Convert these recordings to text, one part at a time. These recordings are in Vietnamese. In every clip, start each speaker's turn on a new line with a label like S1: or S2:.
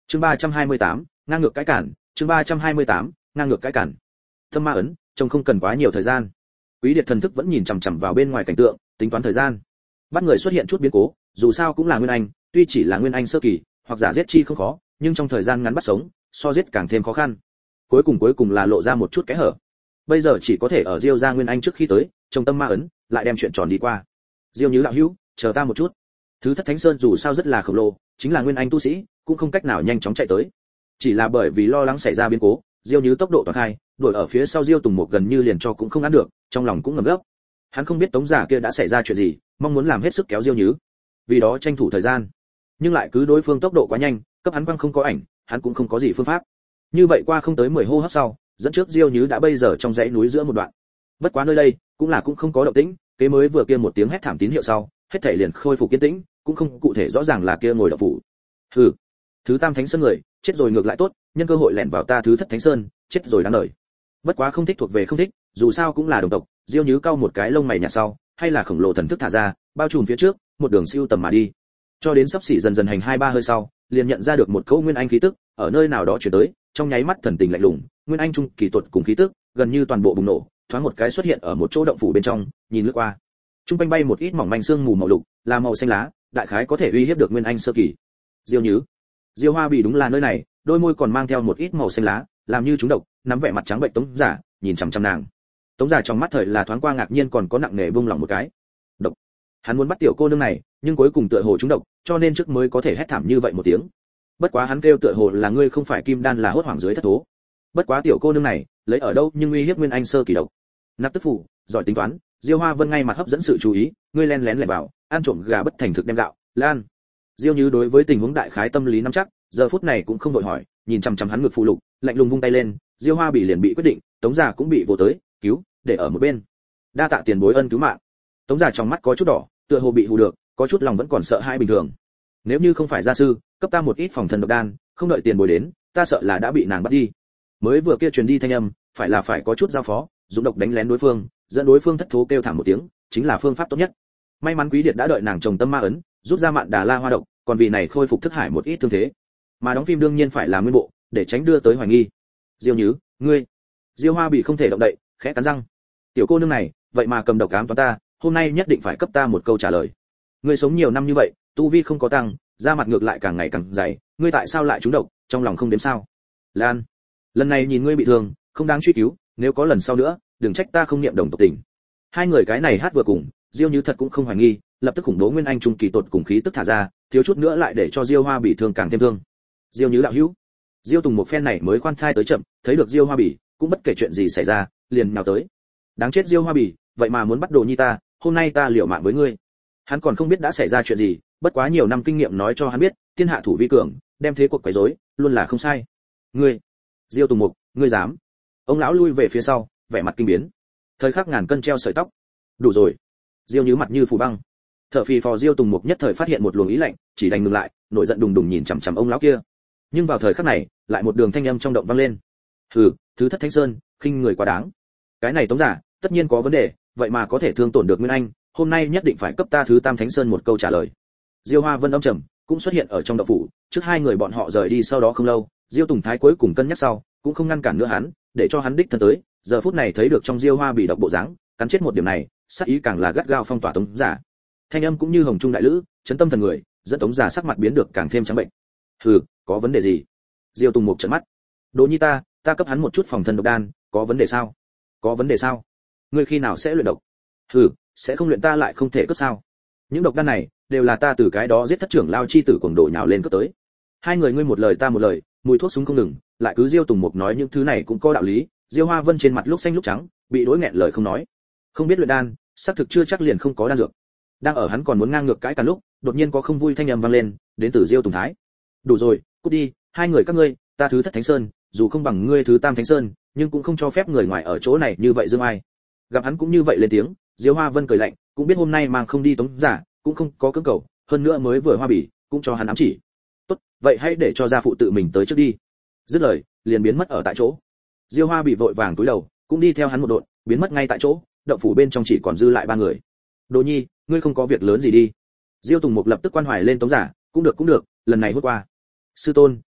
S1: Chương 328, ngang ngược cái cản, chương 328, ngang ngược cái cản. Thâm ma ấn, trông không cần quá nhiều thời gian. Quý Điệt thần thức vẫn nhìn chằm chằm vào bên ngoài cảnh tượng, tính toán thời gian. Bắt người xuất hiện chút biến cố, dù sao cũng là nguyên anh, tuy chỉ là nguyên anh sơ kỳ, hoặc giả giết chi không khó, nhưng trong thời gian ngắn bắt sống, so giết càng thêm khó khăn. Cuối cùng là lộ ra một chút kẽ hở. Bây giờ chỉ có thể ở Diêu gia nguyên anh trước khi tới, trông tâm ma ấn, lại đem chuyện tròn đi qua. Diêu Nhứ đạo hữu, chờ ta một chút. Thứ Thất Thánh Sơn dù sao rất là khổng lồ, chính là nguyên anh tu sĩ, cũng không cách nào nhanh chóng chạy tới. Chỉ là bởi vì lo lắng xảy ra biến cố, Diêu Nhứ tốc độ toàn khai, đuổi ở phía sau Diêu Tùng một gần như liền cho cũng không ăn được, trong lòng cũng ngầm gấp. Hắn không biết Tống giả kia đã xảy ra chuyện gì, mong muốn làm hết sức kéo Diêu Nhứ, vì đó tranh thủ thời gian. Nhưng lại cứ đối phương tốc độ quá nhanh, cấp hắn quăng không có ảnh, hắn cũng không có gì phương pháp. Như vậy qua không tới 10 hô hấp sau, dẫn trước Diêu Nhứ đã bây giờ trong dãy núi giữa một đoạn. Bất quá nơi đây, cũng không có động tĩnh, kế mới vừa kia một tiếng hét thảm tín hiệu sau, hết thảy liền khôi phục kiên tĩnh, cũng không cụ thể rõ ràng là kia ngồi động phủ. Hừ, thứ Tam Thánh Sơn người, chết rồi ngược lại tốt, nhân cơ hội lẻn vào ta thứ Thất Thánh Sơn, chết rồi đáng đời. Bất quá không thích thuộc về không thích, dù sao cũng là đồng tộc, Diêu Nhứ cau một cái lông mày nhạt sau, hay là khổng lồ thần thức thả ra, bao trùm phía trước, một đường siêu tầm mà đi. Cho đến sắp xỉ dần dần hành 2-3 hơi sau, liền nhận ra được một câu nguyên anh khí tức, ở nơi nào đó chuyển tới, trong nháy mắt thần tình lạnh lùng, nguyên anh trung kỳ tuột cùng khí tức, gần như toàn bộ bùng nổ, thoáng một cái xuất hiện ở một chỗ động phủ bên trong, nhìn lướt qua. Trung quanh bay một ít mỏng manh sương mù màu lục, là màu xanh lá, đại khái có thể uy hiếp được nguyên anh sơ kỳ. Diêu Nhứ, Diêu Hoa Bỉ đúng là nơi này, đôi môi còn mang theo một ít màu xanh lá, làm như trúng độc, nắm vẻ mặt trắng bệnh Tống giả, nhìn chằm chằm nàng. Tống giả trong mắt thời là thoáng qua ngạc nhiên còn có nặng nề vung lòng một cái. Độc. Hắn muốn bắt tiểu cô nương này, nhưng cuối cùng tựa hồ trúng độc, cho nên trước mới có thể hét thảm như vậy một tiếng. Bất quá hắn kêu tựa hồ là ngươi không phải kim đan là hốt hoảng dưới thất thố. Bất quá tiểu cô nương này, lấy ở đâu nhưng uy hiếp nguyên anh sơ kỳ độc. Nạp tức phụ, giỏi tính toán, Diêu Hoa Vân ngay mặt hấp dẫn sự chú ý, ngươi len lén lẻn vào, ăn trộm gà bất thành thực đem gạo, lan. Diêu Như đối với tình huống đại khái tâm lý nắm chắc, giờ phút này cũng không vội hỏi, nhìn chằm chằm hắn ngực phụ lục, lạnh lùng vung tay lên, Diêu Hoa Bỉ liền bị quyết định, Tống giả cũng bị vồ tới, cứu, để ở một bên. Đa tạ tiền bối ân cứu mạng. Tống giả trong mắt có chút đỏ, tựa hồ bị hù được, có chút lòng vẫn còn sợ hãi bình thường. Nếu như không phải gia sư, cấp ta một ít phòng thần độc đan, không đợi tiền bối đến, ta sợ là đã bị nàng bắt đi. Mới vừa kia truyền đi thanh âm, phải có chút giao phó, dùng độc đánh lén đối phương, dẫn đối phương thất thố kêu thảm một tiếng, chính là phương pháp tốt nhất. May mắn Quý Điệt đã đợi nàng trồng tâm ma ấn, rút ra mạn đà la hoa độc, còn vì này khôi phục thức hải một ít thương thế. Mà đóng phim đương nhiên phải là nguyên bộ, để tránh đưa tới hoài nghi. Diêu Nhứ, ngươi. Diêu Hoa bị không thể động đậy, khẽ cắn răng. Tiểu cô nương này, vậy mà cầm độc ám toán ta, hôm nay nhất định phải cấp ta một câu trả lời. Ngươi sống nhiều năm như vậy, tu vi không có tăng, da mặt ngược lại càng ngày càng dày, ngươi tại sao lại trúng độc, trong lòng không đếm sao? Lan, lần này nhìn ngươi bị thương, không đáng truy cứu, nếu có lần sau nữa, đừng trách ta không niệm đồng tộc tình. Hai người cái này hát vừa cùng, Diêu Như thật cũng không hoài nghi, lập tức khủng bố nguyên anh trung kỳ tột cùng khí tức thả ra, thiếu chút nữa lại để cho Diêu Hoa bị thương càng thêm thương. Diêu Như đạo hữu, Diêu Tùng một phen này mới khoan thai tới chậm, thấy được Diêu Hoa Bỉ, cũng bất kể chuyện gì xảy ra, liền nào tới. Đáng chết Diêu Hoa Bỉ, vậy mà muốn bắt đồ nhi ta, hôm nay ta liều mạng với ngươi. Hắn còn không biết đã xảy ra chuyện gì, bất quá nhiều năm kinh nghiệm nói cho hắn biết, thiên hạ thủ vi cường, đem thế cuộc quấy rối, luôn là không sai. Ngươi, Diêu Tùng Mục, ngươi dám? Ông lão lui về phía sau, vẻ mặt kinh biến. Thời khắc ngàn cân treo sợi tóc. Đủ rồi. Diêu Như mặt như phủ băng. Thở phì phò Diêu Tùng Mục nhất thời phát hiện một luồng ý lạnh, chỉ đành ngừng lại, nổi giận đùng đùng nhìn chằm chằm ông lão kia. Nhưng vào thời khắc này, lại một đường thanh âm trong động vang lên. Hừ, thứ Thất Thánh Sơn, khinh người quá đáng. Cái này Tống giả, tất nhiên có vấn đề, vậy mà có thể thương tổn được Nguyên Anh, hôm nay nhất định phải cấp ta thứ Tam Thánh Sơn một câu trả lời. Diêu Hoa Vân âm trầm, cũng xuất hiện ở trong động phủ, trước hai người bọn họ rời đi sau đó không lâu, Diêu Tùng Thái cuối cùng cân nhắc sau, cũng không ngăn cản nữa hắn, để cho hắn đích thân tới, giờ phút này thấy được trong Diêu Hoa bị độc bộ dáng, cắn chết một điểm này, sát ý càng là gắt gao phong tỏa Tống giả. Thanh âm cũng như hồng trung đại lữ, chấn tâm thần người, dẫn Tống giả sắc mặt biến được càng thêm trắng bệnh. Hừ, có vấn đề gì? Diêu Tùng Mục trợn mắt. Đỗ nhi ta cấp hắn một chút phòng thần độc đan, có vấn đề sao? Có vấn đề sao? Ngươi khi nào sẽ luyện độc? Hừ, sẽ không luyện ta lại không thể cướp sao? Những độc đan này đều là ta từ cái đó giết thất trưởng lao chi tử cuồng độ nhào lên cướp tới. Hai người ngươi một lời ta một lời, mùi thuốc súng không ngừng, lại cứ Diêu Tùng Mục nói những thứ này cũng có đạo lý. Diêu Hoa Vân trên mặt lúc xanh lúc trắng, bị đối nghẹn lời không nói. Không biết luyện đan, xác thực chưa chắc liền không có đan dược. Đang ở hắn còn muốn ngang ngược cãi cả lúc, đột nhiên có không vui thanh âm vang lên, đến từ Diêu Tùng Thái. Đủ rồi, cút đi, hai người các ngươi, ta thứ Thất Thánh Sơn, dù không bằng ngươi thứ Tam Thánh Sơn, nhưng cũng không cho phép người ngoài ở chỗ này như vậy dương ai. Gặp hắn cũng như vậy lên tiếng, Diêu Hoa Vân cười lạnh, cũng biết hôm nay mang không đi Tống giả, cũng không có cưỡng cầu, hơn nữa mới vừa Hoa Bỉ, cũng cho hắn ám chỉ. Tốt, vậy hãy để cho gia phụ tự mình tới trước đi. Dứt lời, liền biến mất ở tại chỗ. Diêu Hoa Bỉ vội vàng cúi đầu, cũng đi theo hắn một độn, biến mất ngay tại chỗ, động phủ bên trong chỉ còn dư lại ba người. Đỗ nhi, ngươi không có việc lớn gì đi? Diêu Tùng Mục lập tức quan hoài lên Tống giả, cũng được, lần này hốt qua. Sư tôn,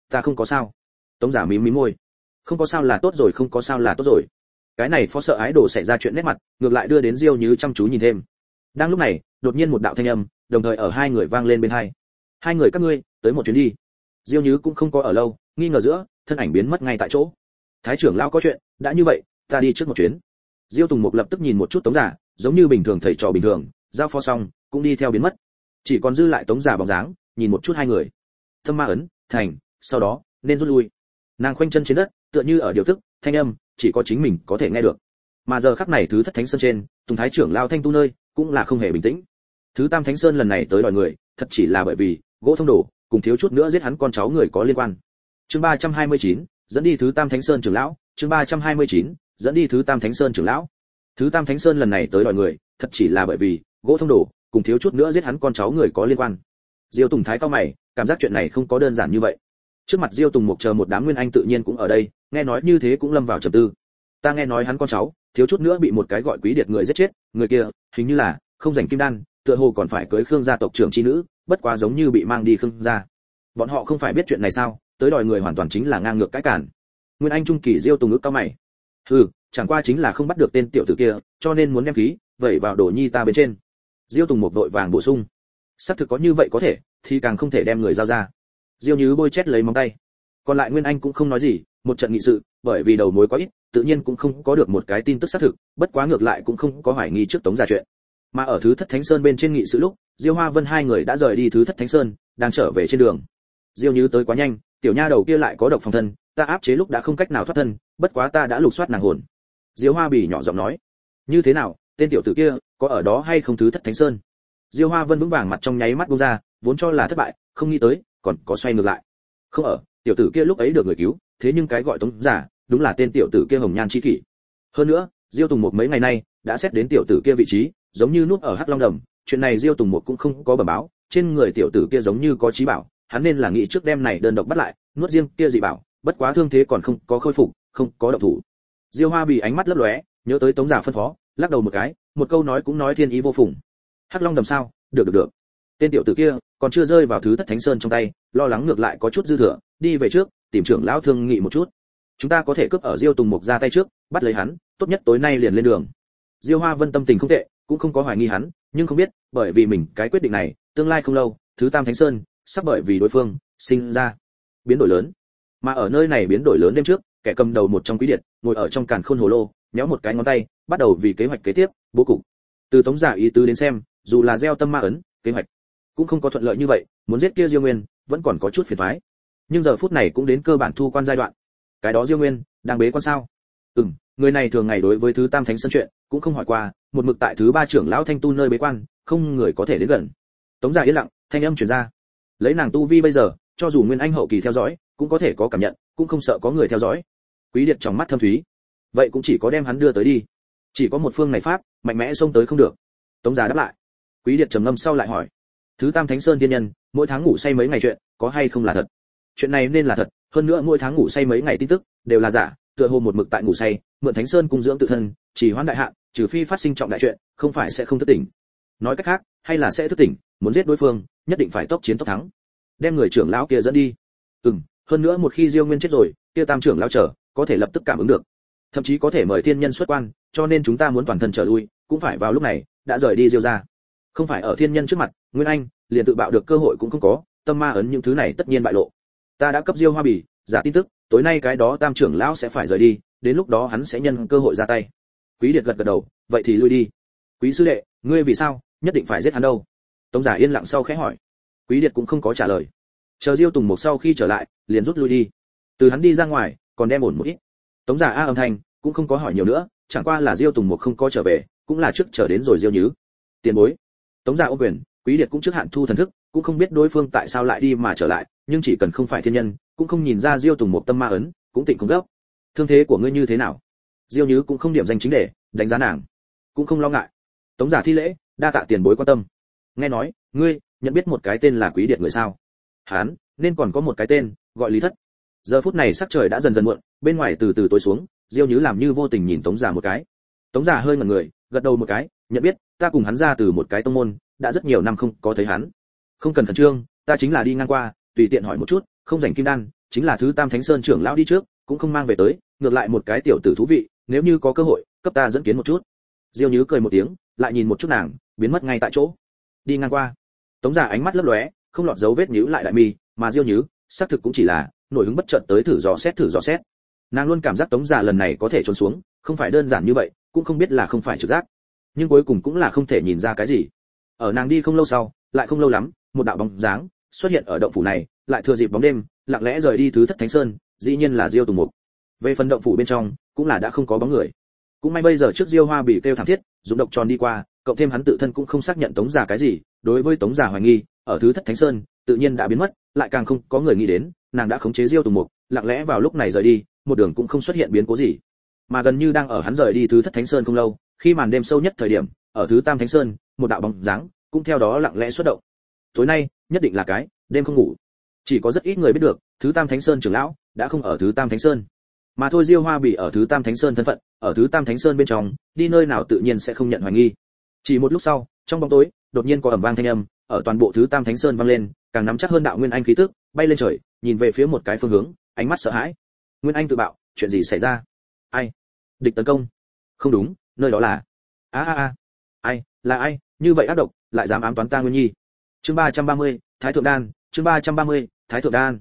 S1: ta không có sao. Tống Giả mím mím môi. Không có sao là tốt rồi, không có sao là tốt rồi. Cái này phó sợ ái đồ xảy ra chuyện nét mặt, ngược lại đưa đến Diêu Như chăm chú nhìn thêm. Đang lúc này, đột nhiên một đạo thanh âm, đồng thời ở hai người vang lên bên tai. Hai người các ngươi, tới một chuyến đi. Diêu Như cũng không có ở lâu, nghi ngờ giữa, thân ảnh biến mất ngay tại chỗ. Thái trưởng lão có chuyện, đã như vậy, ta đi trước một chuyến. Diêu Tùng Mục lập tức nhìn một chút Tống Giả, giống như bình thường thầy trò bình thường, giao phó xong, cũng đi theo biến mất. Chỉ còn dư lại Tống Giả bóng dáng, nhìn một chút hai người. Thâm ma ấn, thành, sau đó, nên rút lui. Nàng khoanh chân trên đất, tựa như ở điều tức, thanh âm chỉ có chính mình có thể nghe được. Mà giờ khắc này thứ thất thánh sơn trên, Tùng Thái trưởng lao Thanh Tu nơi, cũng là không hề bình tĩnh. Thứ tam thánh sơn lần này tới đòi người, thật chỉ là bởi vì gỗ thông đồ, cùng thiếu chút nữa giết hắn con cháu người có liên quan. Chương 329, dẫn đi thứ tam thánh sơn trưởng lão, chương 329, dẫn đi thứ tam thánh sơn trưởng lão. Thứ tam thánh sơn lần này tới đòi người, thật chỉ là bởi vì gỗ thông đồ, cùng thiếu chút nữa giết hắn con cháu người có liên quan. Diêu Tùng Thái cao mày, cảm giác chuyện này không có đơn giản như vậy. Trước mặt Diêu Tùng Mục chờ một đám nguyên anh tự nhiên cũng ở đây, nghe nói như thế cũng lâm vào trầm tư. Ta nghe nói hắn con cháu, thiếu chút nữa bị một cái gọi Quý Điệt người giết chết, người kia, hình như là không giành kim đan, tựa hồ còn phải cưới Khương gia tộc trưởng chi nữ, bất quá giống như bị mang đi Khương gia. Bọn họ không phải biết chuyện này sao? Tới đòi người hoàn toàn chính là ngang ngược cái cản. Nguyên anh trung kỳ Diêu Tùng ức cao mày. Hừ, chẳng qua chính là không bắt được tên tiểu tử kia, cho nên muốn đem khí vậy vào Đồ Nhi ta bên trên. Diêu Tùng một vội vàng bổ sung. Xác thực có như vậy có thể, thì càng không thể đem người giao ra. Diêu Như bôi chét lấy móng tay. Còn lại Nguyên Anh cũng không nói gì, một trận nghị sự, bởi vì đầu mối quá ít, tự nhiên cũng không có được một cái tin tức xác thực, bất quá ngược lại cũng không có hoài nghi trước Tống Giả chuyện. Mà ở thứ thất thánh sơn bên trên nghị sự lúc, Diêu Hoa Vân hai người đã rời đi thứ thất thánh sơn, đang trở về trên đường. Diêu Như tới quá nhanh, tiểu nha đầu kia lại có độc phòng thân, ta áp chế lúc đã không cách nào thoát thân, bất quá ta đã lục soát nàng hồn. Diêu Hoa Bỉ nhỏ giọng nói, như thế nào, tên tiểu tử kia có ở đó hay không thứ thất thánh sơn? Diêu Hoa Vân vững vàng mặt trong nháy mắt buông ra, vốn cho là thất bại, không nghĩ tới còn có xoay ngược lại. Không ở, tiểu tử kia lúc ấy được người cứu, thế nhưng cái gọi Tống Giả, đúng là tên tiểu tử kia hồng nhan chi kỷ. Hơn nữa, Diêu Tùng một mấy ngày nay đã xét đến tiểu tử kia vị trí, giống như núp ở Hắc Long Đầm, chuyện này Diêu Tùng một cũng không có bẩm báo, trên người tiểu tử kia giống như có trí bảo, hắn nên là nghĩ trước đêm này đơn độc bắt lại, nuốt riêng kia dị bảo, bất quá thương thế còn không có khôi phục, không có động thủ. Diêu Hoa Bỉ ánh mắt lấp lóe, nhớ tới Tống Giả phân phó, lắc đầu một cái, một câu nói cũng nói thiên ý vô phùng. Hắc Long Đầm sao? Được. Tên tiểu tử kia còn chưa rơi vào thứ thất thánh sơn trong tay, lo lắng ngược lại có chút dư thừa, đi về trước, tìm trưởng lão thương nghị một chút. Chúng ta có thể cướp ở Diêu Tùng Mục ra tay trước, bắt lấy hắn, tốt nhất tối nay liền lên đường. Diêu Hoa Vân tâm tình không tệ, cũng không có hoài nghi hắn, nhưng không biết, bởi vì mình cái quyết định này, tương lai không lâu, thứ tam thánh sơn sắp bởi vì đối phương sinh ra biến đổi lớn. Mà ở nơi này biến đổi lớn đêm trước, kẻ cầm đầu một trong Quý Điệt, ngồi ở trong càn khôn hồ lô, méo một cái ngón tay, bắt đầu vì kế hoạch kế tiếp, bố cục. Từ Tống Giả ý tứ đến xem, dù là gieo tâm ma ấn, kế hoạch cũng không có thuận lợi như vậy, muốn giết kia Diêu Nguyên, vẫn còn có chút phiền toái. Nhưng giờ phút này cũng đến cơ bản thu quan giai đoạn. Cái đó Diêu Nguyên đang bế quan sao? Người này thường ngày đối với thứ tam thánh sơn chuyện cũng không hỏi qua, một mực tại thứ ba trưởng lão Thanh Tu nơi bế quan, không người có thể đến gần. Tống Giả yên lặng, thanh âm truyền ra. Lấy nàng tu vi bây giờ, cho dù Nguyên Anh hậu kỳ theo dõi, cũng có thể có cảm nhận, cũng không sợ có người theo dõi. Quý Điệt trong mắt thâm thúy. Vậy cũng chỉ có đem hắn đưa tới đi. Chỉ có một phương này pháp, mạnh mẽ xông tới không được. Tống Giả đáp lại. Quý Điệt trầm ngâm sau lại hỏi, thứ tam thánh sơn tiên nhân mỗi tháng ngủ say mấy ngày chuyện có hay không là thật? Chuyện này nên là thật, hơn nữa mỗi tháng ngủ say mấy ngày tin tức đều là giả, tựa hồ một mực tại ngủ say, mượn thánh sơn cung dưỡng tự thân, chỉ hoãn đại hạn, trừ phi phát sinh trọng đại chuyện, không phải sẽ không thức tỉnh. Nói cách khác, hay là sẽ thức tỉnh, muốn giết đối phương, nhất định phải tốc chiến tốc thắng, đem người trưởng lão kia dẫn đi. Hơn nữa một khi Diêu Nguyên chết rồi, kia tam trưởng lão trở có thể lập tức cảm ứng được, thậm chí có thể mời thiên nhân xuất quan, cho nên chúng ta muốn toàn thân trở lui, cũng phải vào lúc này đã rời đi Diêu gia. Không phải ở thiên nhân trước mặt, Nguyên Anh liền tự bạo được cơ hội cũng không có, tâm ma ấn những thứ này tất nhiên bại lộ. Ta đã cấp Diêu Hoa Bỉ giả tin tức, tối nay cái đó tam trưởng lão sẽ phải rời đi, đến lúc đó hắn sẽ nhân cơ hội ra tay. Quý Điệt gật gật đầu, vậy thì lui đi. Quý sư đệ, ngươi vì sao nhất định phải giết hắn đâu? Tống Giả yên lặng sau khẽ hỏi. Quý Điệt cũng không có trả lời. Chờ Diêu Tùng Mục sau khi trở lại, liền rút lui đi. Từ hắn đi ra ngoài, còn đem ổn một ít. Tống Giả a âm thanh, cũng không có hỏi nhiều nữa, chẳng qua là Diêu Tùng Mục không có trở về, cũng là trước chờ đến rồi Diêu Nhứ. Tiền bối. Tống Giả ôm quyền, Quý Điệt cũng trước hạn thu thần thức, cũng không biết đối phương tại sao lại đi mà trở lại, nhưng chỉ cần không phải thiên nhân, cũng không nhìn ra Diêu Tùng Mục tâm ma ấn, cũng tịnh không gấp. Thương thế của ngươi như thế nào? Diêu Nhứ cũng không điểm danh chính để đánh giá nàng, cũng không lo ngại. Tống Giả thi lễ, đa tạ tiền bối quan tâm. Nghe nói, ngươi nhận biết một cái tên là Quý Điệt người sao? Hán, nên còn có một cái tên, gọi Lý Thất. Giờ phút này sắc trời đã dần dần muộn, bên ngoài từ từ tối xuống, Diêu Nhứ làm như vô tình nhìn Tống Giả một cái. Tống Giả hơi ngẩn người, gật đầu một cái, nhận biết, ta cùng hắn ra từ một cái tông môn, đã rất nhiều năm không có thấy hắn. Không cần khẩn trương, ta chính là đi ngang qua, tùy tiện hỏi một chút, không rảnh kim đan, chính là thứ Tam Thánh Sơn trưởng lão đi trước, cũng không mang về tới, ngược lại một cái tiểu tử thú vị, nếu như có cơ hội, cấp ta dẫn kiến một chút. Diêu Nhứ cười một tiếng, lại nhìn một chút nàng, biến mất ngay tại chỗ. Đi ngang qua. Tống Giả ánh mắt lấp lóe, không lọt dấu vết nhíu lại đại mi, mà Diêu Nhứ, xác thực cũng chỉ là nổi hứng bất chợt tới thử dò xét. Nàng luôn cảm giác Tống Giả lần này có thể trốn xuống, không phải đơn giản như vậy, cũng không biết là không phải trực giác, nhưng cuối cùng cũng là không thể nhìn ra cái gì. Ở nàng đi không lâu sau, lại không lâu lắm, một đạo bóng dáng xuất hiện ở động phủ này, lại thừa dịp bóng đêm, lặng lẽ rời đi thứ Thất Thánh Sơn, dĩ nhiên là Diêu Tùng Mục. Về phần động phủ bên trong, cũng là đã không có bóng người. Cũng may bây giờ trước Diêu Hoa bị kêu thảm thiết, dùng độc tròn đi qua, cộng thêm hắn tự thân cũng không xác nhận Tống Giả cái gì, đối với Tống Giả hoài nghi, ở thứ Thất Thánh Sơn, tự nhiên đã biến mất, lại càng không có người nghĩ đến, nàng đã khống chế Diêu Tùng Mục, lặng lẽ vào lúc này rời đi, một đường cũng không xuất hiện biến cố gì. Mà gần như đang ở hắn rời đi thứ Thất Thánh Sơn không lâu, khi màn đêm sâu nhất thời điểm, ở thứ Tam Thánh Sơn, một đạo bóng dáng cũng theo đó lặng lẽ xuất động. Tối nay, nhất định là cái đêm không ngủ. Chỉ có rất ít người biết được, thứ Tam Thánh Sơn trưởng lão đã không ở thứ Tam Thánh Sơn. Mà thôi Diêu Hoa bị ở thứ Tam Thánh Sơn thân phận, ở thứ Tam Thánh Sơn bên trong, đi nơi nào tự nhiên sẽ không nhận hoài nghi. Chỉ một lúc sau, trong bóng tối, đột nhiên có ầm vang thanh âm, ở toàn bộ thứ Tam Thánh Sơn vang lên, càng nắm chắc hơn đạo nguyên anh khí tức, bay lên trời, nhìn về phía một cái phương hướng, ánh mắt sợ hãi. Nguyên anh tự bạo, chuyện gì xảy ra? Ai? Địch tấn công? Không đúng, nơi đó là ai? Là ai? Như vậy ác độc, lại dám ám toán ta Nguyên Nhi. Chương 330, Thái Thượng Đan, chương 330, Thái Thượng Đan.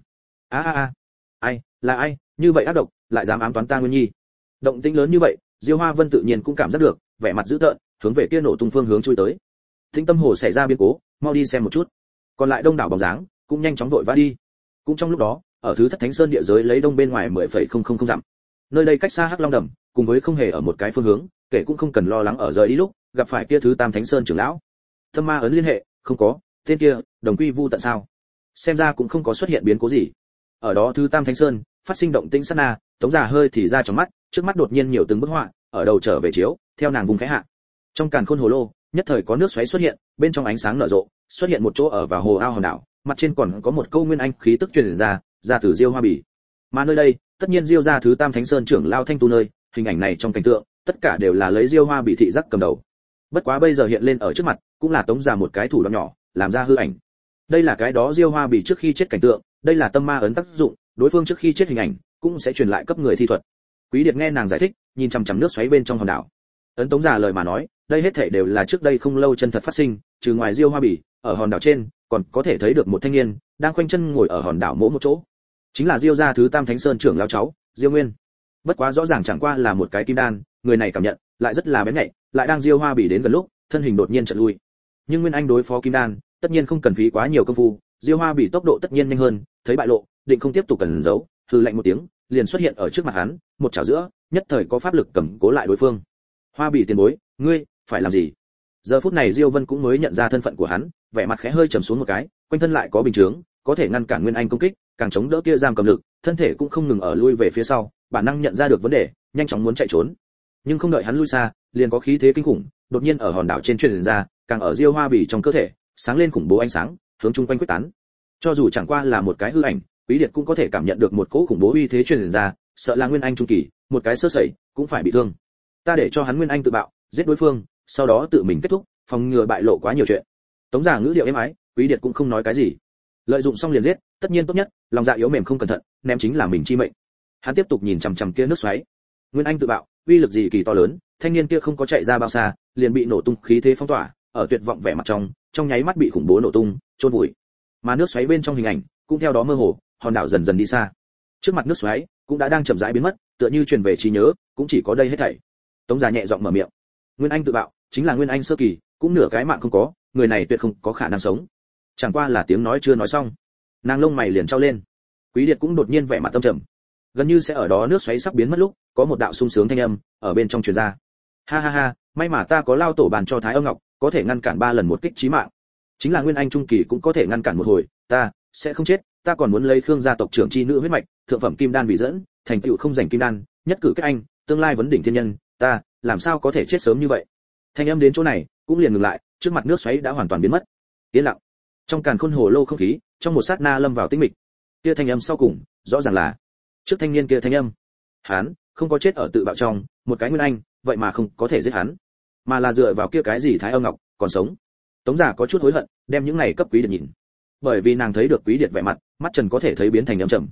S1: Ai? Là ai? Như vậy ác độc, lại dám ám toán ta Nguyên Nhi. Động tĩnh lớn như vậy, Diêu Hoa Vân tự nhiên cũng cảm giác được, vẻ mặt dữ tợn, hướng về kia nổ tung phương hướng chui tới. Thính Tâm Hồ xảy ra biến cố, mau đi xem một chút. Còn lại đông đảo bóng dáng, cũng nhanh chóng vội vã đi. Cũng trong lúc đó, ở thứ Thất Thánh Sơn địa giới lấy đông bên ngoài 10,000 dặm. Nơi đây cách xa Hắc Long Đầm, cùng với không hề ở một cái phương hướng, kể cũng không cần lo lắng ở rời đi lúc gặp phải kia thứ Tam Thánh Sơn trưởng lão. Tâm ma ấn liên hệ, không có, tên kia, đồng quy vu tận sao? Xem ra cũng không có xuất hiện biến cố gì. Ở đó thứ Tam Thánh Sơn, phát sinh động tĩnh sát na, Tống Giả hơi thì ra trong mắt, trước mắt đột nhiên nhiều từng bức họa, ở đầu trở về chiếu, theo nàng vùng khẽ hạ. Trong càn khôn hồ lô, nhất thời có nước xoáy xuất hiện, bên trong ánh sáng nở rộ, xuất hiện một chỗ ở vào hồ ao hòn đảo, mặt trên còn có một câu nguyên anh khí tức truyền ra từ Diêu Hoa Bỉ. Mà nơi đây, tất nhiên Diêu gia thứ Tam Thánh Sơn trưởng lao Thanh Tu nơi, hình ảnh này trong cảnh tượng, tất cả đều là lấy Diêu Hoa Bỉ thị giác cầm đầu. Bất quá bây giờ hiện lên ở trước mặt, cũng là Tống Giả một cái thủ đoạn nhỏ, làm ra hư ảnh. Đây là cái đó Diêu Hoa Bỉ trước khi chết cảnh tượng, đây là tâm ma ấn tác dụng, đối phương trước khi chết hình ảnh cũng sẽ truyền lại cấp người thi thuật. Quý Điệt nghe nàng giải thích, nhìn chằm chằm nước xoáy bên trong hòn đảo. Ấn Tống Giả lời mà nói, đây hết thảy đều là trước đây không lâu chân thật phát sinh, trừ ngoài Diêu Hoa Bỉ, ở hòn đảo trên, còn có thể thấy được một thanh niên đang khoanh chân ngồi ở hòn đảo mỗi một chỗ. Chính là Diêu gia thứ Tam Thánh Sơn trưởng lão cháu, Diêu Nguyên. Bất quá rõ ràng chẳng qua là một cái kim đan, người này cảm nhận lại rất là bén nhạy, lại đang Diêu Hoa Bỉ đến gần lúc, thân hình đột nhiên chợt lui. Nhưng Nguyên Anh đối phó kim đan, tất nhiên không cần phí quá nhiều công phu, Diêu Hoa Bỉ tốc độ tất nhiên nhanh hơn, thấy bại lộ, định không tiếp tục cần giấu, hừ lạnh một tiếng, liền xuất hiện ở trước mặt hắn, một chảo giữa, nhất thời có pháp lực cầm cố lại đối phương. Hoa Bỉ tiền bối, ngươi phải làm gì? Giờ phút này Diêu Vân cũng mới nhận ra thân phận của hắn, vẻ mặt khẽ hơi trầm xuống một cái, quanh thân lại có bình chướng, có thể ngăn cản Nguyên Anh công kích, càng chống đỡ kia giam cầm lực, thân thể cũng không ngừng ở lui về phía sau, bản năng nhận ra được vấn đề, nhanh chóng muốn chạy trốn. Nhưng không đợi hắn lui xa, liền có khí thế kinh khủng, đột nhiên ở hòn đảo trên truyền ra, càng ở Diêu Hoa Bỉ trong cơ thể, sáng lên khủng bố ánh sáng, hướng chung quanh quyết tán. Cho dù chẳng qua là một cái hư ảnh, Quý Điệt cũng có thể cảm nhận được một cỗ khủng bố uy thế truyền ra, sợ là Nguyên Anh trung kỳ, một cái sơ sẩy cũng phải bị thương. Ta để cho hắn Nguyên Anh tự bạo, giết đối phương, sau đó tự mình kết thúc, phòng ngừa bại lộ quá nhiều chuyện. Tống Giả ngữ điệu êm ái, Quý Điệt cũng không nói cái gì. Lợi dụng xong liền giết, tất nhiên tốt nhất, lòng dạ yếu mềm không cẩn thận, ném chính là mình chi mệnh. Hắn tiếp tục nhìn chằm chằm kia nước xoáy. Nguyên Anh tự bạo, uy lực gì kỳ to lớn, thanh niên kia không có chạy ra bao xa, liền bị nổ tung khí thế phong tỏa, ở tuyệt vọng vẻ mặt trong nháy mắt bị khủng bố nổ tung, chôn vùi. Mà nước xoáy bên trong hình ảnh cũng theo đó mơ hồ, hòn đảo dần dần đi xa. Trước mặt nước xoáy cũng đã đang chậm rãi biến mất, tựa như truyền về trí nhớ, cũng chỉ có đây hết thảy. Tống Giả nhẹ giọng mở miệng. Nguyên Anh tự bạo, chính là Nguyên Anh sơ kỳ, cũng nửa cái mạng không có, người này tuyệt không có khả năng sống. Chẳng qua là tiếng nói chưa nói xong, nàng lông mày liền trao lên. Quý Điệt cũng đột nhiên vẻ mặt tâm trầm. Gần như sẽ ở đó nước xoáy sắp biến mất lúc, có một đạo sung sướng thanh âm ở bên trong truyền ra. Ha, may mà ta có lao tổ bàn cho Thái Âm Ngọc, có thể ngăn cản 3 lần một kích chí mạng. Chính là Nguyên Anh trung kỳ cũng có thể ngăn cản một hồi, ta sẽ không chết, ta còn muốn lấy Khương gia tộc trưởng chi nữ huyết mạch, thượng phẩm kim đan vì dẫn, thành tựu không giành kim đan, nhất cử kết anh, tương lai vấn đỉnh thiên nhân, ta làm sao có thể chết sớm như vậy. Thanh âm đến chỗ này, cũng liền ngừng lại, trước mặt nước xoáy đã hoàn toàn biến mất. Yên lặng. Trong càn khôn hồ lô không khí, trong một sát na lâm vào tĩnh mịch. Kia thanh âm sau cùng, rõ ràng là trước thanh niên kia thanh âm. Hắn không có chết ở tự bạo trong, một cái Nguyên Anh, vậy mà không có thể giết hắn, mà là dựa vào kia cái gì Thái Âm Ngọc còn sống. Tống Giả có chút hối hận, đem những này cấp Quý Điệt nhìn. Bởi vì nàng thấy được Quý Điệt vẻ mặt, mắt trần có thể thấy biến thành âm trầm.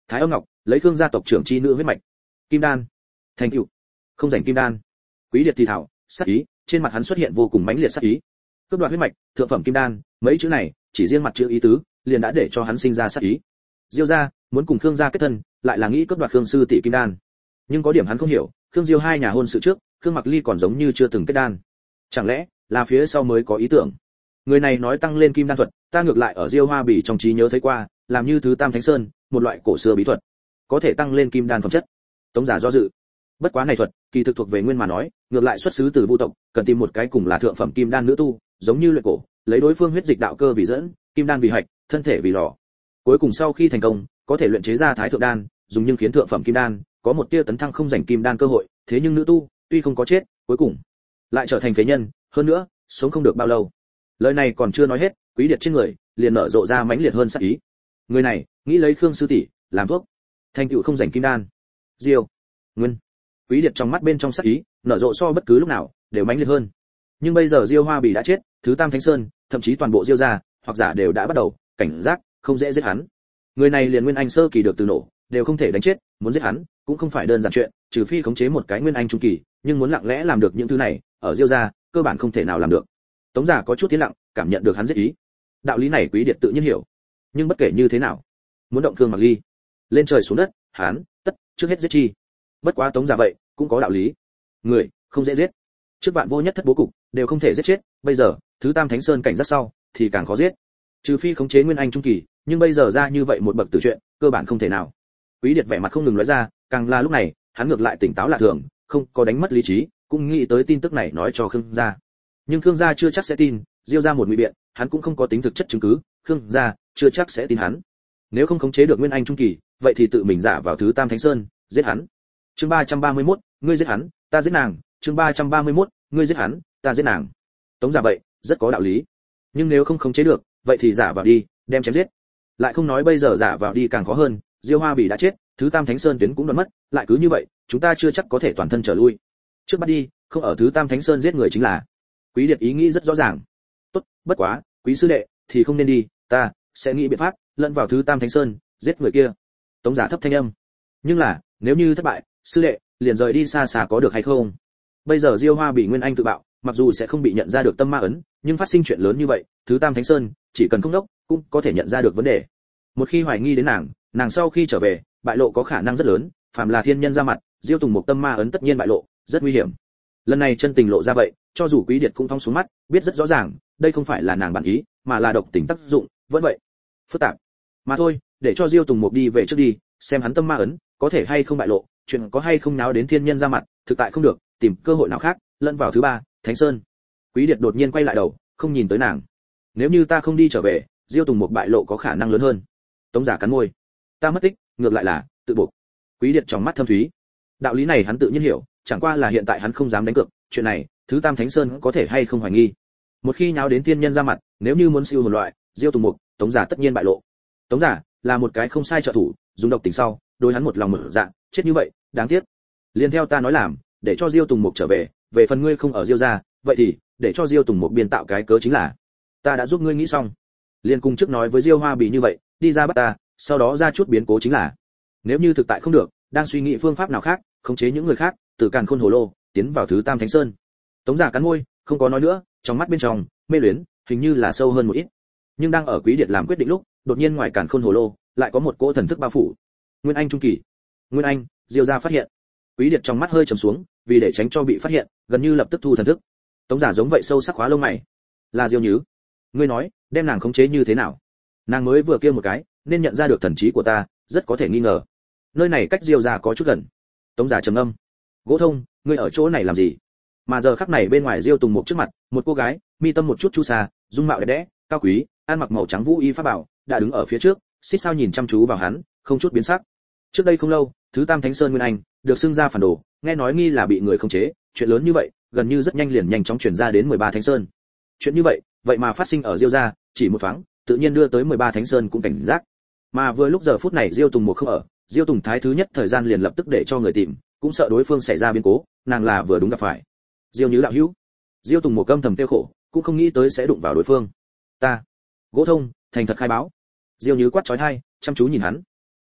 S1: Thái Âm Ngọc, lấy Khương gia tộc trưởng chi nữ huyết mạch. Kim đan, thành tựu. Không rảnh kim đan. Quý Điệt thì thảo, sát ý, trên mặt hắn xuất hiện vô cùng mãnh liệt sát ý. Cướp đoạt huyết mạch, thượng phẩm kim đan, mấy chữ này, chỉ riêng mặt chữ ý tứ, liền đã để cho hắn sinh ra sát ý. Diêu gia muốn cùng Khương gia kết thân, lại là nghĩ cướp đoạt Khương sư tỷ kim đan. Nhưng có điểm hắn không hiểu, Khương Diêu hai nhà hôn sự trước, Khương Mặc Ly còn giống như chưa từng kết đan. Chẳng lẽ là phía sau mới có ý tưởng? Người này nói tăng lên kim đan thuật, ta ngược lại ở Diêu Hoa Bỉ trong trí nhớ thấy qua, làm như thứ Tam Thánh Sơn, một loại cổ xưa bí thuật, có thể tăng lên kim đan phẩm chất. Tống Giả do dự. Bất quá này thuật, kỳ thực thuộc về nguyên mà nói, ngược lại xuất xứ từ Vu tộc, cần tìm một cái cùng là thượng phẩm kim đan nữ tu, giống như luyện cổ, lấy đối phương huyết dịch đạo cơ vì dẫn, kim đan vì hạch, thân thể vì lò. Cuối cùng sau khi thành công, có thể luyện chế ra thái thượng đan, dùng nhưng khiến thượng phẩm kim đan có một tia tấn thăng không rảnh kim đan cơ hội, thế nhưng nữ tu tuy không có chết, cuối cùng lại trở thành phế nhân, hơn nữa, sống không được bao lâu. Lời này còn chưa nói hết, Quý Điệt trên người liền nở rộ ra mãnh liệt hơn sát ý. Người này, nghĩ lấy Khương sư tỷ làm thuốc, thành tựu không rảnh kim đan. Diêu, Nguyên. Quý Điệt trong mắt bên trong sát ý, nở rộ so bất cứ lúc nào đều mãnh liệt hơn. Nhưng bây giờ Diêu Hoa Bỉ đã chết, thứ Tam Thánh Sơn, thậm chí toàn bộ Diêu gia, hoặc giả đều đã bắt đầu cảnh giác, không dễ giết hắn. Người này liền Nguyên Anh sơ kỳ được từ nổ, đều không thể đánh chết, muốn giết hắn cũng không phải đơn giản chuyện, trừ phi khống chế một cái Nguyên Anh trung kỳ, nhưng muốn lặng lẽ làm được những thứ này, ở Diêu gia, cơ bản không thể nào làm được. Tống Giả có chút tiến lặng, cảm nhận được hắn giết ý. Đạo lý này Quý Điệt tự nhiên hiểu, nhưng bất kể như thế nào, muốn động Khương Mặc Ly, lên trời xuống đất, hắn tất trước hết giết chi. Bất quá Tống Giả vậy cũng có đạo lý, người không dễ giết, trước vạn vô nhất thất bố cục đều không thể giết chết, bây giờ thứ Tam Thánh Sơn cảnh giác sau thì càng khó giết, trừ phi khống chế Nguyên Anh trung kỳ, nhưng bây giờ ra như vậy một bậc tử chuyện, cơ bản không thể nào. Quý Điệt vẻ mặt không ngừng nói ra, càng là lúc này, hắn ngược lại tỉnh táo lạ thường, không có đánh mất lý trí, cũng nghĩ tới tin tức này nói cho Khương gia. Nhưng Khương gia chưa chắc sẽ tin, Diêu gia một ngụy biện, hắn cũng không có tính thực chất chứng cứ, Khương gia chưa chắc sẽ tin hắn. Nếu không khống chế được Nguyên Anh trung kỳ, vậy thì tự mình giả vào thứ Tam Thánh Sơn, giết hắn. Chương 331, ngươi giết hắn, ta giết nàng. Chương 331, ngươi giết hắn, ta giết nàng. Tống Giả vậy, rất có đạo lý. Nhưng nếu không khống chế được, vậy thì giả vào đi, đem chém giết. Lại không nói bây giờ giả vào đi càng khó hơn, Diêu Hoa Bỉ đã chết, thứ Tam Thánh Sơn tuyến cũng đoạn mất, lại cứ như vậy, chúng ta chưa chắc có thể toàn thân trở lui. Trước bắt đi, không ở thứ Tam Thánh Sơn giết người chính là. Quý Điệt ý nghĩ rất rõ ràng. Tốt, bất quá, Quý sư đệ thì không nên đi, ta sẽ nghĩ biện pháp lẫn vào thứ Tam Thánh Sơn, giết người kia. Tống Giả thấp thanh âm. Nhưng là, nếu như thất bại, sư đệ liền rời đi xa xa có được hay không? Bây giờ Diêu Hoa Bỉ Nguyên Anh tự bạo, mặc dù sẽ không bị nhận ra được tâm ma ấn, nhưng phát sinh chuyện lớn như vậy, thứ Tam Thánh Sơn chỉ cần không đốc cũng có thể nhận ra được vấn đề. Một khi hoài nghi đến nàng sau khi trở về, bại lộ có khả năng rất lớn, phàm là thiên nhân ra mặt, Diêu Tùng một tâm ma ấn tất nhiên bại lộ, rất nguy hiểm. Lần này chân tình lộ ra vậy, cho dù Quý Điệt cũng thong xuống mắt, biết rất rõ ràng, đây không phải là nàng bản ý, mà là độc tình tác dụng, vẫn vậy. Phức tạp. Mà thôi, để cho Diêu Tùng một đi về trước đi, xem hắn tâm ma ấn có thể hay không bại lộ, chuyện có hay không náo đến thiên nhân ra mặt, thực tại không được, tìm cơ hội nào khác, lẫn vào thứ ba, Thánh Sơn. Quý Điệt đột nhiên quay lại đầu, không nhìn tới nàng. Nếu như ta không đi trở về, Diêu Tùng một bại lộ có khả năng lớn hơn. Tống Giả cắn môi. Ta mất tích, ngược lại là tự buộc. Quý Điệt trong mắt thâm thúy. Đạo lý này hắn tự nhiên hiểu, chẳng qua là hiện tại hắn không dám đánh cược, chuyện này, thứ Tam Thánh Sơn có thể hay không hoài nghi. Một khi nháo đến thiên nhân ra mặt, nếu như muốn siêu hồn loại, Diêu Tùng Mục, Tống Giả tất nhiên bại lộ. Tống Giả là một cái không sai trợ thủ, dùng độc tình sau, đối hắn một lòng một dạ, chết như vậy, đáng tiếc. Liên theo ta nói làm, để cho Diêu Tùng Mục trở về, về phần ngươi không ở Diêu gia, vậy thì để cho Diêu Tùng Mục biên tạo cái cớ chính là, ta đã giúp ngươi nghĩ xong. Liên cùng trước nói với Diêu Hoa Bỉ như vậy, đi ra bắt ta, sau đó ra chút biến cố chính là, nếu như thực tại không được, đang suy nghĩ phương pháp nào khác, khống chế những người khác, từ Càn Khôn Hồ Lô tiến vào thứ Tam Thánh Sơn. Tống Giả cắn môi, không có nói nữa, trong mắt bên trong mê luyến, hình như là sâu hơn một ít. Nhưng đang ở Quý Điệt làm quyết định lúc, đột nhiên ngoài Càn Khôn Hồ Lô lại có một cỗ thần thức bao phủ. Nguyên Anh trung kỳ. Nguyên Anh, Diêu gia phát hiện. Quý Điệt trong mắt hơi trầm xuống, vì để tránh cho bị phát hiện, gần như lập tức thu thần thức. Tống Giả giống vậy sâu sắc khóa lông mày. Là Diêu Nhứ. Ngươi nói, đem nàng khống chế như thế nào? Nàng mới vừa kia một cái, nên nhận ra được thần trí của ta, rất có thể nghi ngờ. Nơi này cách Diêu gia có chút gần. Tống Giả trầm âm. Gỗ Thông, ngươi ở chỗ này làm gì? Mà giờ khắc này bên ngoài Diêu Tùng Mục trước mặt, một cô gái, mi tâm một chút chu sa, dung mạo đẹp đẽ, cao quý, ăn mặc màu trắng vũ y pháp bảo, đã đứng ở phía trước, xích sao nhìn chăm chú vào hắn, không chút biến sắc. Trước đây không lâu, thứ Tam Thánh Sơn Nguyên Anh được xưng ra phản đồ, nghe nói nghi là bị người khống chế, chuyện lớn như vậy, gần như rất nhanh liền nhanh chóng truyền ra đến 13 Thánh Sơn. Chuyện như vậy, vậy mà phát sinh ở Diêu gia, chỉ một thoáng, tự nhiên đưa tới 13 Thánh Sơn cũng cảnh giác. Mà vừa lúc giờ phút này Diêu Tùng Mục không ở, Diêu Tùng Thái thứ nhất thời gian liền lập tức để cho người tìm, cũng sợ đối phương xảy ra biến cố, nàng là vừa đúng gặp phải. Diêu Nhứ đạo hữu. Diêu Tùng Mục căm thầm tiêu khổ, cũng không nghĩ tới sẽ đụng vào đối phương. Ta. Gỗ Thông, thành thật khai báo. Diêu Nhứ quát chói tai, chăm chú nhìn hắn.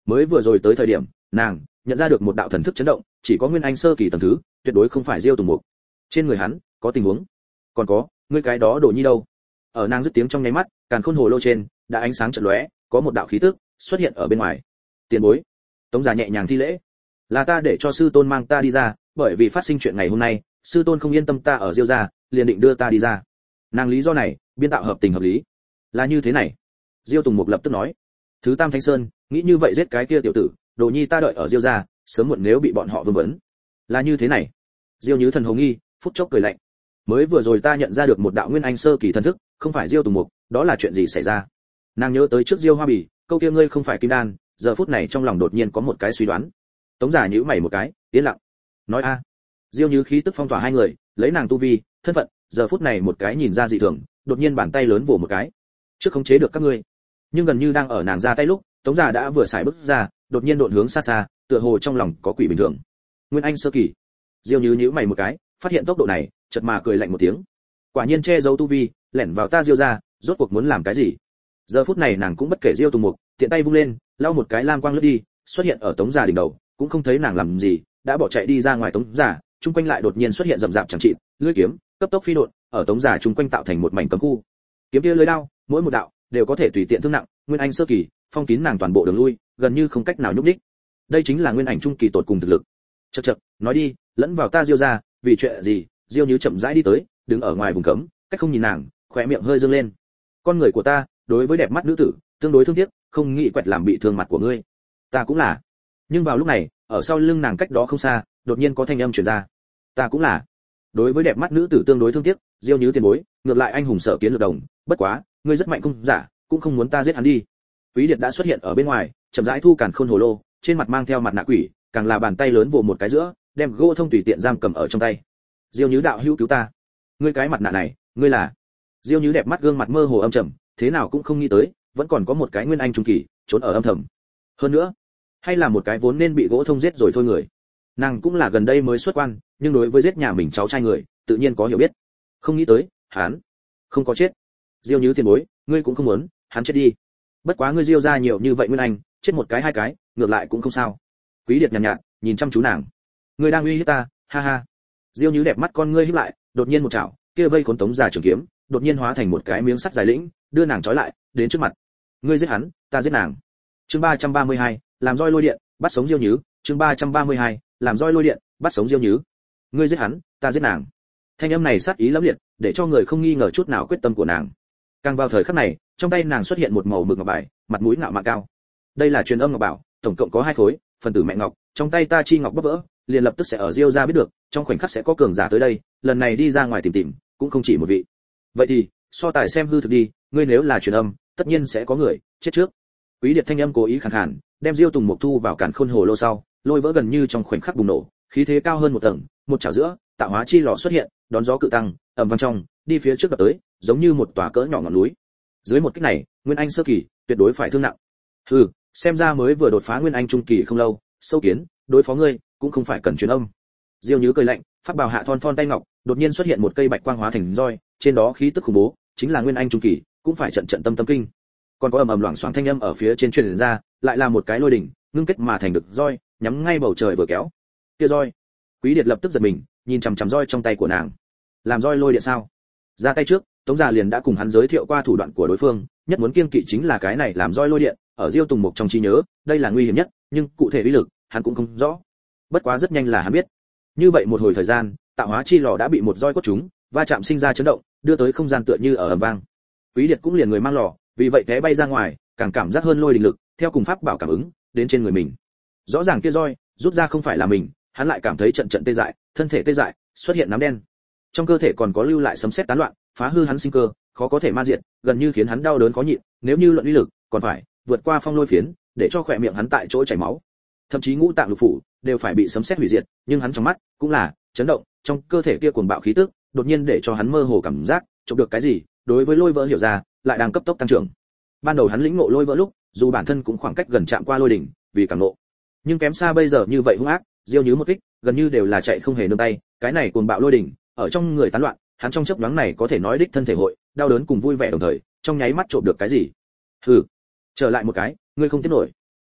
S1: Mới vừa rồi tới thời điểm, nàng nhận ra được một đạo thần thức chấn động, chỉ có nguyên anh sơ kỳ tầng thứ, tuyệt đối không phải Diêu Tùng Mục. Trên người hắn có tình huống. Còn có, ngươi cái đó Đồ Nhi đâu? Ở nàng dứt tiếng trong nháy mắt, càn khôn hồ lô trên đã ánh sáng chợt lóe, có một đạo khí tức xuất hiện ở bên ngoài. Tiền bối. Tống Giả nhẹ nhàng thi lễ. Là ta để cho sư tôn mang ta đi ra, bởi vì phát sinh chuyện ngày hôm nay, sư tôn không yên tâm ta ở Diêu gia, liền định đưa ta đi ra. Nàng lý do này, biên tạo hợp tình hợp lý. Là như thế này. Diêu Tùng Mục lập tức nói. Thứ Tam Thánh Sơn, nghĩ như vậy giết cái kia tiểu tử, Đồ Nhi ta đợi ở Diêu gia, sớm muộn nếu bị bọn họ vương vấn. Là như thế này. Diêu Nhứ thần hồ nghi, phút chốc cười lạnh. Mới vừa rồi ta nhận ra được một đạo nguyên anh sơ kỳ thần thức, không phải Diêu Tùng Mục, đó là chuyện gì xảy ra? Nàng nhớ tới trước Diêu Hoa Bì, câu kia ngươi không phải kim đan, giờ phút này trong lòng đột nhiên có một cái suy đoán. Tống Giả nhíu mày một cái, yên lặng. Nói a. Diêu Như khí tức phong tỏa hai người, lấy nàng tu vi, thân phận, giờ phút này một cái nhìn ra dị thường, đột nhiên bàn tay lớn vồ một cái. Trước khống chế được các ngươi. Nhưng gần như đang ở nàng ra tay lúc, Tống Giả đã vừa xài bước ra, đột nhiên độn hướng xa xa, tựa hồ trong lòng có quỷ bình thường. Nguyên anh sơ kỳ. Diêu Như nhíu mày một cái, phát hiện tốc độ này, chợt mà cười lạnh một tiếng. Quả nhiên che giấu tu vi, lẻn vào ta Diêu gia, rốt cuộc muốn làm cái gì? Giờ phút này nàng cũng bất kể Diêu Tùng Mục, tiện tay vung lên, lau một cái lam quang lướt đi, xuất hiện ở Tống Giả đỉnh đầu, cũng không thấy nàng làm gì, đã bỏ chạy đi ra ngoài Tống Giả, chung quanh lại đột nhiên xuất hiện rậm rạp chẳng trị, lưỡi kiếm, cấp tốc phi độn, ở Tống Giả chung quanh tạo thành một mảnh cấm khu. Kiếm kia lưỡi đao, mỗi một đạo đều có thể tùy tiện thương nặng, nguyên anh sơ kỳ, phong kín nàng toàn bộ đường lui, gần như không cách nào nhúc nhích. Đây chính là nguyên ảnh trung kỳ tột cùng thực lực. Chậc chậc, nói đi, lẫn vào ta Diêu gia, vì chuyện gì? Diêu Như chậm rãi đi tới, đứng ở ngoài vùng cấm, cách không nhìn nàng, khóe miệng hơi dương lên. Con người của ta, đối với đẹp mắt nữ tử, tương đối thương tiếc, không nghĩ quẹt làm bị thương mặt của ngươi. Ta cũng là. Nhưng vào lúc này, ở sau lưng nàng cách đó không xa, đột nhiên có thanh âm truyền ra. Ta cũng là. Đối với đẹp mắt nữ tử tương đối thương tiếc, Diêu Như tiền bối, ngược lại anh hùng sở kiến lược đồng, bất quá, ngươi rất mạnh không giả, cũng không muốn ta giết hắn đi. Quý Điệt đã xuất hiện ở bên ngoài, chậm rãi thu càn khôn hồ lô, trên mặt mang theo mặt nạ quỷ, càng là bàn tay lớn vồ một cái giữa, đem gỗ thông tùy tiện giam cầm ở trong tay. Diêu Như đạo hữu cứu ta. Ngươi cái mặt nạ này, ngươi là? Diêu Như đẹp mắt gương mặt mơ hồ âm trầm, thế nào cũng không nghĩ tới, vẫn còn có một cái nguyên anh trung kỳ trốn ở âm thầm. Hơn nữa, hay là một cái vốn nên bị gỗ thông giết rồi thôi người. Nàng cũng là gần đây mới xuất quan, nhưng đối với giết nhà mình cháu trai người, tự nhiên có hiểu biết. Không nghĩ tới, hắn không có chết. Diêu Như tiền bối, ngươi cũng không muốn hắn chết đi. Bất quá ngươi Diêu ra nhiều như vậy nguyên anh, chết một cái hai cái, ngược lại cũng không sao. Quý Điệt nhàn nhạt, nhìn chăm chú nàng. Ngươi đang uy hiếp ta, ha ha. Diêu Như đẹp mắt con ngươi híp lại, đột nhiên một chảo, kia vây khốn Tống Giả trường kiếm, đột nhiên hóa thành một cái miếng sắt dài lĩnh, đưa nàng trói lại, đến trước mặt. Ngươi giết hắn, ta giết nàng. Chương 332, làm roi lôi điện, bắt sống Diêu Như. Chương 332, làm roi lôi điện, bắt sống Diêu Như. Ngươi giết hắn, ta giết nàng. Thanh âm này sát ý lẫm liệt, để cho người không nghi ngờ chút nào quyết tâm của nàng. Càng vào thời khắc này, trong tay nàng xuất hiện một màu mực ngọc bài, mặt mũi ngạo mạn cao. Đây là truyền âm ngọc bảo, tổng cộng có 2 khối, phần tử mẹ ngọc, trong tay ta chi ngọc bấp vỡ, liền lập tức sẽ ở Diêu gia biết được, trong khoảnh khắc sẽ có cường giả tới đây, lần này đi ra ngoài tìm, cũng không chỉ một vị. Vậy thì, so tài xem hư thực đi, ngươi nếu là truyền âm, tất nhiên sẽ có người chết trước. Quý Điệt thanh âm cố ý khàn khàn, đem Diêu Tùng Mục thu vào càn khôn hồ lô sau, lôi vỡ gần như trong khoảnh khắc bùng nổ, khí thế cao hơn một tầng, một chảo giữa, tạo hóa chi lò xuất hiện, đón gió cự tăng, ầm vang trong, đi phía trước đập tới, giống như một tòa cỡ nhỏ ngọn núi. Dưới một kích này, nguyên anh sơ kỳ, tuyệt đối phải thương nặng. Hừ, xem ra mới vừa đột phá nguyên anh trung kỳ không lâu, sâu kiến, đối phó ngươi, cũng không phải cần truyền âm. Diêu Như cười lạnh, phát bảo hạ thon thon tay ngọc, đột nhiên xuất hiện một cây bạch quang hóa thành roi, trên đó khí tức khủng bố, chính là nguyên anh trung kỳ, cũng phải trận trận tâm kinh. Còn có ầm ầm loảng xoảng thanh âm ở phía trên truyền ra, lại là một cái lôi đỉnh, ngưng kết mà thành được roi, nhắm ngay bầu trời vừa kéo. Kia roi. Quý Điệt lập tức giật mình, nhìn chằm chằm roi trong tay của nàng. Làm roi lôi điện sao? Ra tay trước, Tống Giả liền đã cùng hắn giới thiệu qua thủ đoạn của đối phương, nhất muốn kiêng kỵ chính là cái này làm roi lôi điện, ở Diêu Tùng Mục trong trí nhớ, đây là nguy hiểm nhất, nhưng cụ thể uy lực, hắn cũng không rõ. Bất quá rất nhanh là hắn biết. Như vậy một hồi thời gian, tạo hóa chi lò đã bị một roi quất trúng, va chạm sinh ra chấn động, đưa tới không gian tựa như ở ầm vang. Quý Điệt cũng liền người mang lò, vì vậy té bay ra ngoài, càng cảm giác hơn lôi đình lực, theo cùng pháp bảo cảm ứng, đến trên người mình. Rõ ràng kia roi rút ra không phải là mình, hắn lại cảm thấy trận trận tê dại, thân thể tê dại, xuất hiện nám đen. Trong cơ thể còn có lưu lại sấm sét tán loạn, phá hư hắn sinh cơ, khó có thể ma diệt, gần như khiến hắn đau đớn khó nhịn, nếu như luận uy lực, còn phải vượt qua phong lôi phiến, để cho khỏe miệng hắn tại chỗ chảy máu. Thậm chí ngũ tạng lục phủ đều phải bị sấm sét hủy diệt, nhưng hắn trong mắt cũng là chấn động, trong cơ thể kia cuồng bạo khí tức, đột nhiên để cho hắn mơ hồ cảm giác, chụp được cái gì, đối với lôi vỡ hiểu ra, lại đang cấp tốc tăng trưởng. Ban đầu hắn lĩnh ngộ lôi vỡ lúc, dù bản thân cũng khoảng cách gần chạm qua lôi đỉnh, vì cảm ngộ. Nhưng kém xa bây giờ như vậy hung ác, Diêu Như một kích, gần như đều là chạy không hề nương tay, cái này cuồng bạo lôi đỉnh, ở trong người tán loạn, hắn trong chớp nhoáng này có thể nói đích thân thể hội, đau đớn cùng vui vẻ đồng thời, trong nháy mắt trộm được cái gì. Hừ, trở lại một cái, ngươi không tiếp nổi.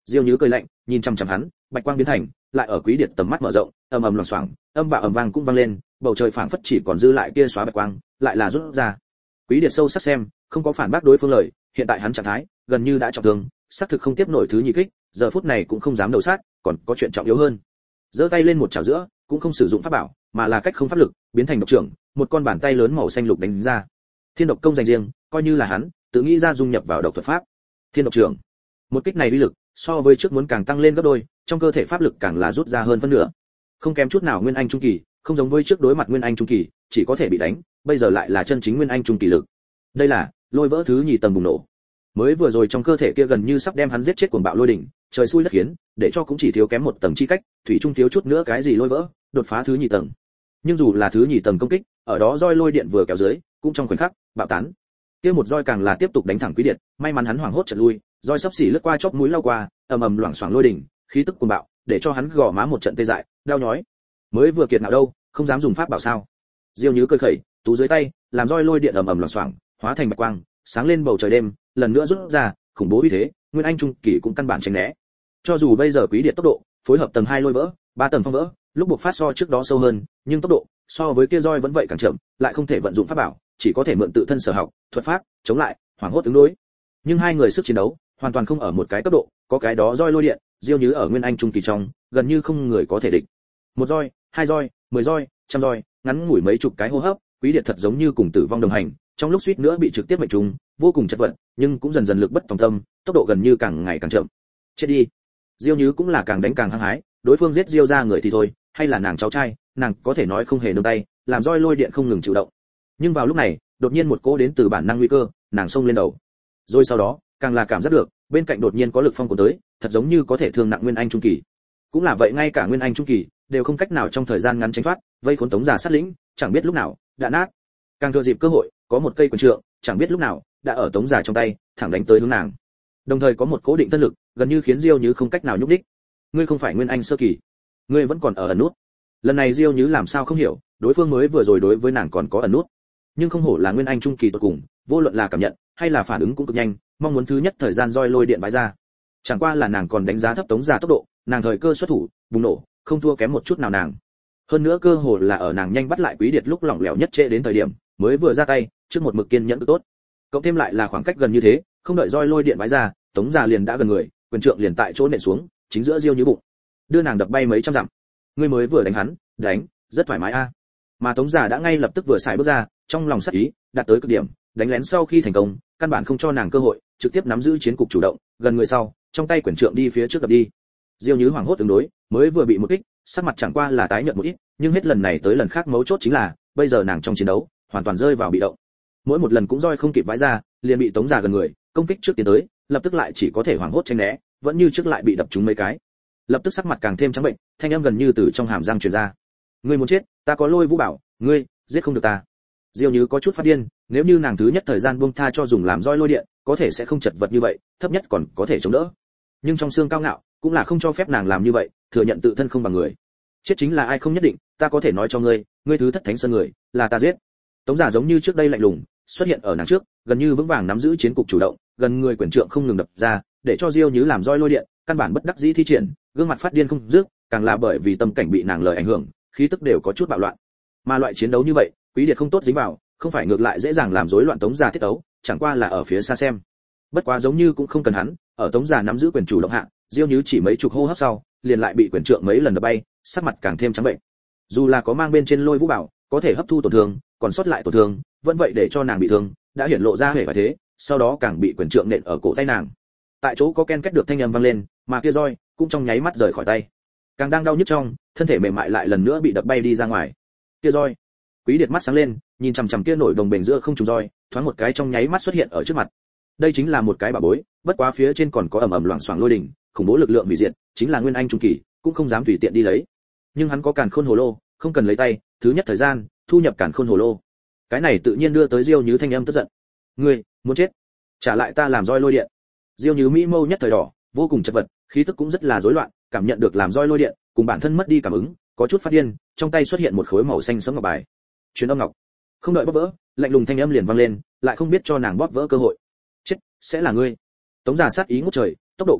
S1: Diêu Như cười lạnh, nhìn chằm chằm hắn, bạch quang biến thành, lại ở Quý Điệt tầm mắt mở rộng, ầm ầm loảng xoảng, âm bạo ầm vang cũng vang lên, bầu trời phảng phất chỉ còn dư lại kia xóa bạch quang, lại là rút ra. Quý Điệt sâu sắc xem, không có phản bác đối phương lời, hiện tại hắn trạng thái gần như đã trọng thương, xác thực không tiếp nổi thứ nhị kích, giờ phút này cũng không dám đầu sát, còn có chuyện trọng yếu hơn. Giơ tay lên một chảo giữa, cũng không sử dụng pháp bảo, mà là cách không pháp lực, biến thành độc trưởng, một con bàn tay lớn màu xanh lục đánh ra. Thiên độc công dành riêng, coi như là hắn tự nghĩ ra dung nhập vào độc thuật pháp. Thiên độc trưởng, một kích này uy lực so với trước muốn càng tăng lên gấp đôi, trong cơ thể pháp lực càng là rút ra hơn phân nửa. Không kém chút nào nguyên anh trung kỳ, không giống với trước đối mặt nguyên anh trung kỳ, chỉ có thể bị đánh, bây giờ lại là chân chính nguyên anh trung kỳ lực. Đây là lôi vỡ thứ nhì tầng bùng nổ. Mới vừa rồi trong cơ thể kia gần như sắp đem hắn giết chết cuồng bạo lôi đỉnh, trời xui đất khiến, để cho cũng chỉ thiếu kém một tầng chi cách, thủy trung thiếu chút nữa cái gì lôi vỡ, đột phá thứ nhì tầng. Nhưng dù là thứ nhì tầng công kích, ở đó roi lôi điện vừa kéo dưới, cũng trong khoảnh khắc bạo tán. Kia một roi càng là tiếp tục đánh thẳng Quý Điệt, may mắn hắn hoảng hốt chợt lui, roi sắp xỉ lướt qua chóp mũi lao qua, ầm ầm loảng xoảng lôi đỉnh, khí tức cuồng bạo, để cho hắn gò má một trận tê dại, đau nhói. Mới vừa kiệt nào đâu, không dám dùng pháp bảo sao? Diêu Như cười khẩy, tú dưới tay, làm roi lôi điện ầm ầm loảng xoảng, hóa thành bạch quang, sáng lên bầu trời đêm, lần nữa rút ra, khủng bố uy thế, nguyên anh trung kỳ cũng căn bản tránh né. Cho dù bây giờ Quý Điệt tốc độ, phối hợp tầng 2 lôi vỡ, 3 tầng phong vỡ, lúc buộc phát so trước đó sâu hơn, nhưng tốc độ so với kia roi vẫn vậy càng chậm, lại không thể vận dụng pháp bảo, chỉ có thể mượn tự thân sở học, thuật pháp, chống lại, hoảng hốt ứng đối. Nhưng hai người sức chiến đấu hoàn toàn không ở một cái cấp độ, có cái đó roi lôi điện, Diêu Như ở nguyên anh trung kỳ trong, gần như không người có thể địch. Một roi, hai roi, 10 roi, trăm roi, ngắn ngủi mấy chục cái hô hấp, Quý Điệt thật giống như cùng tử vong đồng hành, trong lúc suýt nữa bị trực tiếp mệnh trúng, vô cùng chật vật, nhưng cũng dần dần lực bất tòng tâm, tốc độ gần như càng ngày càng chậm. Chết đi. Diêu Như cũng là càng đánh càng hăng hái, đối phương giết Diêu ra người thì thôi, hay là nàng cháu trai, nàng có thể nói không hề nương tay, làm roi lôi điện không ngừng chịu động. Nhưng vào lúc này, đột nhiên một cỗ đến từ bản năng nguy cơ, nàng xông lên đầu. Rồi sau đó, càng là cảm giác được, bên cạnh đột nhiên có lực phong cuốn tới, thật giống như có thể thương nặng nguyên anh trung kỳ. Cũng là vậy, ngay cả nguyên anh trung kỳ đều không cách nào trong thời gian ngắn tránh thoát, vây khốn Tống Già sát lĩnh, chẳng biết lúc nào đã nát. Càng thừa dịp cơ hội, có một cây quyền trượng, chẳng biết lúc nào đã ở Tống Già trong tay, thẳng đánh tới hướng nàng. Đồng thời có một cố định thân lực, gần như khiến Diêu Như không cách nào nhúc đích. Ngươi không phải nguyên anh sơ kỳ, ngươi vẫn còn ở ẩn nút. Lần này Diêu Như làm sao không hiểu, đối phương mới vừa rồi đối với nàng còn có ẩn nút, nhưng không hổ là nguyên anh trung kỳ tuyệt cùng, vô luận là cảm nhận hay là phản ứng cũng cực nhanh, mong muốn thứ nhất thời gian roi lôi điện vãi ra. Chẳng qua là nàng còn đánh giá thấp Tống Già tốc độ, nàng thời cơ xuất thủ, bùng nổ, không thua kém một chút nào nàng. Hơn nữa cơ hồ là ở nàng nhanh bắt lại Quý Điệt lúc lỏng lẻo nhất trễ đến thời điểm, mới vừa ra tay, trước một mực kiên nhẫn tốt. Cộng thêm lại là khoảng cách gần như thế, không đợi roi lôi điện vãi ra, Tống Già liền đã gần người, quyền trượng liền tại chỗ nện xuống, chính giữa Diêu Như bụng, đưa nàng đập bay mấy trăm dặm. Ngươi mới vừa đánh hắn, đánh rất thoải mái a. Mà Tống Già đã ngay lập tức vừa xài bước ra, trong lòng sắc ý đạt tới cực điểm, đánh lén sau khi thành công, căn bản không cho nàng cơ hội, trực tiếp nắm giữ chiến cục chủ động, gần người sau, trong tay quyền trượng đi phía trước đập đi. Diêu Như hoảng hốt ứng đối, mới vừa bị một kích, sắc mặt chẳng qua là tái nhợt một ít, nhưng hết lần này tới lần khác mấu chốt chính là, bây giờ nàng trong chiến đấu, hoàn toàn rơi vào bị động. Mỗi một lần cũng roi không kịp vãi ra, liền bị Tống Già gần người, công kích trước tiến tới, lập tức lại chỉ có thể hoảng hốt tránh né, vẫn như trước lại bị đập trúng mấy cái. Lập tức sắc mặt càng thêm trắng bệnh, thanh âm gần như từ trong hàm răng truyền ra. Ngươi muốn chết, ta có Lôi Vũ bảo, ngươi giết không được ta. Diêu Như có chút phát điên, nếu như nàng thứ nhất thời gian buông tha cho dùng làm roi lôi điện, có thể sẽ không chật vật như vậy, thấp nhất còn có thể chống đỡ. Nhưng trong xương cao ngạo, cũng là không cho phép nàng làm như vậy, thừa nhận tự thân không bằng người. Chết chính là ai không nhất định, ta có thể nói cho ngươi, ngươi thứ thất thánh sơn người, là ta giết. Tống Già giống như trước đây lạnh lùng, xuất hiện ở nàng trước, gần như vững vàng nắm giữ chiến cục chủ động, gần người quyền trượng không ngừng đập ra, để cho Diêu Như làm roi lôi điện, căn bản bất đắc dĩ thi triển, gương mặt phát điên không dứt, càng là bởi vì tâm cảnh bị nàng lời ảnh hưởng, khí tức đều có chút bạo loạn. Mà loại chiến đấu như vậy, Quý Điệt không tốt dính vào, không phải ngược lại dễ dàng làm rối loạn Tống Già tiết tấu, chẳng qua là ở phía xa xem. Bất quá giống như cũng không cần hắn, ở Tống Già nắm giữ quyền chủ động hạ, Diêu Như chỉ mấy chục hô hấp sau, liền lại bị quyền trượng mấy lần đập bay, sắc mặt càng thêm trắng bệnh. Dù là có mang bên trên Lôi Vũ bảo, có thể hấp thu tổn thương, còn sót lại tổn thương, vẫn vậy để cho nàng bị thương, đã hiển lộ ra hề phải thế, sau đó càng bị quyền trượng nện ở cổ tay nàng. Tại chỗ có ken két được thanh âm vang lên, mà kia roi cũng trong nháy mắt rời khỏi tay. Càng đang đau nhức trong, thân thể mềm mại lại lần nữa bị đập bay đi ra ngoài. Kia roi, Quý Điệt mắt sáng lên, nhìn chằm chằm kia nổi đồng bền giữa không trùng roi, thoáng một cái trong nháy mắt xuất hiện ở trước mặt. Đây chính là một cái bảo bối, bất quá phía trên còn có ầm ầm loảng xoảng lôi đỉnh, khủng bố lực lượng hủy diệt, chính là nguyên anh trung kỳ, cũng không dám tùy tiện đi lấy. Nhưng hắn có càn khôn hồ lô, không cần lấy tay, thứ nhất thời gian, thu nhập càn khôn hồ lô. Cái này tự nhiên đưa tới Diêu Như thanh âm tức giận. Ngươi muốn chết? Trả lại ta làm roi lôi điện. Diêu Như mỹ mâu nhất thời đỏ, vô cùng chật vật, khí tức cũng rất là rối loạn, cảm nhận được làm roi lôi điện, cùng bản thân mất đi cảm ứng, có chút phát điên, trong tay xuất hiện một khối màu xanh sẫm ngọc bài. Truyền âm ngọc. Không đợi bóp vỡ, lạnh lùng thanh âm liền vang lên, lại không biết cho nàng bóp vỡ cơ hội. Chết, sẽ là ngươi. Tống Già sát ý ngút trời, tốc độ cực nhanh,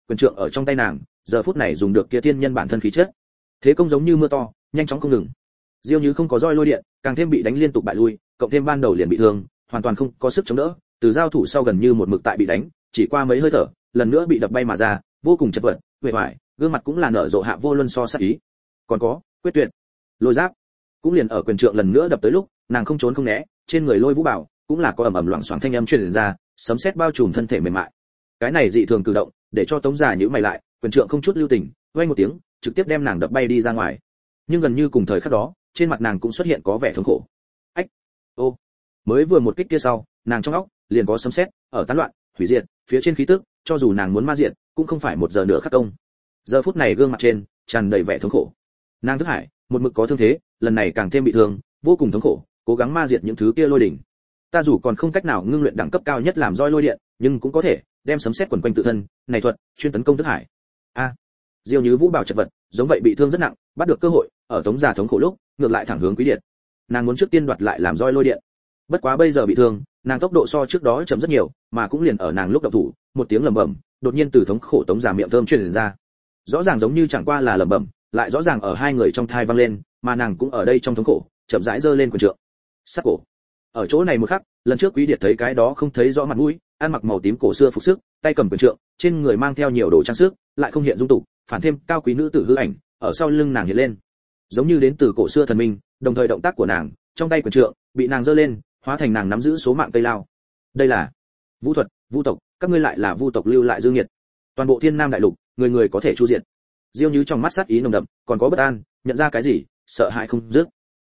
S1: quyền trượng ở trong tay nàng, giờ phút này dùng được kia thiên nhân bản thân khí chất. Thế công giống như mưa to, nhanh chóng không ngừng. Diêu Như không có roi lôi điện, càng thêm bị đánh liên tục bại lui, cộng thêm ban đầu liền bị thương, hoàn toàn không có sức chống đỡ, từ giao thủ sau gần như một mực tại bị đánh, chỉ qua mấy hơi thở, lần nữa bị đập bay mà ra, vô cùng chật vật, uể oải, gương mặt cũng là nở rộ hạ vô luân so sát ý. Còn có, quyết tuyệt, lôi giáp, cũng liền ở quyền trượng lần nữa đập tới lúc, nàng không trốn không né, trên người lôi vũ bảo cũng là có ầm ầm loảng xoảng thanh âm truyền ra, sấm sét bao trùm thân thể mềm mại. Cái này dị thường cử động, để cho Tống Giả nhíu mày lại, quyền trượng không chút lưu tình, vang một tiếng, trực tiếp đem nàng đập bay đi ra ngoài. Nhưng gần như cùng thời khắc đó, trên mặt nàng cũng xuất hiện có vẻ thống khổ. Ách, ô, mới vừa một kích kia sau, nàng trong óc liền có sấm sét ở tán loạn, hủy diệt, phía trên khí tức, cho dù nàng muốn ma diệt, cũng không phải một giờ nữa khắc công. Giờ phút này gương mặt trên tràn đầy vẻ thống khổ. Nàng thức hải, một mực có thương thế, lần này càng thêm bị thương, vô cùng thống khổ, cố gắng ma diệt những thứ kia lôi đỉnh. Ta dù còn không cách nào ngưng luyện đẳng cấp cao nhất làm roi lôi điện, nhưng cũng có thể đem sấm sét quần quanh tự thân, này thuật chuyên tấn công thức hải. A, Diêu Như Vũ bảo chật vật, giống vậy bị thương rất nặng, bắt được cơ hội, ở Tống Giả thống khổ lúc, ngược lại thẳng hướng Quý Điệt. Nàng muốn trước tiên đoạt lại làm roi lôi điện. Bất quá bây giờ bị thương, nàng tốc độ so trước đó chậm rất nhiều, mà cũng liền ở nàng lúc động thủ, một tiếng lẩm bẩm, đột nhiên từ thống khổ Tống Giả miệng thơm truyền ra. Rõ ràng giống như chẳng qua là lẩm bẩm, lại rõ ràng ở hai người trong thai vang lên, mà nàng cũng ở đây trong thống khổ, chậm rãi giơ lên quyền trượng. Sát cổ. Ở chỗ này một khắc, lần trước Quý Điệt thấy cái đó không thấy rõ mặt mũi, ăn mặc màu tím cổ xưa phục sức, tay cầm quyền trượng, trên người mang theo nhiều đồ trang sức, lại không hiện dung tục, phản thêm cao quý nữ tử hư ảnh, ở sau lưng nàng hiện lên, giống như đến từ cổ xưa thần minh, đồng thời động tác của nàng, trong tay quyền trượng bị nàng giơ lên, hóa thành nàng nắm giữ số mạng cây lao. Đây là vũ thuật, vu tộc, các ngươi lại là vu tộc lưu lại dương nghiệt. Toàn bộ Thiên Nam đại lục, người người có thể chu diệt. Diêu Như trong mắt sát ý nồng đậm, còn có bất an, nhận ra cái gì, sợ hãi không dứt.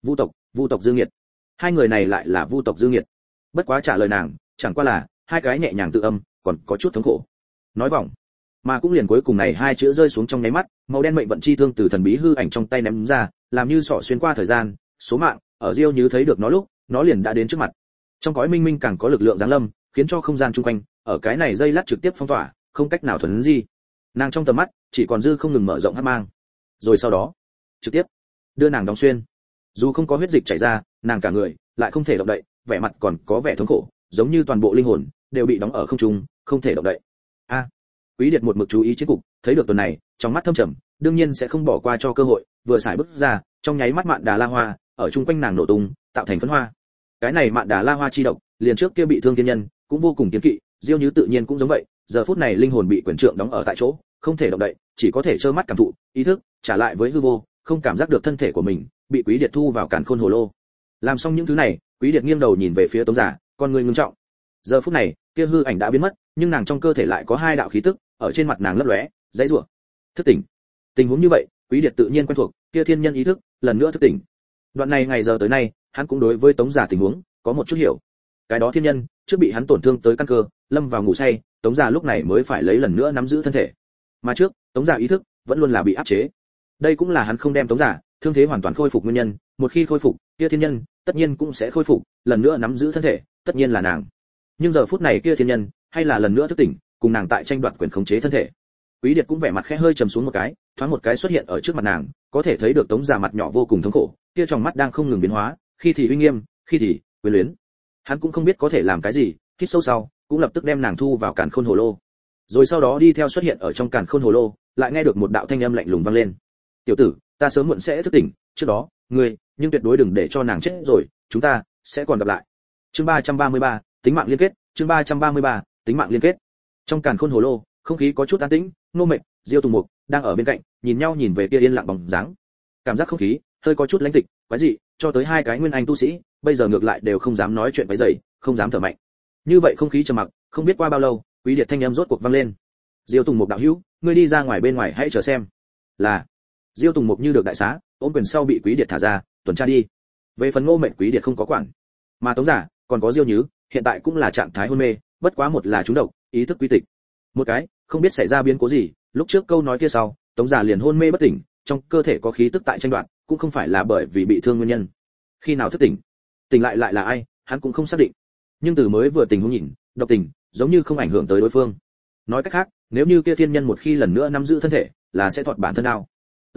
S1: Vu tộc dương nghiệt. Hai người này lại là vu tộc dương nghiệt. Bất quá trả lời nàng, chẳng qua là hai cái nhẹ nhàng tự âm, còn có chút thống khổ. Nói vòng, mà cũng liền cuối cùng này hai chữ rơi xuống trong nháy mắt, màu đen mệnh vận chi thương từ thần bí hư ảnh trong tay ném ra, làm như sọ xuyên qua thời gian, số mạng, ở Diêu Như thấy được nó lúc, nó liền đã đến trước mặt. Trong cõi minh minh càng có lực lượng giáng lâm, khiến cho không gian chung quanh ở cái này dây lát trực tiếp phong tỏa, không cách nào thuần di. Nàng trong tầm mắt chỉ còn dư không ngừng mở rộng hắc mang, rồi sau đó trực tiếp đưa nàng đóng xuyên. Dù không có huyết dịch chảy ra, nàng cả người lại không thể động đậy, vẻ mặt còn có vẻ thống khổ, giống như toàn bộ linh hồn đều bị đóng ở không trung, không thể động đậy. A, Quý Điệt một mực chú ý chiến cục, thấy được tuần này, trong mắt thâm trầm, đương nhiên sẽ không bỏ qua cho cơ hội, vừa xài bước ra, trong nháy mắt mạn đà la hoa ở chung quanh nàng nổ tung, tạo thành phấn hoa. Cái này mạn đà la hoa chi độc, liền trước kia bị thương tiên nhân, cũng vô cùng kiêng kỵ, Diêu Như tự nhiên cũng giống vậy, giờ phút này linh hồn bị quyền trượng đóng ở tại chỗ, không thể động đậy, chỉ có thể trơ mắt cảm thụ, ý thức trả lại với hư vô, không cảm giác được thân thể của mình bị Quý Điệt thu vào càn khôn hồ lô. Làm xong những thứ này, Quý Điệt nghiêng đầu nhìn về phía Tống Giả, con người ngưng trọng. Giờ phút này, kia hư ảnh đã biến mất, nhưng nàng trong cơ thể lại có hai đạo khí tức, ở trên mặt nàng lấp lóe, dãy rủa. Thức tỉnh. Tình huống như vậy, Quý Điệt tự nhiên quen thuộc, kia thiên nhân ý thức, lần nữa thức tỉnh. Đoạn này ngày giờ tới nay, hắn cũng đối với Tống Giả tình huống có một chút hiểu. Cái đó thiên nhân, trước bị hắn tổn thương tới căn cơ, lâm vào ngủ say, Tống Giả lúc này mới phải lấy lần nữa nắm giữ thân thể. Mà trước, Tống Giả ý thức vẫn luôn là bị áp chế. Đây cũng là hắn không đem Tống Giả thương thế hoàn toàn khôi phục nguyên nhân, một khi khôi phục, kia thiên nhân tất nhiên cũng sẽ khôi phục, lần nữa nắm giữ thân thể, tất nhiên là nàng. Nhưng giờ phút này kia thiên nhân, hay là lần nữa thức tỉnh, cùng nàng tại tranh đoạt quyền khống chế thân thể. Quý Điệt cũng vẻ mặt khẽ hơi trầm xuống một cái, thoáng một cái xuất hiện ở trước mặt nàng, có thể thấy được Tống Giả mặt nhỏ vô cùng thống khổ, kia trong mắt đang không ngừng biến hóa, khi thì uy nghiêm, khi thì quyến luyến. Hắn cũng không biết có thể làm cái gì, hít sâu sau, cũng lập tức đem nàng thu vào càn khôn hồ lô. Rồi sau đó đi theo xuất hiện ở trong càn khôn hồ lô, lại nghe được một đạo thanh âm lạnh lùng vang lên. "Tiểu tử, ta sớm muộn sẽ thức tỉnh, trước đó, ngươi, nhưng tuyệt đối đừng để cho nàng chết rồi, chúng ta sẽ còn gặp lại." Chương 333, tính mạng liên kết, chương 333, tính mạng liên kết. Trong càn khôn hồ lô, không khí có chút an tĩnh, Nô Mệnh, Diêu Tùng Mục đang ở bên cạnh, nhìn nhau nhìn về kia yên lặng bóng dáng. Cảm giác không khí hơi có chút lãnh tịch, quái dị, cho tới hai cái nguyên anh tu sĩ, bây giờ ngược lại đều không dám nói chuyện với dậy, không dám thở mạnh. Như vậy không khí trầm mặc, không biết qua bao lâu, Quý Điệt thanh âm rốt cuộc vang lên. "Diêu Tùng Mục đạo hữu, ngươi đi ra ngoài bên ngoài hãy chờ xem." Là. Diêu Tùng Mục như được đại xá, ôm quyền sau bị Quý Điệt thả ra, tuần tra đi. Về phần Ngô Mệnh, Quý Điệt không có quản. Mà Tống Giả, còn có Diêu Nhứ, hiện tại cũng là trạng thái hôn mê, bất quá một là trúng độc, ý thức quy tịch. Một cái, không biết xảy ra biến cố gì, lúc trước câu nói kia sau, Tống Giả liền hôn mê bất tỉnh, trong cơ thể có khí tức tại tranh đoạt, cũng không phải là bởi vì bị thương nguyên nhân. Khi nào thức tỉnh, tỉnh lại là ai, hắn cũng không xác định. Nhưng từ mới vừa tình huống nhìn, độc tình giống như không ảnh hưởng tới đối phương. Nói cách khác, nếu như kia thiên nhân một khi lần nữa nắm giữ thân thể, là sẽ thoát bản thân nào.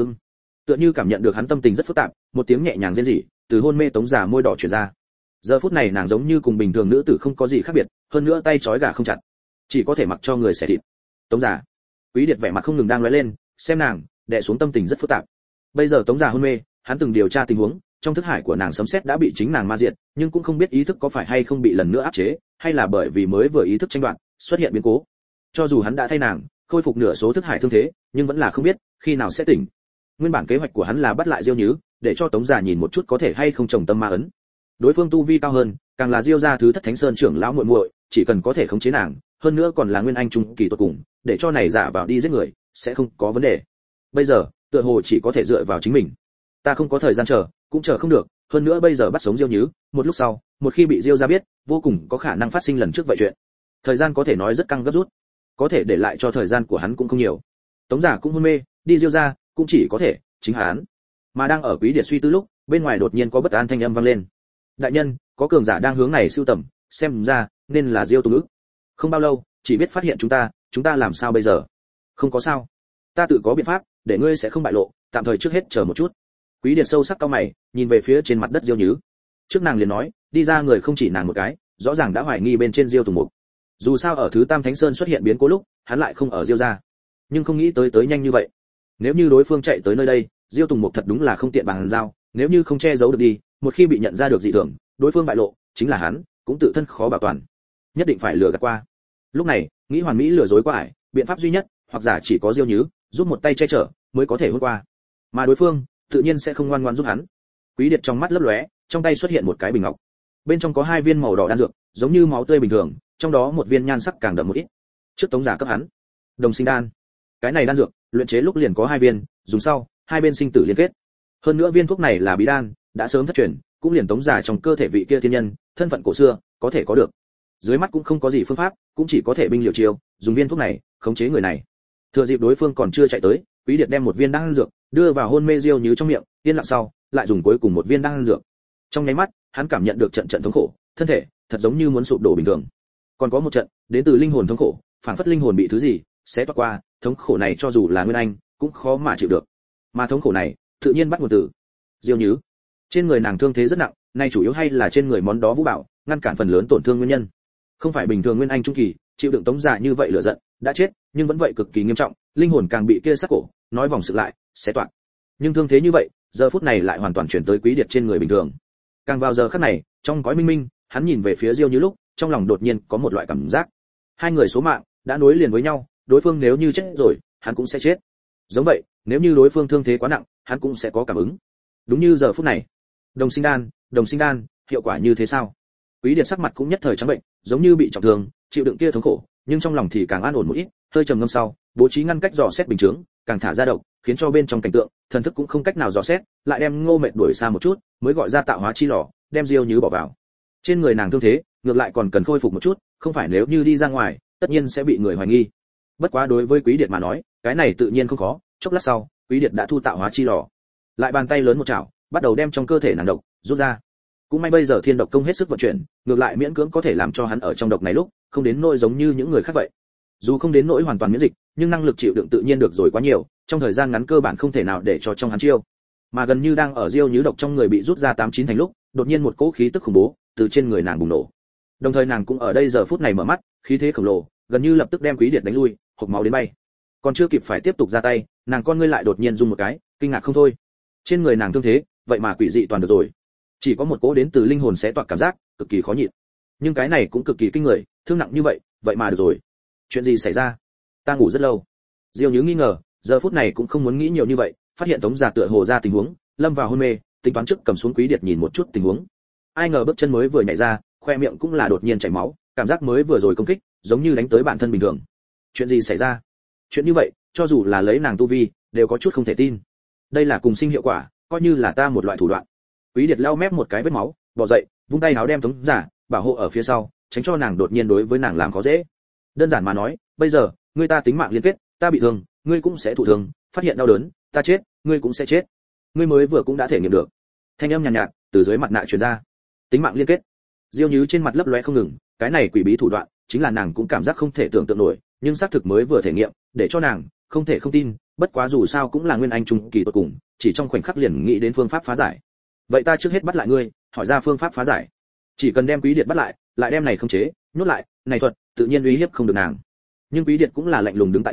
S1: Tựa như cảm nhận được hắn tâm tình rất phức tạp, một tiếng nhẹ nhàng rên rỉ, từ hôn mê Tống Giả môi đỏ truyền ra. Giờ phút này nàng giống như cùng bình thường nữ tử không có gì khác biệt, hơn nữa tay trói gà không chặt, chỉ có thể mặc cho người xẻ thịt. Tống Giả, Quý Điệt vẻ mặt không ngừng đang lóe lên, xem nàng, đè xuống tâm tình rất phức tạp. Bây giờ Tống Già hôn mê, hắn từng điều tra tình huống, trong thức hải của nàng sấm sét đã bị chính nàng ma diệt, nhưng cũng không biết ý thức có phải hay không bị lần nữa áp chế, hay là bởi vì mới vừa ý thức tranh đoạt, xuất hiện biến cố. Cho dù hắn đã thay nàng khôi phục nửa số thức hải thương thế, nhưng vẫn là không biết khi nào sẽ tỉnh. Nguyên bản kế hoạch của hắn là bắt lại Diêu Nhứ, để cho Tống Già nhìn một chút có thể hay không trồng tâm ma ấn. Đối phương tu vi cao hơn, càng là Diêu gia thứ Thất Thánh Sơn trưởng lão muội muội, chỉ cần có thể khống chế nàng, hơn nữa còn là nguyên anh trung kỳ tuyệt cùng, để cho này giả vào đi giết người, sẽ không có vấn đề. Bây giờ, tựa hồ chỉ có thể dựa vào chính mình. Ta không có thời gian chờ, cũng chờ không được, hơn nữa bây giờ bắt sống Diêu Nhứ, một lúc sau, một khi bị Diêu gia biết, vô cùng có khả năng phát sinh lần trước vậy chuyện. Thời gian có thể nói rất căng gấp rút, có thể để lại cho thời gian của hắn cũng không nhiều. Tống Già cũng hôn mê, đi Diêu gia, cũng chỉ có thể chính hắn. Mà đang ở Quý Điệt suy tư lúc, bên ngoài đột nhiên có bất an thanh âm vang lên. Đại nhân, có cường giả đang hướng này sưu tầm, xem ra nên là Diêu Tùng Ức. Không bao lâu, chỉ biết phát hiện chúng ta làm sao bây giờ? Không có sao, ta tự có biện pháp, để ngươi sẽ không bại lộ, tạm thời trước hết chờ một chút. Quý Điệt sâu sắc cau mày, nhìn về phía trên mặt đất Diêu Nhứ. Trước nàng liền nói, đi ra người không chỉ nàng một cái, rõ ràng đã hoài nghi bên trên Diêu Tùng Mục. Dù sao ở thứ Tam Thánh Sơn xuất hiện biến cố lúc, hắn lại không ở Diêu gia, nhưng không nghĩ tới nhanh như vậy. Nếu như đối phương chạy tới nơi đây, Diêu Tùng Mục thật đúng là không tiện bàn giao, nếu như không che giấu được đi, một khi bị nhận ra được dị thường, đối phương bại lộ, chính là hắn, cũng tự thân khó bảo toàn. Nhất định phải lừa gạt qua. Lúc này, nghĩ hoàn mỹ lừa dối qua ải, biện pháp duy nhất, hoặc giả chỉ có Diêu Nhứ, giúp một tay che chở, mới có thể hôn qua. Mà đối phương, tự nhiên sẽ không ngoan ngoãn giúp hắn. Quý Điệt trong mắt lấp lóe, trong tay xuất hiện một cái bình ngọc. Bên trong có 2 viên màu đỏ đan dược, giống như máu tươi bình thường, trong đó một viên nhan sắc càng đậm một ít. Trước Tống Già cấp hắn, Đồng Sinh đan. Cái này đan dược, luyện chế lúc liền có 2 viên, dùng sau, 2 bên sinh tử liên kết. Hơn nữa viên thuốc này là bí đan, đã sớm thất truyền, cũng liền Tống Già trong cơ thể vị kia thiên nhân, thân phận cổ xưa, có thể có được. Dưới mắt cũng không có gì phương pháp, cũng chỉ có thể binh liều chiêu, dùng viên thuốc này, khống chế người này. Thừa dịp đối phương còn chưa chạy tới, Quý Điệt đem một viên đan dược đưa vào hôn mê Diêu Nhứ trong miệng, yên lặng sau, lại dùng cuối cùng một viên đan dược. Trong nháy mắt, hắn cảm nhận được trận trận thống khổ, thân thể thật giống như muốn sụp đổ bình thường. Còn có một trận, đến từ linh hồn thống khổ, phản phất linh hồn bị thứ gì xé toạc qua, thống khổ này cho dù là nguyên anh, cũng khó mà chịu được. Mà thống khổ này, tự nhiên bắt nguồn từ Diêu Nhứ. Trên người nàng thương thế rất nặng, nay chủ yếu hay là trên người món đó vũ bảo, ngăn cản phần lớn tổn thương nguyên nhân. Không phải bình thường nguyên anh trung kỳ, chịu đựng Tống Già như vậy lửa giận, đã chết, nhưng vẫn vậy cực kỳ nghiêm trọng, linh hồn càng bị kia sắc cổ, nói vòng sự lại, xé toạc. Nhưng thương thế như vậy, giờ phút này lại hoàn toàn chuyển tới Quý Điệt trên người bình thường. Càng vào giờ khắc này, trong cõi minh minh, hắn nhìn về phía Diêu Nhứ lúc, trong lòng đột nhiên có một loại cảm giác. Hai người số mạng đã nối liền với nhau, đối phương nếu như chết rồi, hắn cũng sẽ chết. Giống vậy, nếu như đối phương thương thế quá nặng, hắn cũng sẽ có cảm ứng. Đúng như giờ phút này. Đồng sinh đan, hiệu quả như thế sao? Quý Điệt sắc mặt cũng nhất thời trắng bệnh, giống như bị trọng thương, chịu đựng kia thống khổ, nhưng trong lòng thì càng an ổn một ít, hơi trầm ngâm sau, bố trí ngăn cách dò xét bình chứng, càng thả ra độc, khiến cho bên trong cảnh tượng, thần thức cũng không cách nào dò xét, lại đem Ngô Mệt đuổi xa một chút, mới gọi ra tạo hóa chi lò, đem Diêu Nhứ bỏ vào. Trên người nàng thương thế, ngược lại còn cần khôi phục một chút, không phải nếu như đi ra ngoài, tất nhiên sẽ bị người hoài nghi. Bất quá đối với Quý Điệt mà nói, cái này tự nhiên không khó, chốc lát sau, Quý Điệt đã thu tạo hóa chi lò, lại bàn tay lớn một chảo, bắt đầu đem trong cơ thể nàng độc rút ra. Cũng may bây giờ thiên độc công hết sức vận chuyển, ngược lại miễn cưỡng có thể làm cho hắn ở trong độc này lúc không đến nỗi giống như những người khác vậy. Dù không đến nỗi hoàn toàn miễn dịch, nhưng năng lực chịu đựng tự nhiên được rồi quá nhiều, trong thời gian ngắn cơ bản không thể nào để cho trong hắn chiêu. Mà gần như đang ở Diêu Nhứ độc trong người bị rút ra 8-9 thành lúc, đột nhiên một cỗ khí tức khủng bố từ trên người nàng bùng nổ. Đồng thời nàng cũng ở đây giờ phút này mở mắt, khí thế khổng lồ, gần như lập tức đem Quý Điệt đánh lui, hộc máu đến bay. Còn chưa kịp phải tiếp tục ra tay, nàng con ngươi lại đột nhiên rung một cái, kinh ngạc không thôi. Trên người nàng thương thế, vậy mà quỷ dị toàn được rồi. Chỉ có một cỗ đến từ linh hồn xé toạc cảm giác, cực kỳ khó nhịn. Nhưng cái này cũng cực kỳ kinh người, thương nặng như vậy, vậy mà được rồi. Chuyện gì xảy ra? Ta ngủ rất lâu. Diêu Nhứ nghi ngờ, giờ phút này cũng không muốn nghĩ nhiều như vậy, phát hiện Tống Già tựa hồ ra tình huống, lâm vào hôn mê, tính toán trước cầm xuống Quý Điệt nhìn một chút tình huống. Ai ngờ bước chân mới vừa nhảy ra, khoe miệng cũng là đột nhiên chảy máu, cảm giác mới vừa rồi công kích, giống như đánh tới bản thân bình thường. Chuyện gì xảy ra? Chuyện như vậy, cho dù là lấy nàng tu vi, đều có chút không thể tin. Đây là cùng sinh hiệu quả, coi như là ta một loại thủ đoạn. Quý Điệt lau mép một cái vết máu, bò dậy, vung tay áo đem Tống Già bảo hộ ở phía sau, tránh cho nàng đột nhiên đối với nàng làm khó dễ. Đơn giản mà nói, bây giờ, ngươi ta tính mạng liên kết, ta bị thương, ngươi cũng sẽ thụ thương, phát hiện đau đớn, ta chết, ngươi cũng sẽ chết. Ngươi mới vừa cũng đã thể nghiệm được. Thanh âm nhàn nhạt, từ dưới mặt nạ truyền ra. Tính mạng liên kết. Diêu Nhứ trên mặt lấp lóe không ngừng, cái này quỷ bí thủ đoạn, chính là nàng cũng cảm giác không thể tưởng tượng nổi, nhưng xác thực mới vừa thể nghiệm, để cho nàng không thể không tin, bất quá dù sao cũng là nguyên anh trung kỳ tuyệt cùng, chỉ trong khoảnh khắc liền nghĩ đến phương pháp phá giải. Vậy ta trước hết bắt lại ngươi, hỏi ra phương pháp phá giải. Chỉ cần đem Quý Điệt bắt lại, lại đem này khống chế, nhốt lại, này thuật, tự nhiên uy hiếp không được nàng. Nhưng Quý Điệt cũng là lạnh lùng đứng tại chỗ,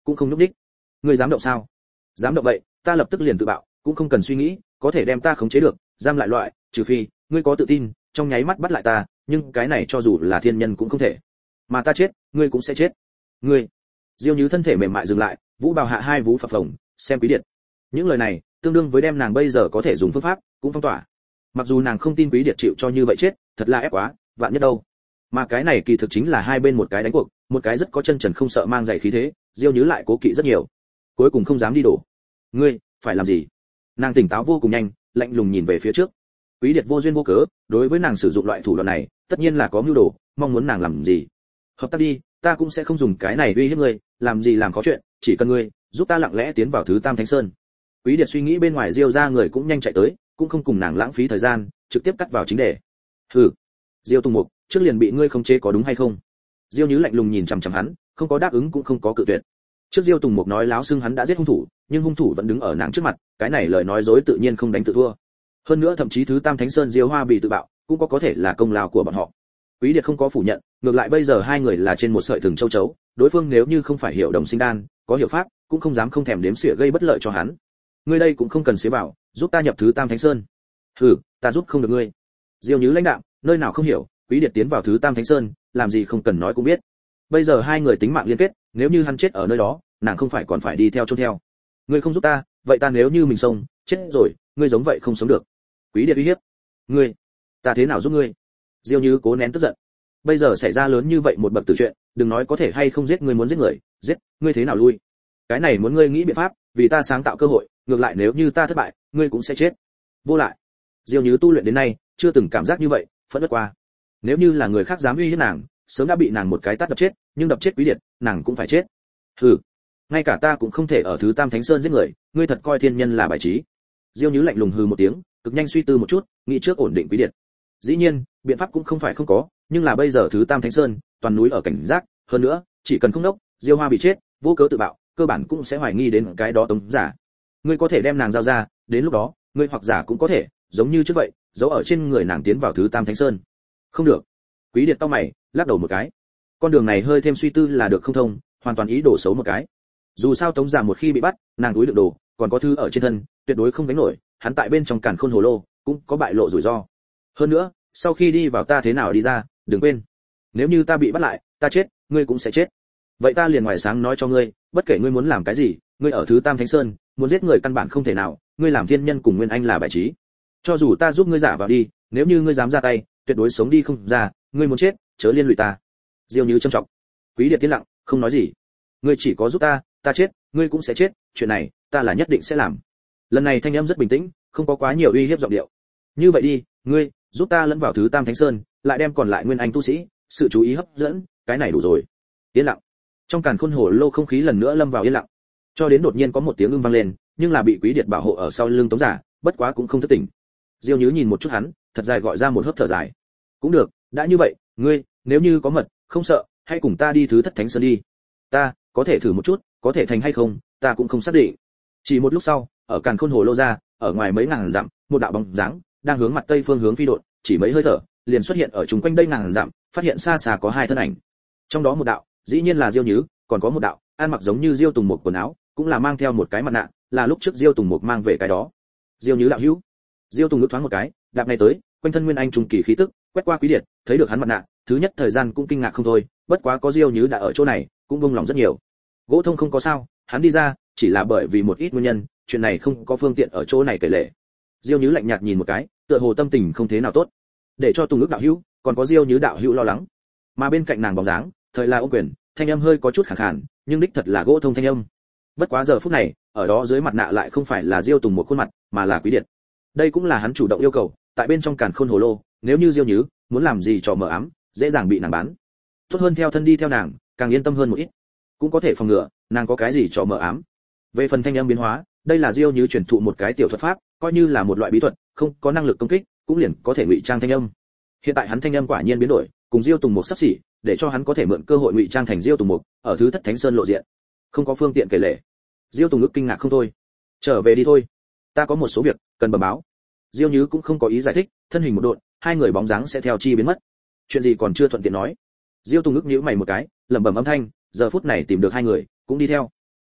S1: cũng không nhúc nhích. Ngươi dám động sao? Dám động vậy, ta lập tức liền tự bạo, cũng không cần suy nghĩ, có thể đem ta khống chế được, giam lại loại, trừ phi ngươi có tự tin, trong nháy mắt bắt lại ta, nhưng cái này cho dù là thiên nhân cũng không thể. Mà ta chết, ngươi cũng sẽ chết. Ngươi. Diêu Như thân thể mềm mại dừng lại, vũ bào hạ hai vú phập phồng, xem Quý Điệt. Những lời này, tương đương với đem nàng bây giờ có thể dùng phương pháp, cũng phong tỏa. Mặc dù nàng không tin Quý Điệt chịu cho như vậy chết, thật là ép quá, vạn nhất đâu. Mà cái này kỳ thực chính là hai bên một cái đánh cuộc, một cái rất có chân trần không sợ mang giày khí thế, Diêu Như lại cố kỵ rất nhiều, cuối cùng không dám đi đổ. Ngươi phải làm gì? Nàng tỉnh táo vô cùng nhanh, lạnh lùng nhìn về phía trước. Quý Điệt vô duyên vô cớ, đối với nàng sử dụng loại thủ đoạn này, tất nhiên là có mưu đồ, mong muốn nàng làm gì. Hợp tác đi, ta cũng sẽ không dùng cái này uy hiếp ngươi, làm gì làm khó chuyện, chỉ cần ngươi giúp ta lặng lẽ tiến vào thứ Tam Thánh Sơn. Quý Điệt suy nghĩ bên ngoài Diêu ra người cũng nhanh chạy tới, cũng không cùng nàng lãng phí thời gian, trực tiếp cắt vào chính đề. Hừ, Diêu Tùng Mục, trước liền bị ngươi khống chế có đúng hay không? Diêu Như lạnh lùng nhìn chằm chằm hắn, không có đáp ứng cũng không có cự tuyệt. Trước Diêu Tùng Mục nói láo xưng hắn đã giết hung thủ, nhưng hung thủ vẫn đứng ở nàng trước mặt, cái này lời nói dối tự nhiên không đánh tự thua. Hơn nữa thậm chí thứ Tam Thánh Sơn Diêu Hoa bị tự bạo, cũng có thể là công lao của bọn họ. Quý Điệt không có phủ nhận, ngược lại bây giờ hai người là trên một sợi thừng châu chấu, đối phương nếu như không phải hiểu đồng sinh đan, có hiểu pháp, cũng không dám không thèm đếm xỉa gây bất lợi cho hắn. Ngươi đây cũng không cần xế bảo, giúp ta nhập thứ Tam Thánh Sơn. Hừ, ta giúp không được ngươi. Diêu Như lãnh đạm, nơi nào không hiểu, Quý Điệt tiến vào thứ Tam Thánh Sơn, làm gì không cần nói cũng biết. Bây giờ hai người tính mạng liên kết, nếu như hắn chết ở nơi đó, nàng không phải còn phải đi theo chôn theo. Ngươi không giúp ta, vậy ta nếu như mình sống, chết rồi, ngươi giống vậy không sống được. Quý Điệt uy hiếp. Ngươi, ta thế nào giúp ngươi? Diêu Như cố nén tức giận. Bây giờ xảy ra lớn như vậy một bậc tử chuyện, đừng nói có thể hay không giết ngươi muốn giết người, giết, ngươi thế nào lui? Cái này muốn ngươi nghĩ biện pháp, vì ta sáng tạo cơ hội, ngược lại nếu như ta thất bại, ngươi cũng sẽ chết. Vô lại. Diêu Như tu luyện đến nay, chưa từng cảm giác như vậy, phẫn nộ qua. Nếu như là người khác dám uy hiếp nàng, sớm đã bị nàng một cái tát đập chết, nhưng đập chết Quý Điệt, nàng cũng phải chết. Hừ, ngay cả ta cũng không thể ở thứ Tam Thánh Sơn giết người, ngươi thật coi thiên nhân là bài trí. Diêu Như lạnh lùng hừ một tiếng, cực nhanh suy tư một chút, nghĩ trước ổn định Quý Điệt. Dĩ nhiên, biện pháp cũng không phải không có, nhưng là bây giờ thứ Tam Thánh Sơn, toàn núi ở cảnh giác, hơn nữa, chỉ cần không đốc, Diêu Hoa bị chết, vô cớ tự bạo, cơ bản cũng sẽ hoài nghi đến cái đó tống giả. Ngươi có thể đem nàng giao ra, đến lúc đó, ngươi hoặc giả cũng có thể, giống như trước vậy, giấu ở trên người nàng tiến vào thứ Tam Thánh Sơn. Không được. Quý Điệt cau mày, lắc đầu một cái. Con đường này hơi thêm suy tư là được không thông, hoàn toàn ý đồ xấu một cái. Dù sao tống giả một khi bị bắt, nàng túi đựng đồ, còn có thứ ở trên thân, tuyệt đối không gánh nổi, hắn tại bên trong càn khôn hồ lô, cũng có bại lộ rủi ro. Hơn nữa, sau khi đi vào ta thế nào đi ra, đừng quên, nếu như ta bị bắt lại, ta chết, ngươi cũng sẽ chết. Vậy ta liền ngoài sáng nói cho ngươi, bất kể ngươi muốn làm cái gì, ngươi ở thứ Tam Thánh Sơn, muốn giết người căn bản không thể nào, ngươi làm thiên nhân cùng Nguyên Anh là bài trí. Cho dù ta giúp ngươi giả vào đi, nếu như ngươi dám ra tay, tuyệt đối sống đi không ra, ngươi muốn chết, chớ liên lụy ta. Diêu Như trầm trọng. Quý Điệt tiến lặng, không nói gì. Ngươi chỉ có giúp ta, ta chết, ngươi cũng sẽ chết, chuyện này, ta là nhất định sẽ làm. Lần này thanh âm rất bình tĩnh, không có quá nhiều uy hiếp giọng điệu. Như vậy đi, ngươi giúp ta lẫn vào thứ Tam Thánh Sơn, lại đem còn lại Nguyên Anh tu sĩ, sự chú ý hấp dẫn, cái này đủ rồi. Yên lặng. Trong càn khôn hồ lô không khí lần nữa lâm vào yên lặng. Cho đến đột nhiên có một tiếng ưng vang lên, nhưng là bị Quý Điệt bảo hộ ở sau lưng tống giả, bất quá cũng không thức tỉnh. Diêu Như nhìn một chút hắn, thật dài gọi ra một hớp thở dài. Cũng được, đã như vậy, ngươi, nếu như có mật, không sợ, hãy cùng ta đi thứ Thất Thánh Sơn đi. Ta, có thể thử một chút, có thể thành hay không, ta cũng không xác định. Chỉ một lúc sau, ở càn khôn hồ lô ra, ở ngoài mấy ngàn dặm, một đạo bóng dáng đang hướng mặt tây phương hướng phi độn, chỉ mấy hơi thở, liền xuất hiện ở chung quanh đây ngàn dặm, phát hiện xa xa có hai thân ảnh. Trong đó một đạo, dĩ nhiên là Diêu Như, còn có một đạo, ăn mặc giống như Diêu Tùng Mục quần áo, cũng là mang theo một cái mặt nạ, là lúc trước Diêu Tùng Mục mang về cái đó. Diêu Như đạo hữu. Diêu Tùng ngước thoáng một cái, đạp ngay tới, quanh thân Nguyên Anh trung kỳ khí tức, quét qua Quý Điệt, thấy được hắn mặt nạ, thứ nhất thời gian cũng kinh ngạc không thôi, bất quá có Diêu Như đã ở chỗ này, cũng buông lòng rất nhiều. Gỗ Thông không có sao, hắn đi ra, chỉ là bởi vì một ít nguyên nhân, chuyện này không có phương tiện ở chỗ này kể lể. Diêu Như lạnh nhạt nhìn một cái, tựa hồ tâm tình không thế nào tốt. Để cho Tùng Ước đạo hữu, còn có Diêu Như đạo hữu lo lắng. Mà bên cạnh nàng bóng dáng, thời là ôm quyền, thanh âm hơi có chút khàn khàn, nhưng đích thật là Gỗ Thông thanh âm. Bất quá giờ phút này, ở đó dưới mặt nạ lại không phải là Diêu Tùng một khuôn mặt, mà là Quý Điệt. Đây cũng là hắn chủ động yêu cầu, tại bên trong càn khôn hồ lô, nếu như Diêu Như muốn làm gì trò mờ ám, dễ dàng bị nàng bán. Tốt hơn theo thân đi theo nàng, càng yên tâm hơn một ít. Cũng có thể phòng ngừa, nàng có cái gì trò mờ ám. Về phần thanh âm biến hóa, đây là Diêu Như truyền thụ một cái tiểu thuật pháp, coi như là một loại bí thuật, không có năng lực công kích, cũng liền có thể ngụy trang thanh âm. Hiện tại hắn thanh âm quả nhiên biến đổi, cùng Diêu Tùng một sắp xỉ, để cho hắn có thể mượn cơ hội ngụy trang thành Diêu Tùng một, ở thứ Thất Thánh Sơn lộ diện. Không có phương tiện kể lể. Diêu Tùng ức kinh ngạc không thôi. Trở về đi thôi, ta có một số việc cần bẩm báo. Diêu Như cũng không có ý giải thích, thân hình một độn, hai người bóng dáng sẽ theo chi biến mất. Chuyện gì còn chưa thuận tiện nói. Diêu Tùng ức nhíu mày một cái, lẩm bẩm âm thanh, giờ phút này tìm được hai người, cũng đi theo.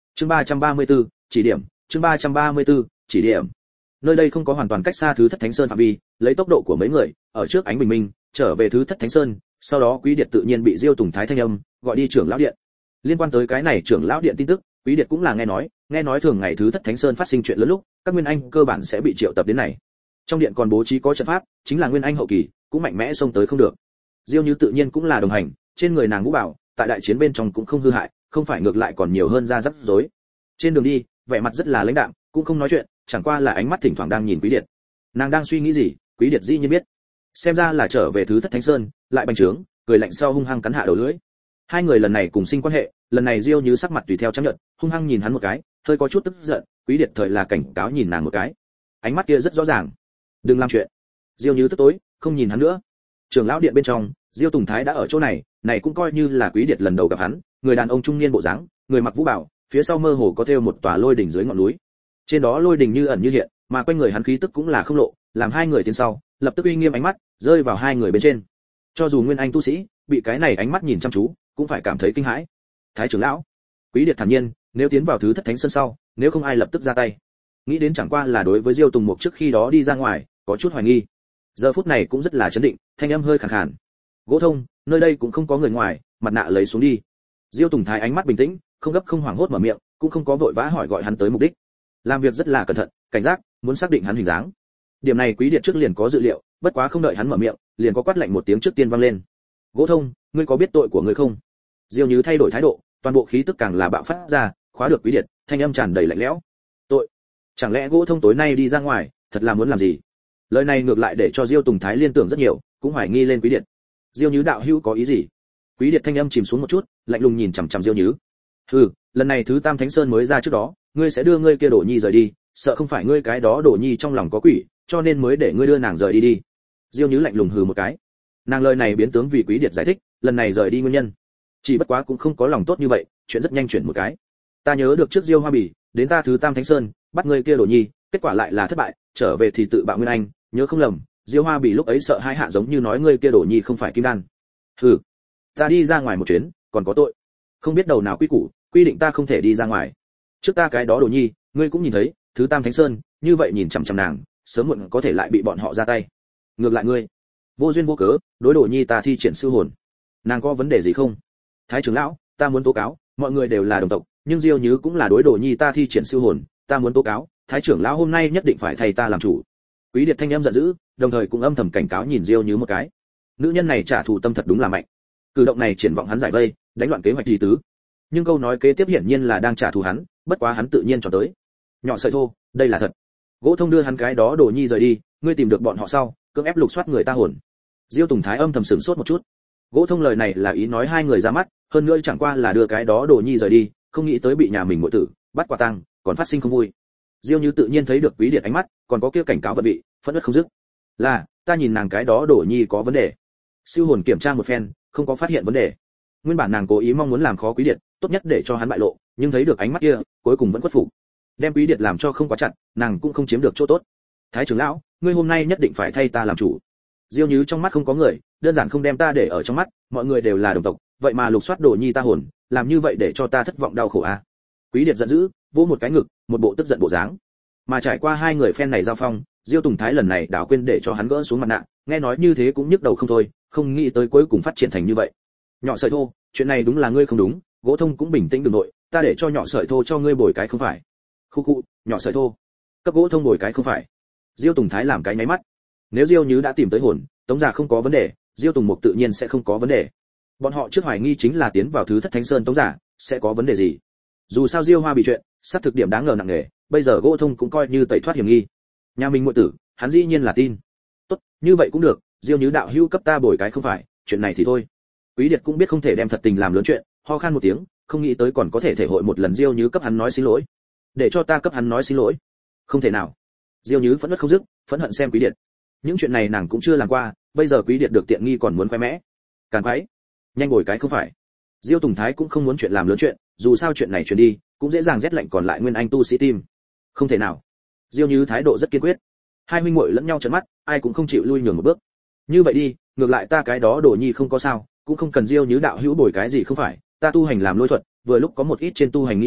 S1: Chương 334, chỉ điểm, chương 334, chỉ điểm. Nơi đây không có hoàn toàn cách xa thứ Thất Thánh Sơn phạm vi, lấy tốc độ của mấy người, ở trước ánh bình minh, trở về thứ Thất Thánh Sơn, sau đó Quý Điệt tự nhiên bị Diêu Tùng Thái thanh âm gọi đi trưởng lão điện. Liên quan tới cái này trưởng lão điện tin tức, Quý Điệt cũng là nghe nói thường ngày thứ Thất Thánh Sơn phát sinh chuyện lớn lúc, các nguyên anh cơ bản sẽ bị triệu tập đến này. Trong điện còn bố trí có trận pháp, chính là nguyên anh hậu kỳ, cũng mạnh mẽ xông tới không được. Diêu Như tự nhiên cũng là đồng hành, trên người nàng vũ bảo, tại đại chiến bên trong cũng không hư hại, không phải ngược lại còn nhiều hơn ra rắc rối. Trên đường đi, vẻ mặt rất là lãnh đạm, cũng không nói chuyện, chẳng qua là ánh mắt thỉnh thoảng đang nhìn Quý Điệt. Nàng đang suy nghĩ gì, Quý Điệt dĩ nhiên biết. Xem ra là trở về thứ Thất Thánh Sơn, lại bành trướng, cười lạnh sau hung hăng cắn hạ đầu lưỡi. Hai người lần này cùng sinh quan hệ, lần này Diêu Như sắc mặt tùy theo chấp nhận, hung hăng nhìn hắn một cái, hơi có chút tức giận, Quý Điệt thời là cảnh cáo nhìn nàng một cái. Ánh mắt kia rất rõ ràng. Đừng làm chuyện. Diêu Như tức tối, không nhìn hắn nữa. Trưởng lão điện bên trong, Diêu Tùng Thái đã ở chỗ này, này cũng coi như là Quý Điệt lần đầu gặp hắn, người đàn ông trung niên bộ dáng, người mặc vũ bào, phía sau mơ hồ có thêu một tòa lôi đỉnh dưới ngọn núi. Trên đó lôi đỉnh như ẩn như hiện, mà quanh người hắn khí tức cũng là không lộ, làm hai người tiến sau, lập tức uy nghiêm ánh mắt rơi vào hai người bên trên. Cho dù nguyên anh tu sĩ, bị cái này ánh mắt nhìn chăm chú, cũng phải cảm thấy kinh hãi. Thái trưởng lão, Quý Điệt thản nhiên, nếu tiến vào thứ Thất Thánh Sơn sau, nếu không ai lập tức ra tay. Nghĩ đến chẳng qua là đối với Diêu Tùng Mục trước khi đó đi ra ngoài, có chút hoài nghi. Giờ phút này cũng rất là chấn định, thanh âm hơi khàn khàn. Gỗ Thông, nơi đây cũng không có người ngoài, mặt nạ lấy xuống đi. Diêu Tùng Thái ánh mắt bình tĩnh, không gấp không hoảng hốt mở miệng, cũng không có vội vã hỏi gọi hắn tới mục đích. Làm việc rất là cẩn thận, cảnh giác, muốn xác định hắn hình dáng. Điểm này Quý Điệt trước liền có dự liệu, bất quá không đợi hắn mở miệng, liền có quát lạnh một tiếng trước tiên vang lên. Gỗ Thông, ngươi có biết tội của ngươi không? Diêu Như thay đổi thái độ, toàn bộ khí tức càng là bạo phát ra, khóa được Quý Điệt, thanh âm tràn đầy lạnh lẽo. Tội? Chẳng lẽ Gỗ Thông tối nay đi ra ngoài, thật là muốn làm gì? Lời này ngược lại để cho Diêu Tùng Thái liên tưởng rất nhiều, cũng hoài nghi lên Quý Điệt. Diêu Như đạo hữu có ý gì? Quý Điệt thanh âm chìm xuống một chút, lạnh lùng nhìn chằm chằm Diêu Như. Hừ, lần này thứ Tam Thánh Sơn mới ra trước đó, ngươi sẽ đưa ngươi kia Đổ Nhi rời đi, sợ không phải ngươi cái đó Đổ Nhi trong lòng có quỷ, cho nên mới để ngươi đưa nàng rời đi đi. Diêu Như lạnh lùng hừ một cái. Nàng lời này biến tướng vì Quý Điệt giải thích, lần này rời đi nguyên nhân. Chỉ bất quá cũng không có lòng tốt như vậy, chuyện rất nhanh chuyển một cái. Ta nhớ được trước Diêu Hoa Bỉ, đến ta thứ Tam Thánh Sơn, bắt ngươi kia Đổ Nhi, kết quả lại là thất bại, trở về thì tự bạo nguyên anh, nhớ không lầm, Diêu Hoa Bỉ lúc ấy sợ hai hạ giống như nói ngươi kia Đổ Nhi không phải kim đan. Hừ, ta đi ra ngoài một chuyến, còn có tội. Không biết đầu nào quy củ, quy định ta không thể đi ra ngoài. Trước ta cái đó Đổ Nhi, ngươi cũng nhìn thấy, thứ Tam Thánh Sơn, như vậy nhìn chằm chằm nàng, sớm muộn có thể lại bị bọn họ ra tay. Ngược lại ngươi, vô duyên vô cớ, đối Đổ Nhi ta thi triển sư hồn. Nàng có vấn đề gì không? Thái trưởng lão, ta muốn tố cáo, mọi người đều là đồng tộc, nhưng Diêu Như cũng là đối Đổ Nhi ta thi triển sư hồn, ta muốn tố cáo, Thái trưởng lão hôm nay nhất định phải thay ta làm chủ. Quý Điệt thanh âm giận dữ, đồng thời cũng âm thầm cảnh cáo nhìn Diêu Như một cái. Nữ nhân này trả thù tâm thật đúng là mạnh. Cử động này triển vọng hắn giải vây, đánh loạn kế hoạch gì tứ. Nhưng câu nói kế tiếp hiển nhiên là đang trả thù hắn, bất quá hắn tự nhiên cho tới. Nhỏ sợi thô, đây là thật. Gỗ Thông đưa hắn cái đó Đổ Nhi rời đi, ngươi tìm được bọn họ sau, cưỡng ép lục soát người ta hồn. Diêu Tùng Thái âm thầm sửng sốt một chút. Gỗ Thông lời này là ý nói hai người ra mắt, hơn nữa chẳng qua là đưa cái đó Đổ Nhi rời đi, không nghĩ tới bị nhà mình muội tử bắt quả tang, còn phát sinh không vui. Diêu Như tự nhiên thấy được Quý Điệt ánh mắt, còn có kia cảnh cáo vật bị, phẫn nộ không dứt. Là, ta nhìn nàng cái đó Đổ Nhi có vấn đề. Siêu hồn kiểm tra một phen, không có phát hiện vấn đề. Nguyên bản nàng cố ý mong muốn làm khó Quý Điệt, tốt nhất để cho hắn bại lộ, nhưng thấy được ánh mắt kia, cuối cùng vẫn khuất phục. Đem Quý Điệt làm cho không quá chặt, nàng cũng không chiếm được chỗ tốt. Thái trưởng lão, ngươi hôm nay nhất định phải thay ta làm chủ. Diêu Như trong mắt không có người, đơn giản không đem ta để ở trong mắt, mọi người đều là đồng tộc, vậy mà lục soát Đổ Nhi ta hồn, làm như vậy để cho ta thất vọng đau khổ à? Quý Điệt giận dữ, vỗ một cái ngực, một bộ tức giận bộ dáng. Mà trải qua hai người phen này giao phong, Diêu Tùng Thái lần này đảo quên để cho hắn gỡ xuống mặt nạ, nghe nói như thế cũng nhức đầu không thôi, không nghĩ tới cuối cùng phát triển thành như vậy. Nhỏ sợi thô, chuyện này đúng là ngươi không đúng, Gỗ Thông cũng bình tĩnh đừng nội, ta để cho nhỏ sợi thô cho ngươi bồi cái không phải. Khu khu, nhỏ sợi thô, cấp Gỗ Thông bồi cái không phải. Diêu Tùng Thái làm cái nháy mắt. Nếu Diêu Như đã tìm tới hồn, Tống Già không có vấn đề, Diêu Tùng Mục tự nhiên sẽ không có vấn đề. Bọn họ trước hoài nghi chính là tiến vào thứ Thất Thánh Sơn Tống Già sẽ có vấn đề gì. Dù sao Diêu Hoa bị chuyện, sát thực điểm đáng ngờ nặng nề, bây giờ Gỗ Thông cũng coi như tẩy thoát hiểm nghi. Nhà mình muội tử, hắn dĩ nhiên là tin. Tốt, như vậy cũng được, Diêu Như đạo hữu cấp ta bồi cái không phải, chuyện này thì thôi. Quý Điệt cũng biết không thể đem thật tình làm lớn chuyện, ho khan một tiếng, không nghĩ tới còn có thể thể hội một lần Diêu Như cấp hắn nói xin lỗi. Để cho ta cấp hắn nói xin lỗi. Không thể nào. Diêu Như phẫn nộ không dứt, phẫn hận xem Quý Điệt. Những chuyện này nàng cũng chưa làm qua, bây giờ Quý Điệt được tiện nghi còn muốn khoe mẽ. Càn quái, nhanh ngồi cái không phải. Diêu Tùng Thái cũng không muốn chuyện làm lớn chuyện, dù sao chuyện này truyền đi, cũng dễ dàng rét lạnh còn lại nguyên anh tu sĩ tim. Không thể nào. Diêu Như thái độ rất kiên quyết. Hai huynh muội lẫn nhau trợn mắt, ai cũng không chịu lui nhường một bước. Như vậy đi, ngược lại ta cái đó Đổ Nhi không có sao, cũng không cần Diêu Như đạo hữu bồi cái gì không phải, ta tu hành làm lôi thuật, vừa lúc có một ít trên tu hành nghi ngờ,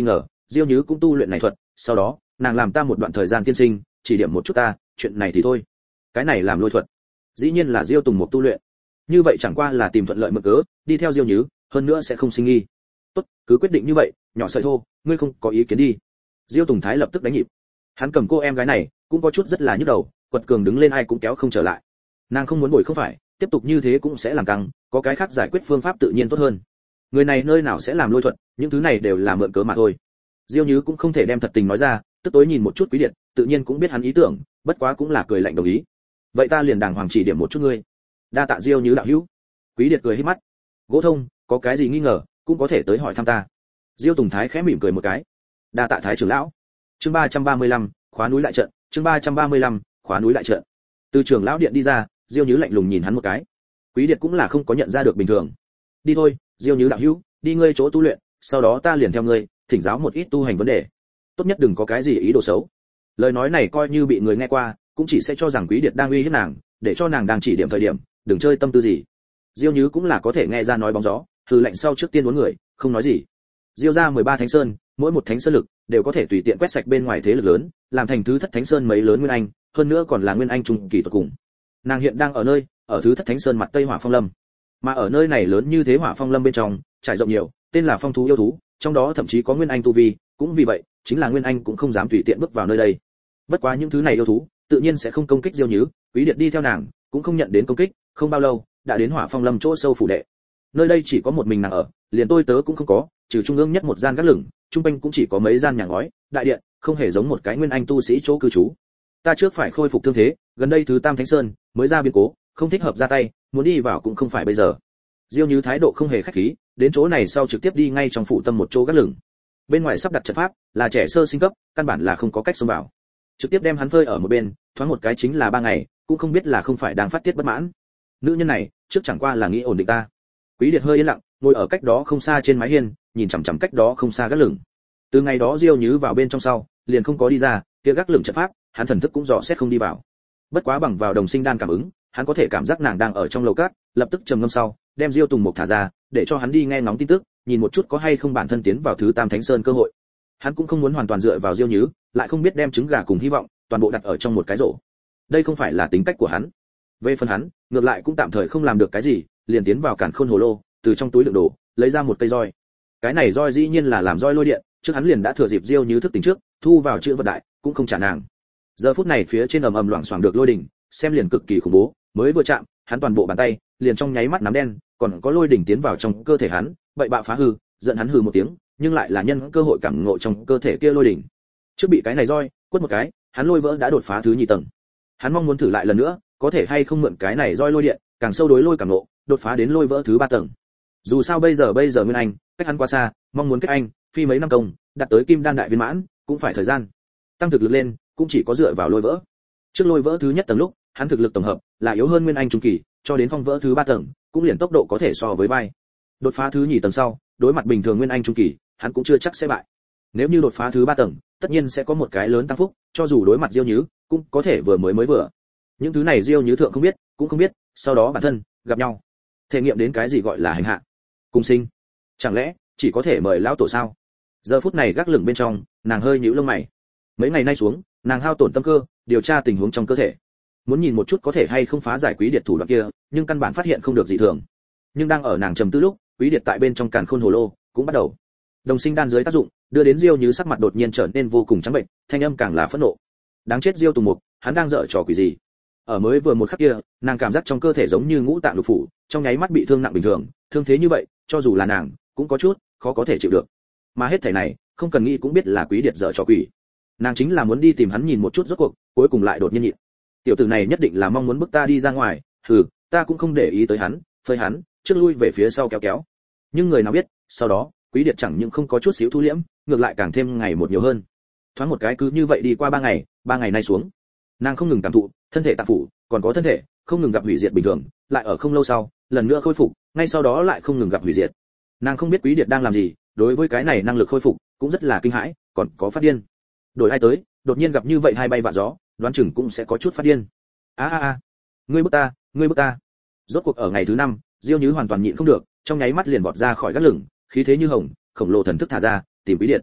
S1: Diêu Nhứ cũng tu luyện này thuật, sau đó nàng làm ta một đoạn thời gian tiên sinh, chỉ điểm một chút ta, chuyện này thì thôi. Cái này làm lôi thuật, dĩ nhiên là Diêu Tùng Mục tu luyện. Như vậy chẳng qua là tìm thuận lợi mượn cớ, đi theo Diêu Nhứ, hơn nữa sẽ không sinh nghi. Tốt, cứ quyết định như vậy, nhỏ sợi thô, ngươi không có ý kiến đi. Diêu Tùng Thái lập tức đánh nhịp. Hắn cầm cô em gái này, cũng có chút rất là nhức đầu, quật cường đứng lên ai cũng kéo không trở lại. Nàng không muốn ngồi không phải, tiếp tục như thế cũng sẽ làm căng, có cái khác giải quyết phương pháp tự nhiên tốt hơn. Người này nơi nào sẽ làm lôi thuật, những thứ này đều là mượn cớ mà thôi. Diêu Nhứ cũng không thể đem thật tình nói ra, tức tối nhìn một chút Quý Điệt, tự nhiên cũng biết hắn ý tưởng, bất quá cũng là cười lạnh đồng ý. Vậy ta liền đàng hoàng chỉ điểm một chút ngươi. Đa tạ Diêu Nhứ đạo hữu. Quý Điệt cười híp mắt. Gỗ Thông, có cái gì nghi ngờ, cũng có thể tới hỏi thăm ta. Diêu Tùng Thái khẽ mỉm cười một cái. Đa tạ Thái trưởng lão. Chương 335, khóa núi lại trận, chương 335, khóa núi lại trận. Từ trưởng lão điện đi ra, Diêu Nhứ lạnh lùng nhìn hắn một cái. Quý Điệt cũng là không có nhận ra được bình thường. Đi thôi, Diêu Nhứ đạo hữu, đi ngươi chỗ tu luyện, sau đó ta liền theo ngươi, thỉnh giáo một ít tu hành vấn đề. Tốt nhất đừng có cái gì ý đồ xấu. Lời nói này coi như bị người nghe qua, cũng chỉ sẽ cho rằng Quý Điệt đang uy hiếp nàng, để cho nàng đang chỉ điểm thời điểm, đừng chơi tâm tư gì. Diêu Nhứ cũng là có thể nghe ra nói bóng gió, hừ lạnh sau trước tiên uốn người, không nói gì. Diêu ra 13 thánh sơn, mỗi một thánh sơn lực đều có thể tùy tiện quét sạch bên ngoài thế lực lớn, làm thành thứ thất thánh sơn mấy lớn nguyên anh, hơn nữa còn là nguyên anh trung kỳ tuyệt cùng. Nàng hiện đang ở thứ thất thánh sơn mặt tây hỏa phong lâm, mà ở nơi này lớn như thế hỏa phong lâm bên trong, trải rộng nhiều, tên là phong thú yêu thú, trong đó thậm chí có nguyên anh tu vi, cũng vì vậy, chính là nguyên anh cũng không dám tùy tiện bước vào nơi đây. Bất quá những thứ này yêu thú, tự nhiên sẽ không công kích Diêu Nhứ, Quý Điệt đi theo nàng, cũng không nhận đến công kích, không bao lâu, đã đến hỏa phong lâm chỗ sâu phủ đệ. Nơi đây chỉ có một mình nàng ở, liền tôi tớ cũng không có, trừ trung ương nhất một gian gác lửng, trung quanh cũng chỉ có mấy gian nhà ngói, đại điện, không hề giống một cái nguyên anh tu sĩ chỗ cư trú. Ta trước phải khôi phục thương thế, gần đây thứ Tam Thánh Sơn mới ra biến cố, không thích hợp ra tay, muốn đi vào cũng không phải bây giờ. Diêu Nhứ thái độ không hề khách khí, đến chỗ này sau trực tiếp đi ngay trong phủ tâm một chỗ gác lửng. Bên ngoài sắp đặt trận pháp, là trẻ sơ sinh cấp, căn bản là không có cách xông vào. Trực tiếp đem hắn phơi ở một bên, thoáng một cái chính là 3 ngày, cũng không biết là không phải đang phát tiết bất mãn. Nữ nhân này, trước chẳng qua là nghĩ ổn định ta. Quý Điệt hơi yên lặng, ngồi ở cách đó không xa trên mái hiên, nhìn chằm chằm cách đó không xa gác lửng. Từ ngày đó Diêu Nhứ vào bên trong sau, liền không có đi ra, kia gác lửng trận pháp, hắn thần thức cũng dò xét không đi vào. Bất quá bằng vào đồng sinh đan cảm ứng, hắn có thể cảm giác nàng đang ở trong lầu cát, lập tức trầm ngâm sau, đem Diêu Tùng Mục thả ra, để cho hắn đi nghe ngóng tin tức, nhìn một chút có hay không bản thân tiến vào thứ Tam Thánh Sơn cơ hội. Hắn cũng không muốn hoàn toàn dựa vào Diêu Nhứ, lại không biết đem trứng gà cùng hy vọng toàn bộ đặt ở trong một cái rổ. Đây không phải là tính cách của hắn. Về phần hắn, ngược lại cũng tạm thời không làm được cái gì, liền tiến vào càn khôn hồ lô, từ trong túi đựng đồ, lấy ra một cây roi. Cái này roi dĩ nhiên là làm roi lôi điện, trước hắn liền đã thừa dịp Diêu Nhứ thức tỉnh trước, thu vào chữ vật đại, cũng không trả nàng. Giờ phút này phía trên ầm ầm loảng xoảng được lôi đỉnh, xem liền cực kỳ khủng bố, mới vừa chạm, hắn toàn bộ bàn tay liền trong nháy mắt nắm đen, còn có lôi đỉnh tiến vào trong cơ thể hắn, vậy bạo phá hư, giận hắn hừ một tiếng, nhưng lại là nhân cơ hội cảm ngộ trong cơ thể kia lôi đỉnh. Trước bị cái này roi quất một cái, hắn lôi vỡ đã đột phá thứ nhị tầng. Hắn mong muốn thử lại lần nữa, có thể hay không mượn cái này roi lôi điện, càng sâu đối lôi cảm ngộ, đột phá đến lôi vỡ thứ 3 tầng. Dù sao bây giờ nguyên anh, cách hắn quá xa, mong muốn kết anh, phi mấy năm công, đạt tới kim đan đại viên mãn, cũng phải thời gian. Tăng thực lực lên, cũng chỉ có dựa vào lôi vỡ. Trước lôi vỡ thứ nhất tầng lúc, hắn thực lực tổng hợp là yếu hơn nguyên anh trung kỳ, cho đến phong vỡ thứ 3 tầng, cũng liền tốc độ có thể so với vai. Đột phá thứ nhì tầng sau, đối mặt bình thường nguyên anh trung kỳ, hắn cũng chưa chắc sẽ bại. Nếu như đột phá thứ 3 tầng, tất nhiên sẽ có một cái lớn tăng phúc, cho dù đối mặt Diêu Nhứ, cũng có thể vừa mới vừa. Những thứ này Diêu Nhứ thượng không biết, cũng không biết, sau đó bản thân gặp nhau, thể nghiệm đến cái gì gọi là hành hạ, cùng sinh. Chẳng lẽ chỉ có thể mời lão tổ sao? Giờ phút này gác lửng bên trong, nàng hơi nhíu lông mày. Mấy ngày nay xuống, nàng hao tổn tâm cơ, điều tra tình huống trong cơ thể, muốn nhìn một chút có thể hay không phá giải Quý Điệt thủ đoạn kia, nhưng căn bản phát hiện không được gì thường. Nhưng đang ở nàng trầm tư lúc, Quý Điệt tại bên trong càn khôn hồ lô cũng bắt đầu. Đồng sinh đan dưới tác dụng, đưa đến Diêu Nhứ sắc mặt đột nhiên trở nên vô cùng trắng bệnh, thanh âm càng là phẫn nộ. Đáng chết Diêu Tùng Mục, hắn đang dở trò quỷ gì? Ở mới vừa một khắc kia, nàng cảm giác trong cơ thể giống như ngũ tạng lục phủ, trong nháy mắt bị thương nặng bình thường, thương thế như vậy, cho dù là nàng, cũng có chút khó có thể chịu được. Mà hết thảy này, không cần nghĩ cũng biết là Quý Điệt dở trò quỷ. Nàng chính là muốn đi tìm hắn nhìn một chút rốt cuộc, cuối cùng lại đột nhiên nhịn. Tiểu tử này nhất định là mong muốn bức ta đi ra ngoài, ta cũng không để ý tới hắn, phơi hắn, trước lui về phía sau kéo kéo. Nhưng người nào biết, sau đó, Quý Điệt chẳng những không có chút xíu thu liễm, ngược lại càng thêm ngày một nhiều hơn. Thoáng một cái cứ như vậy đi qua 3 ngày nay xuống, nàng không ngừng cảm thụ, thân thể tạng phủ, còn có thân thể, không ngừng gặp hủy diệt bình thường, lại ở không lâu sau, lần nữa khôi phục, ngay sau đó lại không ngừng gặp hủy diệt. Nàng không biết Quý Điệt đang làm gì, đối với cái này năng lực khôi phục, cũng rất là kinh hãi, còn có phát điên. Đổi ai tới, đột nhiên gặp như vậy hai bay vạ gió, đoán chừng cũng sẽ có chút phát điên. Ngươi bức ta. Rốt cuộc ở ngày thứ 5, Diêu Nhứ hoàn toàn nhịn không được, trong nháy mắt liền vọt ra khỏi gác lửng, khí thế như hồng, khổng lồ thần thức thả ra, tìm Quý Điệt.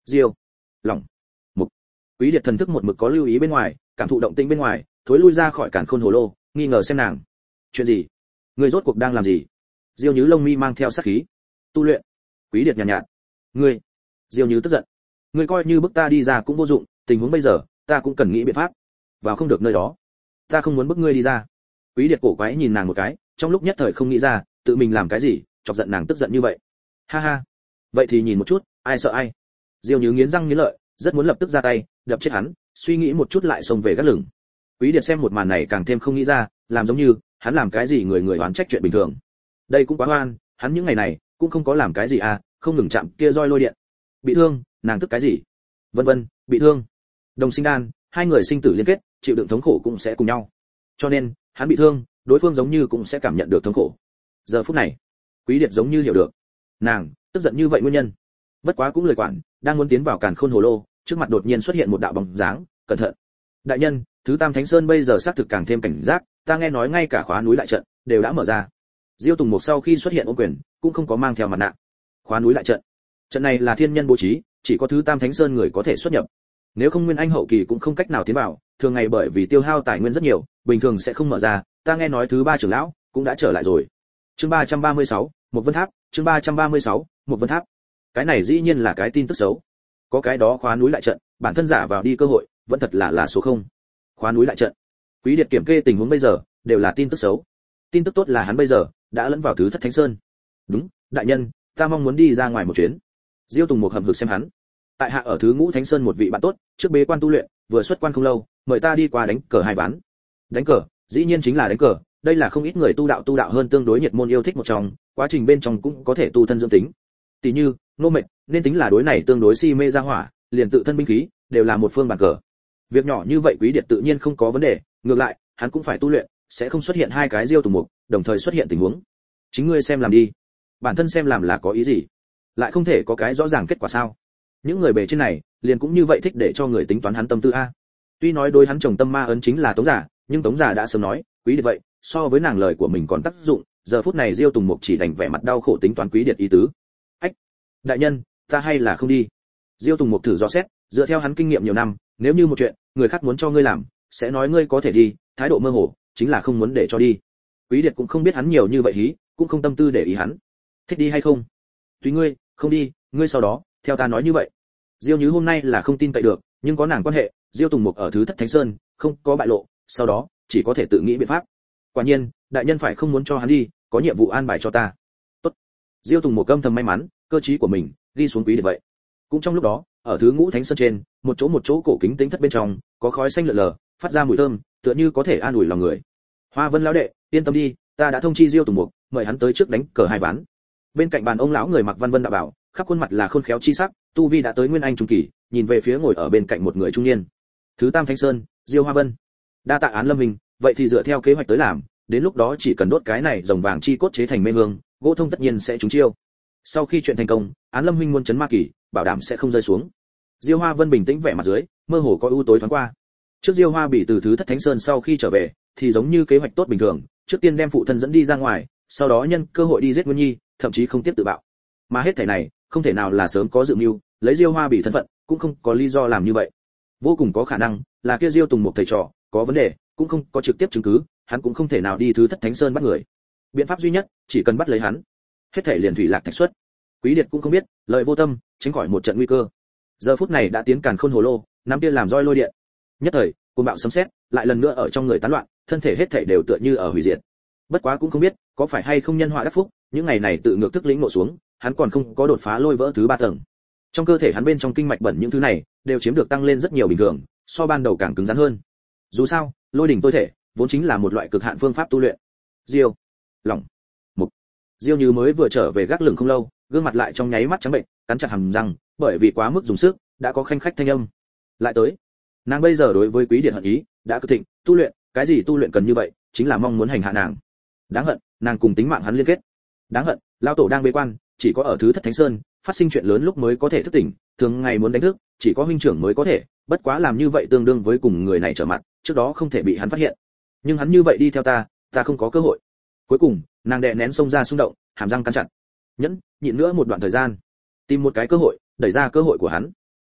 S1: Diêu, lỏng, mục. Quý Điệt thần thức một mực có lưu ý bên ngoài, cảm thụ động tĩnh bên ngoài, thối lui ra khỏi càn khôn hồ lô, nghi ngờ xem nàng. Chuyện gì? Ngươi rốt cuộc đang làm gì? Diêu Nhứ lông mi mang theo sát khí. Tu luyện. Quý Điệt nhàn nhạt. Ngươi. Diêu Nhứ tức giận. Ngươi coi như bức ta đi ra cũng vô dụng, tình huống bây giờ, ta cũng cần nghĩ biện pháp. Vào không được nơi đó. Ta không muốn bức ngươi đi ra. Quý Điệt cổ quái nhìn nàng một cái, trong lúc nhất thời không nghĩ ra, tự mình làm cái gì, chọc giận nàng tức giận như vậy. Ha ha. Vậy thì nhìn một chút, ai sợ ai. Diêu Nhứ nghiến răng nghiến lợi, rất muốn lập tức ra tay, đập chết hắn, suy nghĩ một chút lại xông về gác lửng. Quý Điệt xem một màn này càng thêm không nghĩ ra, làm giống như hắn làm cái gì người người oán trách chuyện bình thường. Đây cũng quá oan, hắn những ngày này cũng không có làm cái gì à, không ngừng chạm kia roi lôi điện. Bị thương, nàng tức cái gì? Vân vân, bị thương. Đồng sinh đan, hai người sinh tử liên kết, chịu đựng thống khổ cũng sẽ cùng nhau. Cho nên, hắn bị thương, đối phương giống như cũng sẽ cảm nhận được thống khổ. Giờ phút này, Quý Điệt giống như hiểu được, nàng tức giận như vậy nguyên nhân. Bất quá cũng lời quản, đang muốn tiến vào càn khôn hồ lô, trước mặt đột nhiên xuất hiện một đạo bóng dáng, cẩn thận. Đại nhân, thứ Tam Thánh Sơn bây giờ xác thực càng thêm cảnh giác, ta nghe nói ngay cả khóa núi đại trận đều đã mở ra. Diêu Tùng Mục sau khi xuất hiện ôm quyền, cũng không có mang theo mặt nạ. Khóa núi đại trận, trận này là thiên nhân bố trí, chỉ có thứ Tam Thánh Sơn người có thể xuất nhập. Nếu không nguyên anh hậu kỳ cũng không cách nào tiến vào, thường ngày bởi vì tiêu hao tài nguyên rất nhiều, bình thường sẽ không mở ra. Ta nghe nói thứ ba trưởng lão cũng đã trở lại rồi. Chương 336, một Vân Tháp, chương 336, một Vân Tháp. Cái này dĩ nhiên là cái tin tức xấu. Có cái đó khóa núi đại trận, bản thân giả vào đi cơ hội, vẫn thật là số không. Khóa núi đại trận. Quý Điệt kiểm kê tình huống bây giờ, đều là tin tức xấu. Tin tức tốt là hắn bây giờ đã lẫn vào thứ Thất Thánh Sơn. Đúng, đại nhân, ta mong muốn đi ra ngoài một chuyến. Diêu Tùng Mục hậm hực xem hắn. Tại hạ ở thứ Ngũ Thánh Sơn một vị bạn tốt, trước bế quan tu luyện, vừa xuất quan không lâu, mời ta đi qua đánh cờ hai ván. Đánh cờ, dĩ nhiên chính là đánh cờ, đây là không ít người tu đạo hơn tương đối nhiệt môn yêu thích một trong, quá trình bên trong cũng có thể tu thân dưỡng tính. Tỷ như, nô mệnh, nên tính là đối này tương đối si mê ra hỏa, liền tự thân binh khí, đều là một phương bàn cờ. Việc nhỏ như vậy Quý Điệt tự nhiên không có vấn đề, ngược lại, hắn cũng phải tu luyện, sẽ không xuất hiện hai cái Diêu Tùng Mục, đồng thời xuất hiện tình huống. Chính ngươi xem làm đi. Bản thân xem làm là có ý gì? Lại không thể có cái rõ ràng kết quả sao? Những người bề trên này, liền cũng như vậy thích để cho người tính toán hắn tâm tư a. Tuy nói đối hắn chồng tâm ma ấn chính là Tống Giả, nhưng Tống Giả đã sớm nói, Quý Điệt vậy, so với nàng lời của mình còn tác dụng, giờ phút này Diêu Tùng Mục chỉ đành vẻ mặt đau khổ tính toán Quý Điệt ý tứ. Ách, đại nhân, ta hay là không đi. Diêu Tùng Mục thử dò xét, dựa theo hắn kinh nghiệm nhiều năm, nếu như một chuyện, người khác muốn cho ngươi làm, sẽ nói ngươi có thể đi, thái độ mơ hồ, chính là không muốn để cho đi. Quý Điệt cũng không biết hắn nhiều như vậy hí, cũng không tâm tư để ý hắn. Thích đi hay không? Tùy ngươi, không đi, ngươi sau đó, theo ta nói như vậy. Diêu Nhứ hôm nay là không tin cậy được, nhưng có nàng quan hệ, Diêu Tùng Mục ở thứ Thất Thánh Sơn, không có bại lộ, sau đó, chỉ có thể tự nghĩ biện pháp. Quả nhiên, đại nhân phải không muốn cho hắn đi, có nhiệm vụ an bài cho ta. Tốt. Diêu Tùng Mục âm thầm may mắn, cơ trí của mình, ghi xuống Quý Điệt vậy. Cũng trong lúc đó, ở thứ Ngũ Thánh Sơn trên, một chỗ cổ kính tĩnh thất bên trong, có khói xanh lượn lờ, phát ra mùi thơm, tựa như có thể an ủi lòng người. Hoa Vân lão đệ, yên tâm đi, ta đã thông chi Diêu Tùng Mục, mời hắn tới trước đánh cờ hai ván. Bên cạnh bàn ông lão người mặc văn vân đạo bảo, khắp khuôn mặt là khôn khéo chi sắc, tu vi đã tới nguyên anh trung kỳ, nhìn về phía ngồi ở bên cạnh một người trung niên. Thứ Tam Thánh Sơn, Diêu Hoa Vân. Đa tạ Án Lâm Hình, vậy thì dựa theo kế hoạch tới làm, đến lúc đó chỉ cần đốt cái này rồng vàng chi cốt chế thành mê hương, gỗ thông tất nhiên sẽ trúng chiêu. Sau khi chuyện thành công, Án Lâm Huynh muôn chấn ma kỳ, bảo đảm sẽ không rơi xuống. Diêu Hoa Vân bình tĩnh vẻ mặt dưới, mơ hồ có ưu tối thoáng qua. Trước Diêu Hoa bị từ thứ Thất Thánh Sơn sau khi trở về, thì giống như kế hoạch tốt bình thường, trước tiên đem phụ thân dẫn đi ra ngoài, sau đó nhân cơ hội đi giết Nguyên Nhi, thậm chí không tiếp tự bạo. Mà hết thảy này, không thể nào là sớm có dự mưu, lấy Diêu Hoa bị thân phận, cũng không có lý do làm như vậy. Vô cùng có khả năng là kia Diêu Tùng một thầy trò, có vấn đề, cũng không có trực tiếp chứng cứ, hắn cũng không thể nào đi thứ Thất Thánh Sơn bắt người. Biện pháp duy nhất, chỉ cần bắt lấy hắn, hết thảy liền thủy lạc thạch xuất. Quý Điệt cũng không biết, lợi vô tâm, tránh khỏi một trận nguy cơ. Giờ phút này đã tiến càn khôn hồ lô, năm kia làm roi lôi điện. Nhất thời, cuồng bạo sấm sét, lại lần nữa ở trong người tán loạn, thân thể hết thảy đều tựa như ở hủy diệt. Bất quá cũng không biết, có phải hay không nhân họa đắc phúc, những ngày này tự ngược thức lĩnh ngộ xuống, hắn còn không có đột phá lôi vỡ thứ 3 tầng. Trong cơ thể hắn bên trong kinh mạch bẩn những thứ này, đều chiếm được tăng lên rất nhiều bình thường, so ban đầu càng cứng rắn hơn. Dù sao, lôi đỉnh tôi thể, vốn chính là một loại cực hạn phương pháp tu luyện. Diêu, lỏng, mục. Diêu Như mới vừa trở về gác lửng không lâu, gương mặt lại trong nháy mắt trắng bệnh, cắn chặt hàm răng, bởi vì quá mức dùng sức, đã có khanh khách thanh âm. Lại tới. Nàng bây giờ đối với Quý Điệt hận ý, đã cực thịnh, tu luyện, cái gì tu luyện cần như vậy, chính là mong muốn hành hạ nàng. Đáng hận, nàng cùng tính mạng hắn liên kết. Đáng hận, lão tổ đang bế quan, chỉ có ở thứ Thất Thánh Sơn, phát sinh chuyện lớn lúc mới có thể thức tỉnh, thường ngày muốn đánh thức, chỉ có huynh trưởng mới có thể, bất quá làm như vậy tương đương với cùng người này trở mặt, trước đó không thể bị hắn phát hiện. Nhưng hắn như vậy đi theo ta, ta không có cơ hội. Cuối cùng, nàng đè nén xông ra xung động, hàm răng cắn chặt. Nhẫn, nhịn nữa một đoạn thời gian, tìm một cái cơ hội, đẩy ra cơ hội của hắn.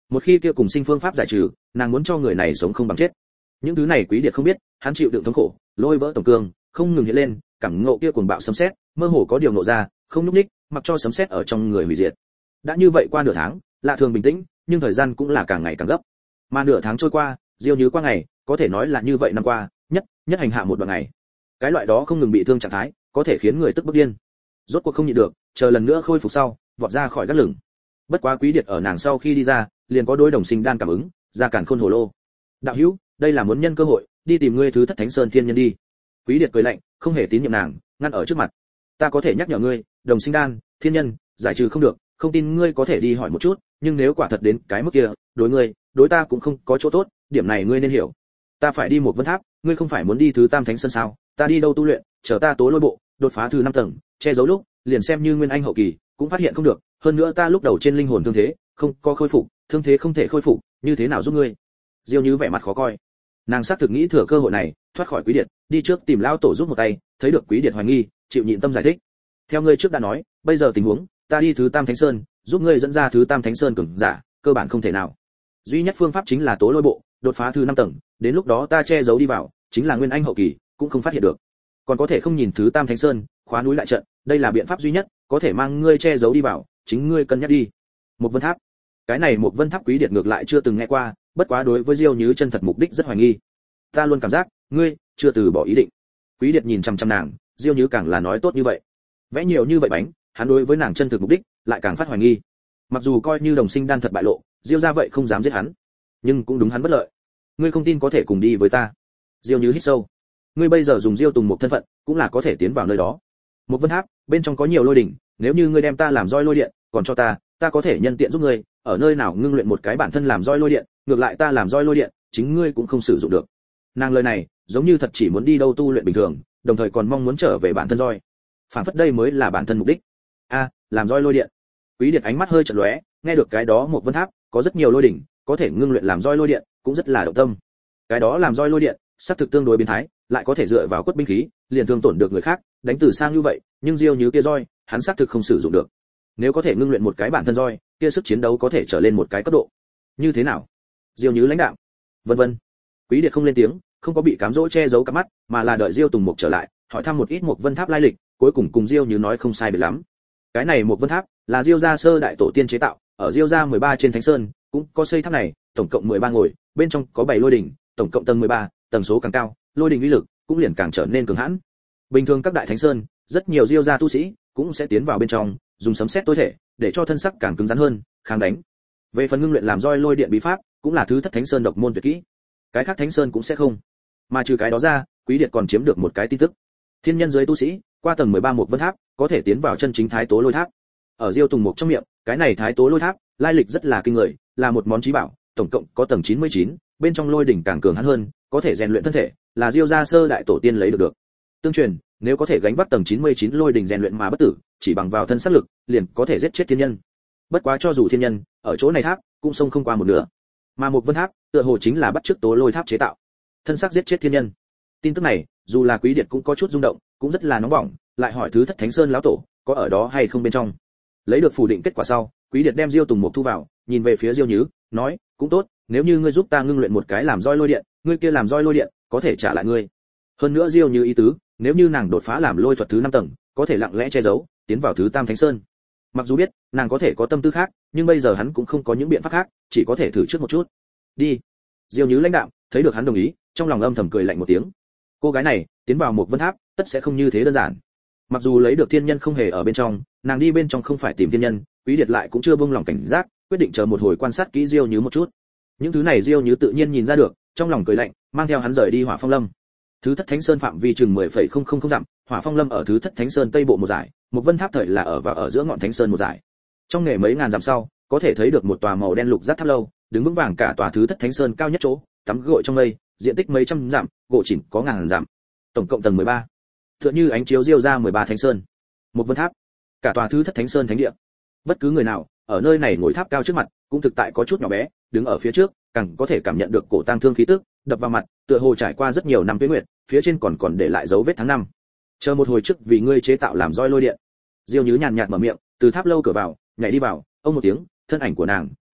S1: Một khi kia cùng sinh phương pháp giải trừ, nàng muốn cho người này sống không bằng chết. Những thứ này Quý Điệt không biết, hắn chịu đựng thống khổ, lôi vỡ tổng cương, không ngừng hiện lên, cảm ngộ kia cuồng bạo sấm sét, mơ hồ có điều ngộ ra, không lúc ních, mặc cho sấm sét ở trong người hủy diệt. Đã như vậy qua nửa tháng, lạ thường bình tĩnh, nhưng thời gian cũng là càng ngày càng gấp. Mà nửa tháng trôi qua, Diêu Như qua ngày, có thể nói là như vậy năm qua, nhất hành hạ một đoạn ngày. Cái loại đó không ngừng bị thương trạng thái, có thể khiến người tức bức điên. Rốt cuộc không nhịn được, chờ lần nữa khôi phục sau, vọt ra khỏi gác lửng. Bất quá Quý Điệt ở nàng sau khi đi ra, liền có đối đồng sinh đan cảm ứng, ra cản khôn hồ lô. Đạo hữu, đây là muốn nhân cơ hội, đi tìm ngươi thứ thất thánh sơn thiên nhân đi. Quý Điệt cười lạnh, không hề tín nhiệm nàng, ngăn ở trước mặt. Ta có thể nhắc nhở ngươi, đồng sinh đan, thiên nhân, giải trừ không được, không tin ngươi có thể đi hỏi một chút, nhưng nếu quả thật đến cái mức kia, đối ngươi, đối ta cũng không có chỗ tốt, điểm này ngươi nên hiểu. Ta phải đi một vân tháp, ngươi không phải muốn đi thứ tam thánh sơn sao? Ta đi đâu tu luyện, chờ ta tố lôi bộ, đột phá thứ 5 tầng, che giấu lúc, liền xem như nguyên anh hậu kỳ, cũng phát hiện không được, hơn nữa ta lúc đầu trên linh hồn thương thế, không có khôi phục, thương thế không thể khôi phục, như thế nào giúp ngươi? Diêu Như vẻ mặt khó coi. Nàng xác thực nghĩ thừa cơ hội này, thoát khỏi Quý Điệt, đi trước tìm lão tổ giúp một tay, thấy được Quý Điệt hoài nghi, chịu nhịn tâm giải thích. Theo ngươi trước đã nói, bây giờ tình huống, ta đi thứ tam thánh sơn, giúp ngươi dẫn ra thứ tam thánh sơn cường giả, cơ bản không thể nào. Duy nhất phương pháp chính là tố lôi bộ, đột phá thứ 5 tầng, đến lúc đó ta che giấu đi vào, chính là nguyên anh hậu kỳ, cũng không phát hiện được. Còn có thể không nhìn thứ tam thánh sơn, khóa núi lại trận, đây là biện pháp duy nhất, có thể mang ngươi che giấu đi vào, chính ngươi cân nhắc đi. Một vân tháp. Cái này một vân tháp Quý Điệt ngược lại chưa từng nghe qua, bất quá đối với Diêu Như chân thật mục đích rất hoài nghi. Ta luôn cảm giác, ngươi chưa từ bỏ ý định. Quý Điệt nhìn chăm chăm nàng, Diêu Như càng là nói tốt như vậy, vẽ nhiều như vậy bánh, hắn đối với nàng chân thực mục đích lại càng phát hoài nghi. Mặc dù coi như đồng sinh đan thật bại lộ, Diêu gia vậy không dám giết hắn, nhưng cũng đúng hắn bất lợi. Ngươi không tin có thể cùng đi với ta. Diêu Như hít sâu. Ngươi bây giờ dùng Diêu Tùng một thân phận, cũng là có thể tiến vào nơi đó. Một vân tháp, bên trong có nhiều lôi đỉnh, nếu như ngươi đem ta làm roi lôi điện, còn cho ta có thể nhân tiện giúp ngươi, ở nơi nào ngưng luyện một cái bản thân làm roi lôi điện, ngược lại ta làm roi lôi điện, chính ngươi cũng không sử dụng được. Nàng lời này, giống như thật chỉ muốn đi đâu tu luyện bình thường, đồng thời còn mong muốn trở về bản thân roi. Phản phất đây mới là bản thân mục đích. Làm roi lôi điện. Quý Điệt ánh mắt hơi chợt lóe, nghe được cái đó một vân tháp, có rất nhiều lôi đỉnh, có thể ngưng luyện làm roi lôi điện, cũng rất là động tâm. Cái đó làm roi lôi điện, xác thực tương đối biến thái, lại có thể dựa vào quất binh khí, liền thương tổn được người khác, đánh từ sang như vậy, nhưng Diêu Như kia roi, hắn xác thực không sử dụng được. Nếu có thể ngưng luyện một cái bản thân roi, kia sức chiến đấu có thể trở lên một cái cấp độ. Như thế nào? Diêu Như lãnh đạo. Vân vân. Quý Điệt không lên tiếng, không có bị cám dỗ che giấu cặp mắt, mà là đợi Diêu Tùng Mục trở lại, hỏi thăm một ít một vân tháp lai lịch, cuối cùng cùng Diêu Như nói không sai biệt lắm. Cái này một vân tháp là Diêu gia sơ đại tổ tiên chế tạo, ở Diêu gia 13 trên Thánh Sơn, cũng có xây tháp này, tổng cộng 13 ngồi, bên trong có 7 lôi đỉnh, tổng cộng tầng 13, tầng số càng cao, lôi đỉnh uy lực cũng liền càng trở nên cường hãn. Bình thường các đại Thánh Sơn, rất nhiều Diêu gia tu sĩ cũng sẽ tiến vào bên trong, dùng sấm sét tối thể, để cho thân sắc càng cứng rắn hơn, kháng đánh. Về phần ngưng luyện làm roi lôi điện bí pháp, cũng là thứ thất Thánh Sơn độc môn tuyệt kỹ. Cái khác Thánh Sơn cũng sẽ không. Mà trừ cái đó ra, Quý Điệt còn chiếm được một cái tin tức. Thiên nhân giới tu sĩ, qua tầng 13 một vân tháp, có thể tiến vào chân chính Thái Tố Lôi Tháp. Ở Diêu Tùng Mục trong miệng, cái này Thái Tố Lôi Tháp, lai lịch rất là kinh người, là một món chí bảo, tổng cộng có tầng 99, bên trong lôi đỉnh càng cường hãn hơn, có thể rèn luyện thân thể, là Diêu gia sơ đại tổ tiên lấy được. Tương truyền, nếu có thể gánh vác tầng 99 lôi đỉnh rèn luyện mà bất tử, chỉ bằng vào thân sát lực, liền có thể giết chết thiên nhân. Bất quá cho dù thiên nhân, ở chỗ này tháp, cũng xông không qua một nửa. Mà một vân tháp, tựa hồ chính là bắt chước Tố Lôi Tháp chế tạo. Thân xác giết chết thiên nhân. Tin tức này, dù là Quý Điệt cũng có chút rung động, cũng rất là nóng bỏng, lại hỏi thứ thất Thánh Sơn lão tổ, có ở đó hay không bên trong. Lấy được phủ định kết quả sau, Quý Điệt đem Diêu Tùng Mục thu vào, nhìn về phía Diêu Như, nói, cũng tốt, nếu như ngươi giúp ta ngưng luyện một cái làm roi lôi điện, ngươi kia làm roi lôi điện, có thể trả lại ngươi. Hơn nữa Diêu Như ý tứ, nếu như nàng đột phá làm lôi thuật thứ 5 tầng, có thể lặng lẽ che giấu, tiến vào thứ tam Thánh Sơn. Mặc dù biết, nàng có thể có tâm tư khác, nhưng bây giờ hắn cũng không có những biện pháp khác, chỉ có thể thử trước một chút. Đi. Diêu Như lãnh đạm, thấy được hắn đồng ý, trong lòng âm thầm cười lạnh một tiếng. Cô gái này, tiến vào một vân tháp, tất sẽ không như thế đơn giản. Mặc dù lấy được thiên nhân không hề ở bên trong, nàng đi bên trong không phải tìm thiên nhân, Quý Điệt lại cũng chưa buông lòng cảnh giác, quyết định chờ một hồi quan sát kỹ Diêu Như một chút. Những thứ này Diêu Như tự nhiên nhìn ra được, trong lòng cười lạnh, mang theo hắn rời đi Hỏa Phong Lâm. Thứ thất Thánh Sơn phạm vi chừng 10,000 dặm, Hỏa Phong Lâm ở thứ thất Thánh Sơn tây bộ một dải, một vân tháp thời là ở giữa ngọn Thánh Sơn một dải. Trong nghề mấy ngàn dặm sau, có thể thấy được một tòa màu đen lục giác tháp lâu, đứng vững vàng cả tòa thứ thất Thánh Sơn cao nhất chỗ, tắm gội trong mây, diện tích mấy trăm dặm, gỗ chỉnh có ngàn dặm. Tổng cộng tầng 13. Tựa như ánh chiếu Diêu ra 13 Thánh Sơn. Một vân tháp, cả tòa thứ thất Thánh Sơn thánh địa. Bất cứ người nào ở nơi này ngồi tháp cao trước mặt, cũng thực tại có chút nhỏ bé, đứng ở phía trước, càng có thể cảm nhận được cổ tang thương khí tức, đập vào mặt, tựa hồ trải qua rất nhiều năm tuế nguyệt, phía trên còn để lại dấu vết tháng năm. Chờ một hồi trước vì ngươi chế tạo làm roi lôi điện. Diêu Như nhàn nhạt mở miệng, từ tháp lâu cửa vào, nhảy đi vào, ông một tiếng, thân ảnh của nàng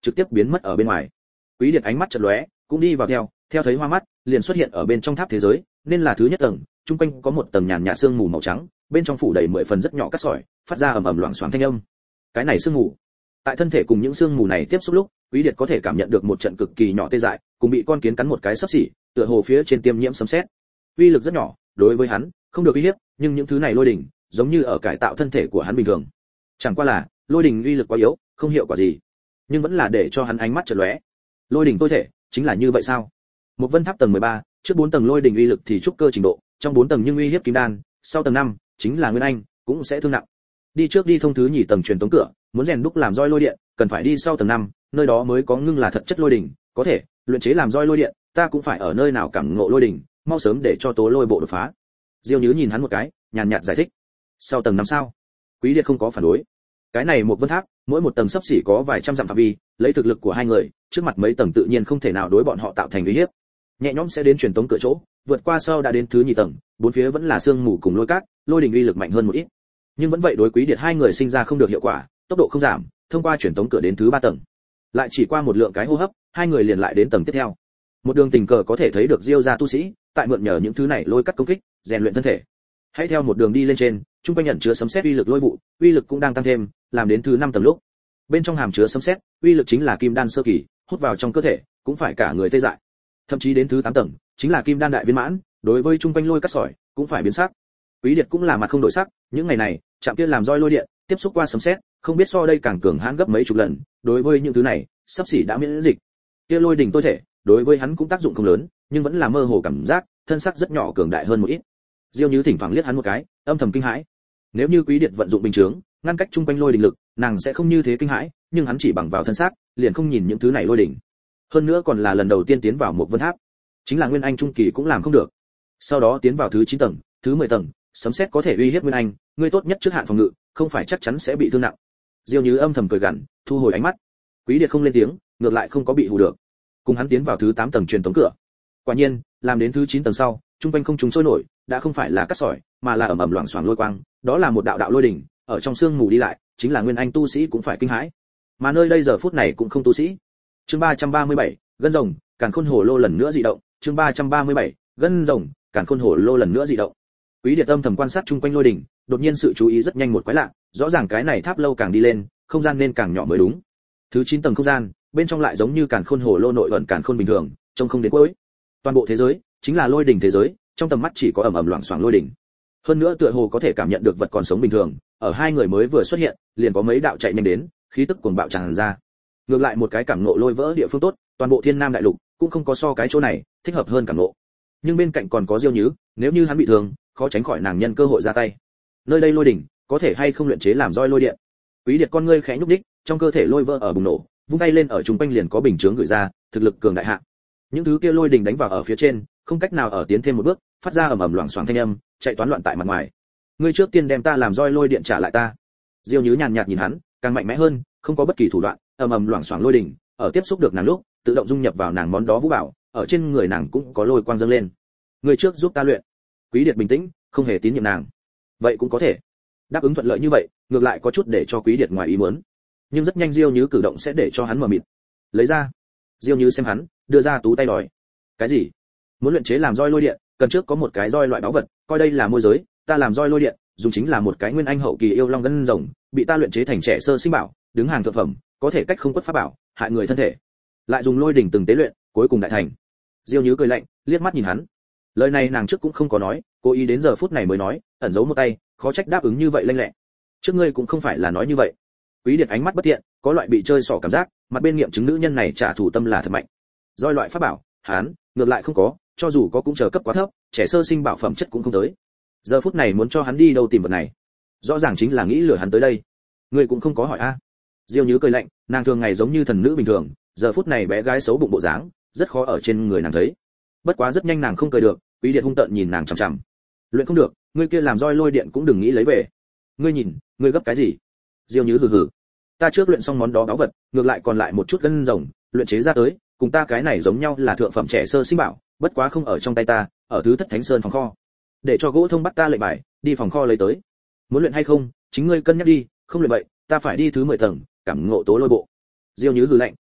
S1: trực tiếp biến mất ở bên ngoài. Quý Điệt ánh mắt chợt lóe, cũng đi vào theo thấy hoa mắt, liền xuất hiện ở bên trong tháp thế giới, nên là thứ nhất tầng, trung quanh có một tầng nhàn nhạt sương mù màu trắng, bên trong phủ đầy 10 phần rất nhỏ cát sỏi, phát ra ầm ầm loảng xoảng thanh âm. Cái này sương mù. Tại thân thể cùng những sương mù này tiếp xúc lúc, Quý Điệt có thể cảm nhận được một trận cực kỳ nhỏ tê dại, cùng bị con kiến cắn một cái sắp xỉ, tựa hồ phía trên tiêm nhiễm sấm sét. Uy lực rất nhỏ, đối với hắn, không được uy hiếp, nhưng những thứ này lôi đỉnh, giống như ở cải tạo thân thể của hắn bình thường. Chẳng qua là, lôi đỉnh uy lực quá yếu, không hiệu quả gì, nhưng vẫn là để cho hắn ánh mắt chợt lóe. Lôi đỉnh tôi thể, chính là như vậy sao? Một vân tháp tầng 13, trước 4 tầng lôi đỉnh uy lực thì trúc cơ trình độ, trong 4 tầng nhưng uy hiếp kim đan, sau tầng 5 chính là nguyên anh, cũng sẽ thương nặng. Đi trước đi thông thứ nhì tầng truyền tống cửa, muốn rèn đúc làm roi lôi điện, cần phải đi sau tầng 5, nơi đó mới có ngưng là thật chất lôi đỉnh, có thể luyện chế làm roi lôi điện, ta cũng phải ở nơi nào cảm ngộ lôi đỉnh, mau sớm để cho tố lôi bộ đột phá. Diêu Nhứ nhìn hắn một cái, nhàn nhạt giải thích. Sau tầng 5 sao? Quý Điệt không có phản đối. Cái này một vân tháp, mỗi một tầng sắp xỉ có vài trăm dặm phạm vi, lấy thực lực của hai người, trước mặt mấy tầng tự nhiên không thể nào đối bọn họ tạo thành uy hiếp. Nhẹ nhõm sẽ đến truyền tống cửa chỗ, vượt qua sau đã đến thứ nhì tầng, bốn phía vẫn là sương mù cùng lôi cát, lôi đỉnh uy lực mạnh hơn một ít. Nhưng vẫn vậy đối Quý Điệt hai người sinh ra không được hiệu quả, tốc độ không giảm, thông qua truyền tống cửa đến thứ 3 tầng. Lại chỉ qua một lượng cái hô hấp, hai người liền lại đến tầng tiếp theo. Một đường tình cờ có thể thấy được Diêu gia tu sĩ, tại mượn nhờ những thứ này lôi cắt công kích, rèn luyện thân thể. Hãy theo một đường đi lên trên, trung quanh nhận chứa sấm sét uy lực lôi vụ, uy lực cũng đang tăng thêm, làm đến thứ 5 tầng lúc. Bên trong hàm chứa sấm sét, uy lực chính là kim đan sơ kỳ, hút vào trong cơ thể, cũng phải cả người tê dại. Thậm chí đến thứ 8 tầng, chính là kim đan đại viên mãn, đối với trung quanh lôi cắt sỏi, cũng phải biến sắc. Quý Điệt cũng là mặt không đổi sắc, những ngày này, chạm kia làm roi lôi điện, tiếp xúc qua sấm sét, không biết so đây càng cường hãn gấp mấy chục lần, đối với những thứ này, sắp xỉ đã miễn dịch. Kia lôi đỉnh tôi thể, đối với hắn cũng tác dụng không lớn, nhưng vẫn là mơ hồ cảm giác, thân sắc rất nhỏ cường đại hơn một ít. Diêu Như thỉnh thoảng liếc hắn một cái, âm thầm kinh hãi. Nếu như Quý Điệt vận dụng bình chướng, ngăn cách trung quanh lôi đỉnh lực, nàng sẽ không như thế kinh hãi, nhưng hắn chỉ bằng vào thân xác, liền không nhìn những thứ này lôi đỉnh. Hơn nữa còn là lần đầu tiên tiến vào một vân tháp, chính là nguyên anh trung kỳ cũng làm không được. Sau đó tiến vào thứ 9 tầng, thứ 10 tầng, sấm sét có thể uy hiếp nguyên anh, ngươi tốt nhất trước hạn phòng ngự, không phải chắc chắn sẽ bị thương nặng. Diêu Như âm thầm cười gằn, thu hồi ánh mắt. Quý Điệt không lên tiếng, ngược lại không có bị hù được. Cùng hắn tiến vào thứ 8 tầng truyền tống cửa. Quả nhiên, làm đến thứ 9 tầng sau, trung quanh không trùng sôi nổi, đã không phải là cát sỏi, mà là ầm ầm loảng xoảng lôi quang, đó là một đạo đạo lôi đỉnh, ở trong sương mù đi lại, chính là nguyên anh tu sĩ cũng phải kinh hãi. Mà nơi đây giờ phút này cũng không tu sĩ. Chương 337, gân rồng, càn khôn hồ lô lần nữa dị động, chương 337, gân rồng, càn khôn hồ lô lần nữa dị động. Quý Điệt âm thầm quan sát trung quanh lôi đỉnh, đột nhiên sự chú ý rất nhanh một quái lạ, rõ ràng cái này tháp lâu càng đi lên, không gian nên càng nhỏ mới đúng. Thứ 9 tầng không gian, bên trong lại giống như càn khôn hồ lô nội ẩn càn khôn bình thường, trông không đến cuối. Toàn bộ thế giới chính là lôi đỉnh thế giới, trong tầm mắt chỉ có ầm ầm loảng xoảng lôi đỉnh. Hơn nữa tựa hồ có thể cảm nhận được vật còn sống bình thường, ở hai người mới vừa xuất hiện, liền có mấy đạo chạy nhanh đến, khí tức cuồng bạo tràn ra. Ngược lại một cái cảm ngộ lôi vỡ địa phương tốt, toàn bộ Thiên Nam đại lục cũng không có so cái chỗ này thích hợp hơn cảm ngộ. Nhưng bên cạnh còn có Diêu Nhứ, nếu như hắn bị thương, khó tránh khỏi nàng nhân cơ hội ra tay. Nơi đây lôi đỉnh, có thể hay không luyện chế làm roi lôi điện. Quý Điệt con ngươi khẽ nhúc nhích, trong cơ thể lôi vỡ ở bùng nổ, vung tay lên ở trung quanh liền có bình chướng gửi ra, thực lực cường đại hạ. Những thứ kia lôi đỉnh đánh vào ở phía trên, không cách nào ở tiến thêm một bước, phát ra ầm ầm loảng xoảng thanh âm, chạy toán loạn tại mặt ngoài. Ngươi trước tiên đem ta làm roi lôi điện trả lại ta. Diêu Nhứ nhàn nhạt nhìn hắn, càng mạnh mẽ hơn, không có bất kỳ thủ đoạn, ầm ầm loảng xoảng lôi đỉnh, ở tiếp xúc được nàng lúc, tự động dung nhập vào nàng món đó vũ bảo, ở trên người nàng cũng có lôi quang dâng lên. Ngươi trước giúp ta luyện. Quý Điệt bình tĩnh, không hề tín nhiệm nàng. Vậy cũng có thể. Đáp ứng thuận lợi như vậy, ngược lại có chút để cho Quý Điệt ngoài ý muốn. Nhưng rất nhanh Diêu Nhứ cử động sẽ để cho hắn mở mịt. Lấy ra. Diêu Nhứ xem hắn, đưa ra tú tay đòi. Cái gì? Muốn luyện chế làm roi lôi điện, cần trước có một cái roi loại báu vật, coi đây là môi giới, ta làm roi lôi điện, dùng chính là một cái nguyên anh hậu kỳ yêu long gân rồng, bị ta luyện chế thành trẻ sơ sinh bảo, đứng hàng thượng phẩm, có thể cách không quất pháp bảo, hại người thân thể. Lại dùng lôi đỉnh từng tế luyện, cuối cùng đại thành. Diêu Nhứ cười lạnh, liếc mắt nhìn hắn. Lời này nàng trước cũng không có nói, cố ý đến giờ phút này mới nói, ẩn giấu một tay, khó trách đáp ứng như vậy lanh lẹ. Trước ngươi cũng không phải là nói như vậy. Quý Điệt ánh mắt bất thiện, có loại bị chơi xỏ cảm giác, mặt bên nghiệm chứng nữ nhân này trả thù tâm là thật mạnh. Roi loại pháp bảo, hắn ngược lại không có, cho dù có cũng chờ cấp quá thấp, trẻ sơ sinh bảo phẩm chất cũng không tới. Giờ phút này muốn cho hắn đi đâu tìm vật này? Rõ ràng chính là nghĩ lừa hắn tới đây. Ngươi cũng không có hỏi a? Diêu Nhứ cười lạnh, nàng thường ngày giống như thần nữ bình thường, giờ phút này bé gái xấu bụng bộ dáng, rất khó ở trên người nàng thấy. Bất quá rất nhanh nàng không cười được, Quý Điệt hung tợn nhìn nàng chằm chằm. Luyện không được, ngươi kia làm roi lôi điện cũng đừng nghĩ lấy về. Ngươi nhìn, ngươi gấp cái gì? Diêu Nhứ hừ hừ. Ta trước luyện xong món đó báu vật, ngược lại còn lại một chút gân rồng, luyện chế ra tới, cùng ta cái này giống nhau là thượng phẩm trẻ sơ sinh bảo, bất quá không ở trong tay ta, ở thứ Thất Thánh Sơn phòng kho. Để cho gỗ thông bắt ta lệnh bài, đi phòng kho lấy tới. Muốn luyện hay không, chính ngươi cân nhắc đi, không luyện vậy, ta phải đi thứ 10 tầng, cảm ngộ tố lôi bộ. Diêu Nhứ hừ lạnh,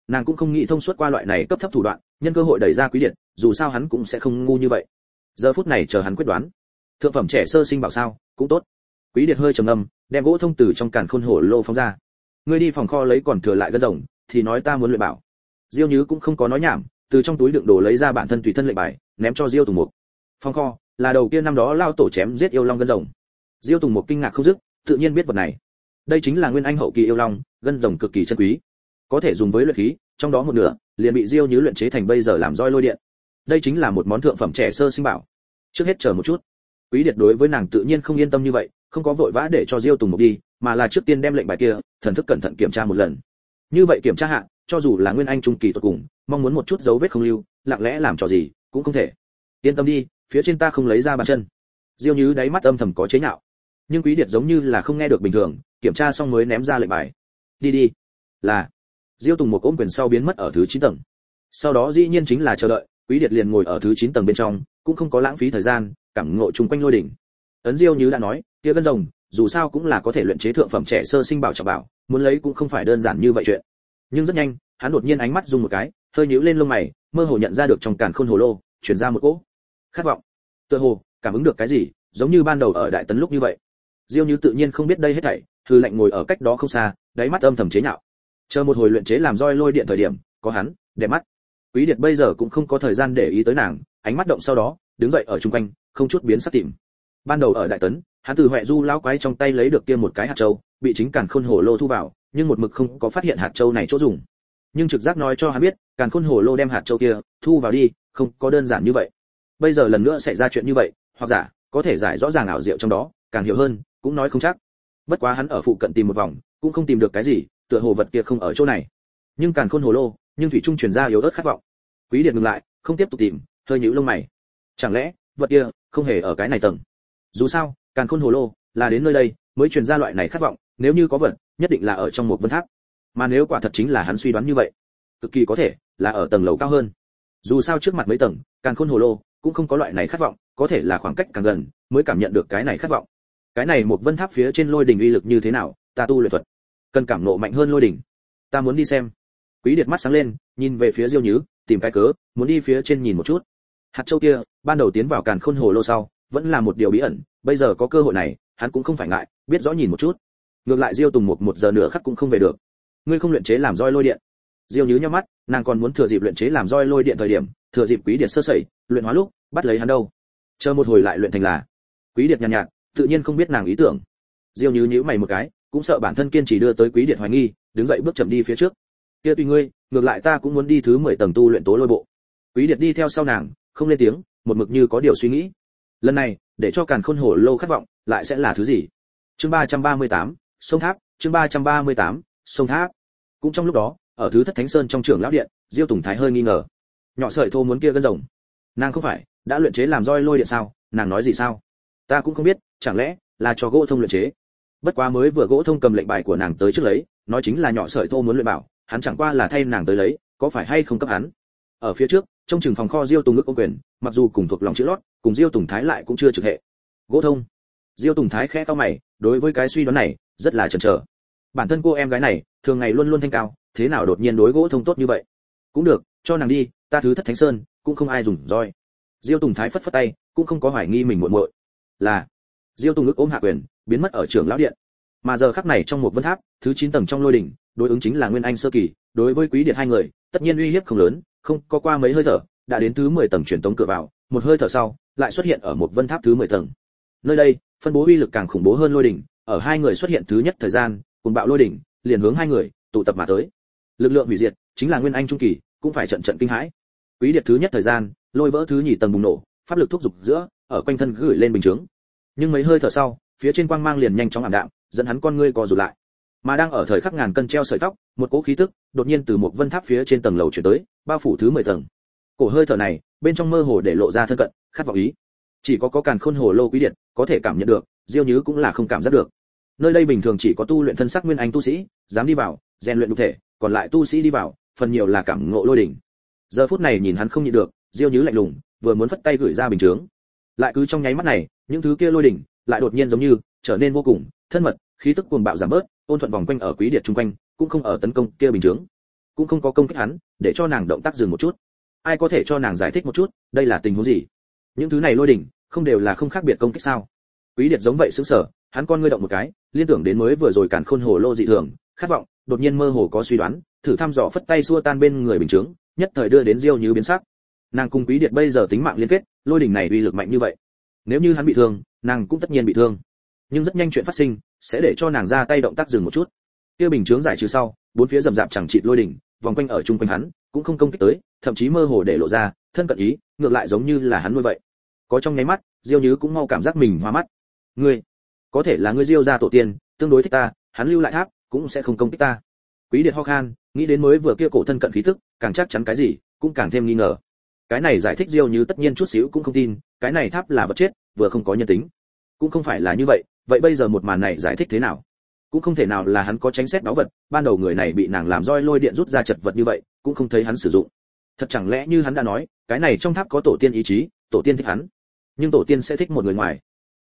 S1: nàng cũng không nghĩ thông suốt qua loại này cấp thấp thủ đoạn, nhân cơ hội đẩy ra Quý Điệt, dù sao hắn cũng sẽ không ngu như vậy. Giờ phút này chờ hắn quyết đoán. Thượng phẩm trẻ sơ sinh bảo sao, cũng tốt. Quý Điệt hơi trầm ngâm, đem gỗ thông từ trong càn khôn hổ lô phóng ra. Ngươi đi phòng kho lấy còn thừa lại gân rồng, thì nói ta muốn luyện bảo. Diêu Nhứ cũng không có nói nhảm, từ trong túi đựng đồ lấy ra bản thân tùy thân lệnh bài, ném cho Diêu Tùng Mục. Phòng kho là đầu kia năm đó lao tổ chém giết yêu long gân rồng. Diêu Tùng Mục kinh ngạc không dứt, tự nhiên biết vật này. Đây chính là nguyên anh hậu kỳ yêu long, gân rồng cực kỳ chân quý, có thể dùng với luyện khí, trong đó một nửa liền bị Diêu Nhứ luyện chế thành bây giờ làm roi lôi điện. Đây chính là một món thượng phẩm trẻ sơ sinh bảo. Trước hết chờ một chút. Quý Điệt đối với nàng tự nhiên không yên tâm như vậy, không có vội vã để cho Diêu Tùng Mục đi, mà là trước tiên đem lệnh bài kia, thần thức cẩn thận kiểm tra một lần. Như vậy kiểm tra hạ, cho dù là nguyên anh trung kỳ tuyệt cùng, mong muốn một chút dấu vết không lưu, lặng lẽ làm trò gì, cũng không thể. Yên tâm đi, phía trên ta không lấy ra bàn chân. Diêu Nhứ đáy mắt âm thầm có chế nhạo. Nhưng Quý Điệt giống như là không nghe được bình thường, kiểm tra xong mới ném ra lệnh bài. Đi đi. Là. Diêu Tùng Mục ôm quyền sau biến mất ở thứ 9 tầng. Sau đó dĩ nhiên chính là chờ đợi, Quý Điệt liền ngồi ở thứ 9 tầng bên trong, cũng không có lãng phí thời gian, cảm ngộ chung quanh lôi đỉnh. Ấn Diêu Nhứ đã nói, kia gân rồng, dù sao cũng là có thể luyện chế thượng phẩm trẻ sơ sinh bảo trọng bảo, muốn lấy cũng không phải đơn giản như vậy chuyện. Nhưng rất nhanh, hắn đột nhiên ánh mắt rung một cái, hơi nhíu lên lông mày, mơ hồ nhận ra được trong càn khôn hồ lô, truyền ra một cỗ khát vọng. Tựa hồ cảm ứng được cái gì, giống như ban đầu ở Đại Tấn lúc như vậy. Diêu Nhứ tự nhiên không biết đây hết thảy, hư lạnh ngồi ở cách đó không xa, đáy mắt âm thầm chế nhạo. Chờ một hồi luyện chế làm roi lôi điện thời điểm, có hắn, đẹp mắt. Quý Điệt bây giờ cũng không có thời gian để ý tới nàng, ánh mắt động sau đó, đứng dậy ở chung quanh, không chút biến sắc tìm. Ban đầu ở Đại Tấn, hắn từ Huệ Du lão quái trong tay lấy được kia một cái hạt châu, bị chính càn khôn hồ lô thu vào, nhưng một mực không có phát hiện hạt châu này chỗ dùng. Nhưng trực giác nói cho hắn biết, càn khôn hồ lô đem hạt châu kia thu vào đi, không có đơn giản như vậy. Bây giờ lần nữa xảy ra chuyện như vậy, hoặc giả có thể giải rõ ràng ảo diệu trong đó, càng hiểu hơn, cũng nói không chắc. Bất quá hắn ở phụ cận tìm một vòng, cũng không tìm được cái gì, tựa hồ vật kia không ở chỗ này. Nhưng càn khôn hồ lô, nhưng thủy trung truyền ra yếu ớt khát vọng. Quý Điệt ngừng lại, không tiếp tục tìm, hơi nhíu lông mày. Chẳng lẽ vật kia không hề ở cái này tầng? Dù sao, càn khôn hồ lô là đến nơi đây mới truyền ra loại này khát vọng, nếu như có vật, nhất định là ở trong một vân tháp. Mà nếu quả thật chính là hắn suy đoán như vậy, cực kỳ có thể là ở tầng lầu cao hơn. Dù sao trước mặt mấy tầng, càn khôn hồ lô cũng không có loại này khát vọng, có thể là khoảng cách càng gần mới cảm nhận được cái này khát vọng. Cái này một vân tháp phía trên lôi đỉnh uy lực như thế nào, ta tu luyện thuật cần cảm nộ mạnh hơn lôi đỉnh, ta muốn đi xem. Quý Điệt mắt sáng lên, nhìn về phía Diêu Nhứ, tìm cái cớ, muốn đi phía trên nhìn một chút. Hạt châu kia, ban đầu tiến vào càn khôn hồ lô sau, vẫn là một điều bí ẩn, bây giờ có cơ hội này, hắn cũng không phải ngại, biết rõ nhìn một chút. Ngược lại Diêu Tùng một giờ nửa khắc cũng không về được. Ngươi không luyện chế làm roi lôi điện? Diêu Nhứ nhíu mắt, nàng còn muốn thừa dịp luyện chế làm roi lôi điện thời điểm, thừa dịp Quý Điệt sơ sẩy, luyện hóa lúc, bắt lấy hắn đâu. Chờ một hồi lại luyện thành là. Quý Điệt nhàn nhạt, tự nhiên không biết nàng ý tưởng. Diêu Nhứ nhíu mày một cái, cũng sợ bản thân kiên trì đưa tới Quý Điệt hoài nghi, đứng dậy bước chậm đi phía trước. Kia tùy ngươi, ngược lại ta cũng muốn đi thứ 10 tầng tu luyện tố lôi bộ. Quý Điệt đi theo sau nàng, không lên tiếng, một mực như có điều suy nghĩ. Lần này, để cho càn khôn hồ lô khát vọng, lại sẽ là thứ gì? Chương 338, sông tháp, chương 338, sông tháp. Cũng trong lúc đó, ở thứ Thất Thánh Sơn trong trưởng lão điện, Diêu Tùng Thái hơi nghi ngờ. Nhỏ sợi thô muốn kia gân rồng. Nàng không phải đã luyện chế làm roi lôi điện sao? Nàng nói gì sao? Ta cũng không biết, chẳng lẽ là cho gỗ thông luyện chế? Bất quá mới vừa gỗ thông cầm lệnh bài của nàng tới trước lấy, nói chính là nhỏ sợi thô muốn luyện bảo, hắn chẳng qua là thay nàng tới lấy, có phải hay không cấp hắn? Ở phía trước, trong trường phòng kho Diêu Tùng Ngực ôm quyền, mặc dù cùng thuộc lòng chữ lót, cùng Diêu Tùng Thái lại cũng chưa trực hệ. Gỗ thông. Diêu Tùng Thái khẽ cau mày, đối với cái suy đoán này, rất là chần chờ. Bản thân cô em gái này, thường ngày luôn luôn thanh cao, thế nào đột nhiên đối gỗ thông tốt như vậy? Cũng được, cho nàng đi, ta thứ Thất Thánh Sơn, cũng không ai dùng roi. Diêu Tùng Thái phất phất tay, cũng không có hoài nghi mình muội muội. Là. Diêu Tùng Ngực ôm hạ quyền, biến mất ở trưởng lão điện. Mà giờ khắc này trong một vân tháp, thứ 9 tầng trong lôi đỉnh, đối ứng chính là Nguyên Anh sơ kỳ, đối với Quý Điệt hai người, tất nhiên uy hiếp không lớn, không có qua mấy hơi thở, đã đến thứ 10 tầng truyền tống cửa vào, một hơi thở sau, lại xuất hiện ở một vân tháp thứ 10 tầng. Nơi đây, phân bố uy lực càng khủng bố hơn lôi đỉnh, ở hai người xuất hiện thứ nhất thời gian, cùng bạo lôi đỉnh, liền hướng hai người tụ tập mà tới. Lực lượng hủy diệt, chính là Nguyên Anh trung kỳ, cũng phải trận trận kinh hãi. Quý Điệt thứ nhất thời gian, lôi vỡ thứ nhì tầng bùng nổ, pháp lực thúc dục giữa, ở quanh thân gửi lên bình chứng. Nhưng mấy hơi thở sau, phía trên quang mang liền nhanh chóng ảm đạm, dẫn hắn con ngươi co rụt lại. Mà đang ở thời khắc ngàn cân treo sợi tóc, một cỗ khí tức đột nhiên từ một vân tháp phía trên tầng lầu chuyển tới, bao phủ thứ 10 tầng. Cổ hơi thở này, bên trong mơ hồ để lộ ra thân cận, khát vọng ý. Chỉ có càn khôn hồ lô Quý Điệt có thể cảm nhận được, Diêu Nhứ cũng là không cảm giác được. Nơi đây bình thường chỉ có tu luyện thân sắc nguyên anh tu sĩ dám đi vào, rèn luyện nhục thể, còn lại tu sĩ đi vào, phần nhiều là cảm ngộ lôi đỉnh. Giờ phút này nhìn hắn không nhịn được, Diêu Nhứ lạnh lùng, vừa muốn phất tay gửi ra bình chướng. Lại cứ trong nháy mắt này, những thứ kia lôi đỉnh lại đột nhiên giống như trở nên vô cùng thân mật, khí tức cuồng bạo giảm bớt, ôn thuận vòng quanh ở Quý Điệt chung quanh, cũng không ở tấn công kia bình chướng. cũng không có công kích hắn, để cho nàng động tác dừng một chút. Ai có thể cho nàng giải thích một chút, đây là tình huống gì? Những thứ này lôi đỉnh, không đều là không khác biệt công kích sao? Quý Điệt giống vậy sững sờ, hắn con ngươi động một cái, liên tưởng đến mới vừa rồi càn khôn hồ lô dị thường, khát vọng, đột nhiên mơ hồ có suy đoán, thử thăm dò phất tay xua tan bên người bình chứng, nhất thời đưa đến Diêu Như biến sắc. Nàng cùng Quý Điệt bây giờ tính mạng liên kết, lôi đỉnh này uy lực mạnh như vậy, nếu như hắn bị thương, nàng cũng tất nhiên bị thương. Nhưng rất nhanh chuyện phát sinh, sẽ để cho nàng ra tay động tác dừng một chút. Kia bình chứng giải trừ sau, bốn phía rầm rạp chẳng chịt lôi đỉnh, vòng quanh ở chung quanh hắn, cũng không công kích tới, thậm chí mơ hồ để lộ ra thân cận ý, ngược lại giống như là hắn nuôi vậy. Có trong nháy mắt, Diêu Như cũng mau cảm giác mình hoa mắt. Ngươi, có thể là ngươi Diêu gia tổ tiên, tương đối thích ta, hắn lưu lại tháp, cũng sẽ không công kích ta. Quý Điệt ho khan, nghĩ đến mới vừa kia cổ thân cận khí tức, càng chắc chắn cái gì, cũng càng thêm nghi ngờ. Cái này giải thích Diêu Như tất nhiên chút xíu cũng không tin, cái này tháp là vật chết, vừa không có nhân tính. Cũng không phải là như vậy, vậy bây giờ một màn này giải thích thế nào? Cũng không thể nào là hắn có tránh xét báu vật, ban đầu người này bị nàng làm roi lôi điện rút ra chật vật như vậy, cũng không thấy hắn sử dụng. Thật chẳng lẽ như hắn đã nói, cái này trong tháp có tổ tiên ý chí, tổ tiên thích hắn, nhưng tổ tiên sẽ thích một người ngoài.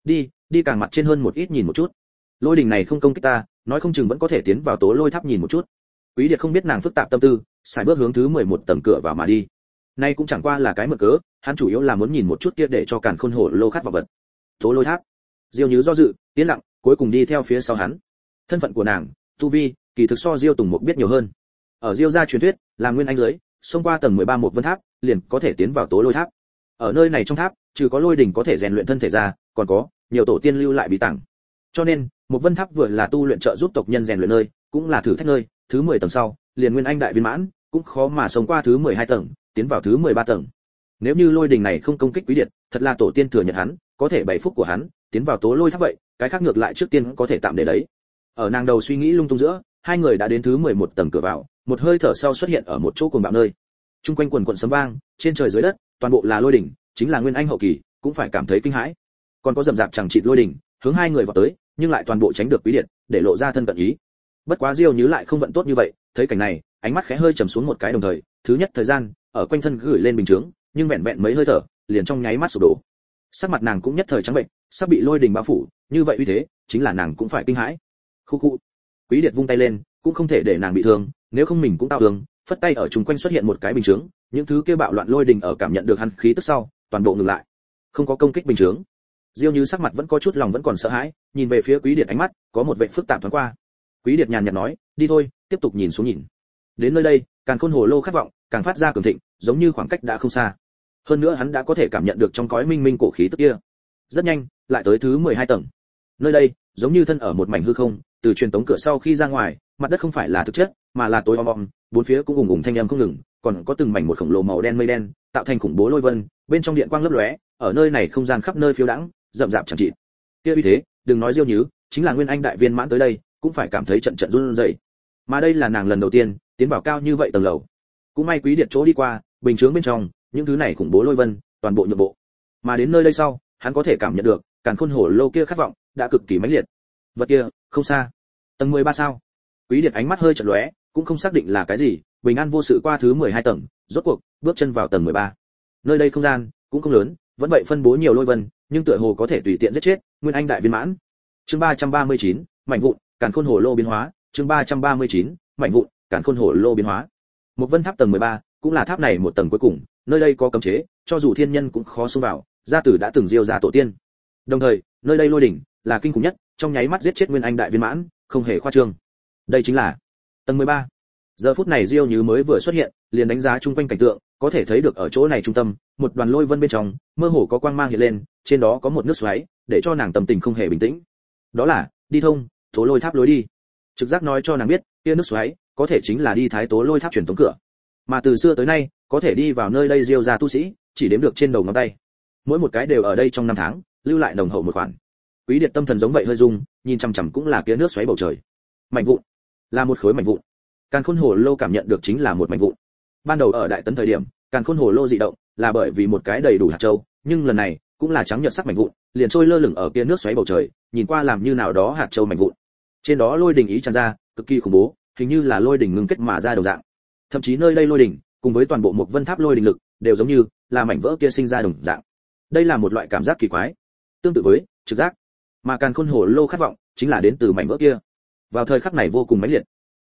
S1: Đi càng mặt trên hơn một ít nhìn một chút. Lôi đỉnh này không công kích ta, nói không chừng vẫn có thể tiến vào tố lôi tháp nhìn một chút. Quý Điệt không biết nàng phức tạp tâm tư, xài bước hướng thứ 11 tầng cửa vào mà đi. Nay cũng chẳng qua là cái mượn cớ, hắn chủ yếu là muốn nhìn một chút kia để cho càn khôn hổ lô khát vào vật. Tố lôi tháp. Diêu Như do dự, tiến lặng, cuối cùng đi theo phía sau hắn. Thân phận của nàng, tu vi, kỳ thực so Diêu Tùng Mục biết nhiều hơn. Ở Diêu gia truyền thuyết, là nguyên anh dưới, xông qua tầng 13 một vân tháp, liền có thể tiến vào tố lôi tháp. Ở nơi này trong tháp, trừ có lôi đỉnh có thể rèn luyện thân thể ra, còn có nhiều tổ tiên lưu lại bí tàng. Cho nên, một vân tháp vừa là tu luyện trợ giúp tộc nhân rèn luyện nơi, cũng là thử thách nơi, thứ 10 tầng sau, liền nguyên anh đại viên mãn, cũng khó mà sống qua thứ 12 tầng, tiến vào thứ 13 tầng. Nếu như lôi đỉnh này không công kích Quý Điệt, thật là tổ tiên thừa nhận hắn, có thể 7 phút của hắn, tiến vào tố lôi tháp vậy, cái khác ngược lại trước tiên có thể tạm để đấy. Ở nàng đầu suy nghĩ lung tung giữa, hai người đã đến thứ 11 tầng cửa vào, một hơi thở sau xuất hiện ở một chỗ cuồng bạo nơi. Trung quanh quần quần sấm vang, trên trời dưới đất, toàn bộ là lôi đỉnh, chính là nguyên anh hậu kỳ, cũng phải cảm thấy kinh hãi. Còn có rầm rạp chẳng chịt lôi đỉnh, hướng hai người vào tới, nhưng lại toàn bộ tránh được Quý Điệt, để lộ ra thân cận ý. Bất quá Diêu Như lại không vận tốt như vậy, thấy cảnh này, ánh mắt khẽ hơi trầm xuống một cái đồng thời, thứ nhất thời gian, ở quanh thân gửi lên bình chứng, nhưng vẹn vẹn mấy hơi thở, liền trong nháy mắt sụp đổ. Sắc mặt nàng cũng nhất thời trắng bệnh, sắp bị lôi đỉnh bao phủ, như vậy uy thế, chính là nàng cũng phải kinh hãi. Khu khu. Quý Điệt vung tay lên, cũng không thể để nàng bị thương, nếu không mình cũng tao thương, phất tay ở chung quanh xuất hiện một cái bình chứng, những thứ kia bạo loạn lôi đỉnh ở cảm nhận được hắn khí tức sau, toàn bộ ngừng lại. Không có công kích bình chứng. Diêu Như sắc mặt vẫn có chút lòng vẫn còn sợ hãi, nhìn về phía Quý Điệt ánh mắt có một vẻ phức tạp thoáng qua. Quý Điệt nhàn nhạt nói, đi thôi, tiếp tục nhìn xuống nhìn. Đến nơi đây, càn khôn hồ lô khát vọng càng phát ra cường thịnh, giống như khoảng cách đã không xa. Hơn nữa hắn đã có thể cảm nhận được trong cõi minh minh cổ khí tức kia. Rất nhanh, lại tới thứ 12 tầng. Nơi đây, giống như thân ở một mảnh hư không, từ truyền tống cửa sau khi ra ngoài, mặt đất không phải là thực chất, mà là tối om om, bốn phía cũng ùng ùng thanh âm không ngừng, còn có từng mảnh một khổng lồ màu đen mây đen, tạo thành khủng bố lôi vân, bên trong điện quang lấp lóe, ở nơi này không gian khắp nơi phiêu đãng, rậm rạp chẳng chịt. Kia uy thế, đừng nói Diêu Như, chính là nguyên anh đại viên mãn tới đây, cũng phải cảm thấy trận trận run rẩy. Mà đây là nàng lần đầu tiên tiến vào cao như vậy tầng lầu. Cũng may Quý Điệt chỗ đi qua, bình chướng bên trong, những thứ này khủng bố lôi vân, toàn bộ nhượng bộ. Mà đến nơi đây sau, hắn có thể cảm nhận được, càn khôn hổ lô kia khát vọng đã cực kỳ mãnh liệt. Vật kia, không xa. Tầng 13 sao? Quý Điệt ánh mắt hơi chợt lóe, cũng không xác định là cái gì, bình an vô sự qua thứ 12 tầng, rốt cuộc bước chân vào tầng 13. Nơi đây không gian cũng không lớn, vẫn vậy phân bố nhiều lôi vân, nhưng tựa hồ có thể tùy tiện giết chết nguyên anh đại viên mãn. Chương 339, mảnh vụn, càn khôn hổ lô biến hóa, chương 339, mảnh vụn, càn khôn hổ lô biến hóa. Một vân tháp tầng 13, cũng là tháp này một tầng cuối cùng, nơi đây có cấm chế, cho dù thiên nhân cũng khó xông vào, gia tử đã từng Diêu gia tổ tiên. Đồng thời, nơi đây lôi đỉnh là kinh khủng nhất, trong nháy mắt giết chết nguyên anh đại viên mãn, không hề khoa trương. Đây chính là tầng 13. Giờ phút này Diêu Như mới vừa xuất hiện, liền đánh giá chung quanh cảnh tượng, có thể thấy được ở chỗ này trung tâm, một đoàn lôi vân bên trong, mơ hồ có quang mang hiện lên, trên đó có một nước xoáy, để cho nàng tâm tình không hề bình tĩnh. Đó là đi thông tố lôi tháp lối đi. Trực giác nói cho nàng biết, kia nước xoáy có thể chính là đi thái tố lôi tháp truyền tống cửa. Mà từ xưa tới nay, có thể đi vào nơi đây Diêu gia tu sĩ, chỉ đếm được trên đầu ngón tay. Mỗi một cái đều ở đây trong năm tháng, lưu lại nồng hậu một khoản. Quý Điệt tâm thần giống vậy hơi rung, nhìn chằm chằm cũng là kia nước xoáy bầu trời. Mảnh vụn, là một khối mảnh vụn. Càn khôn hồ lô cảm nhận được chính là một mảnh vụn. Ban đầu ở đại tấn thời điểm, càn khôn hồ lô dị động, là bởi vì một cái đầy đủ hạt châu, nhưng lần này cũng là trắng nhợt sắc mảnh vụn, liền trôi lơ lửng ở kia nước xoáy bầu trời, nhìn qua làm như nào đó hạt châu mảnh vụn. Trên đó lôi đỉnh ý tràn ra, cực kỳ khủng bố, hình như là lôi đỉnh ngưng kết mà ra đồng dạng. Thậm chí nơi đây lôi đỉnh, cùng với toàn bộ một vân tháp lôi đỉnh lực, đều giống như là mảnh vỡ kia sinh ra đồng dạng. Đây là một loại cảm giác kỳ quái, tương tự với trực giác, mà càn khôn hồ lô khát vọng chính là đến từ mảnh vỡ kia. Vào thời khắc này vô cùng mãnh liệt.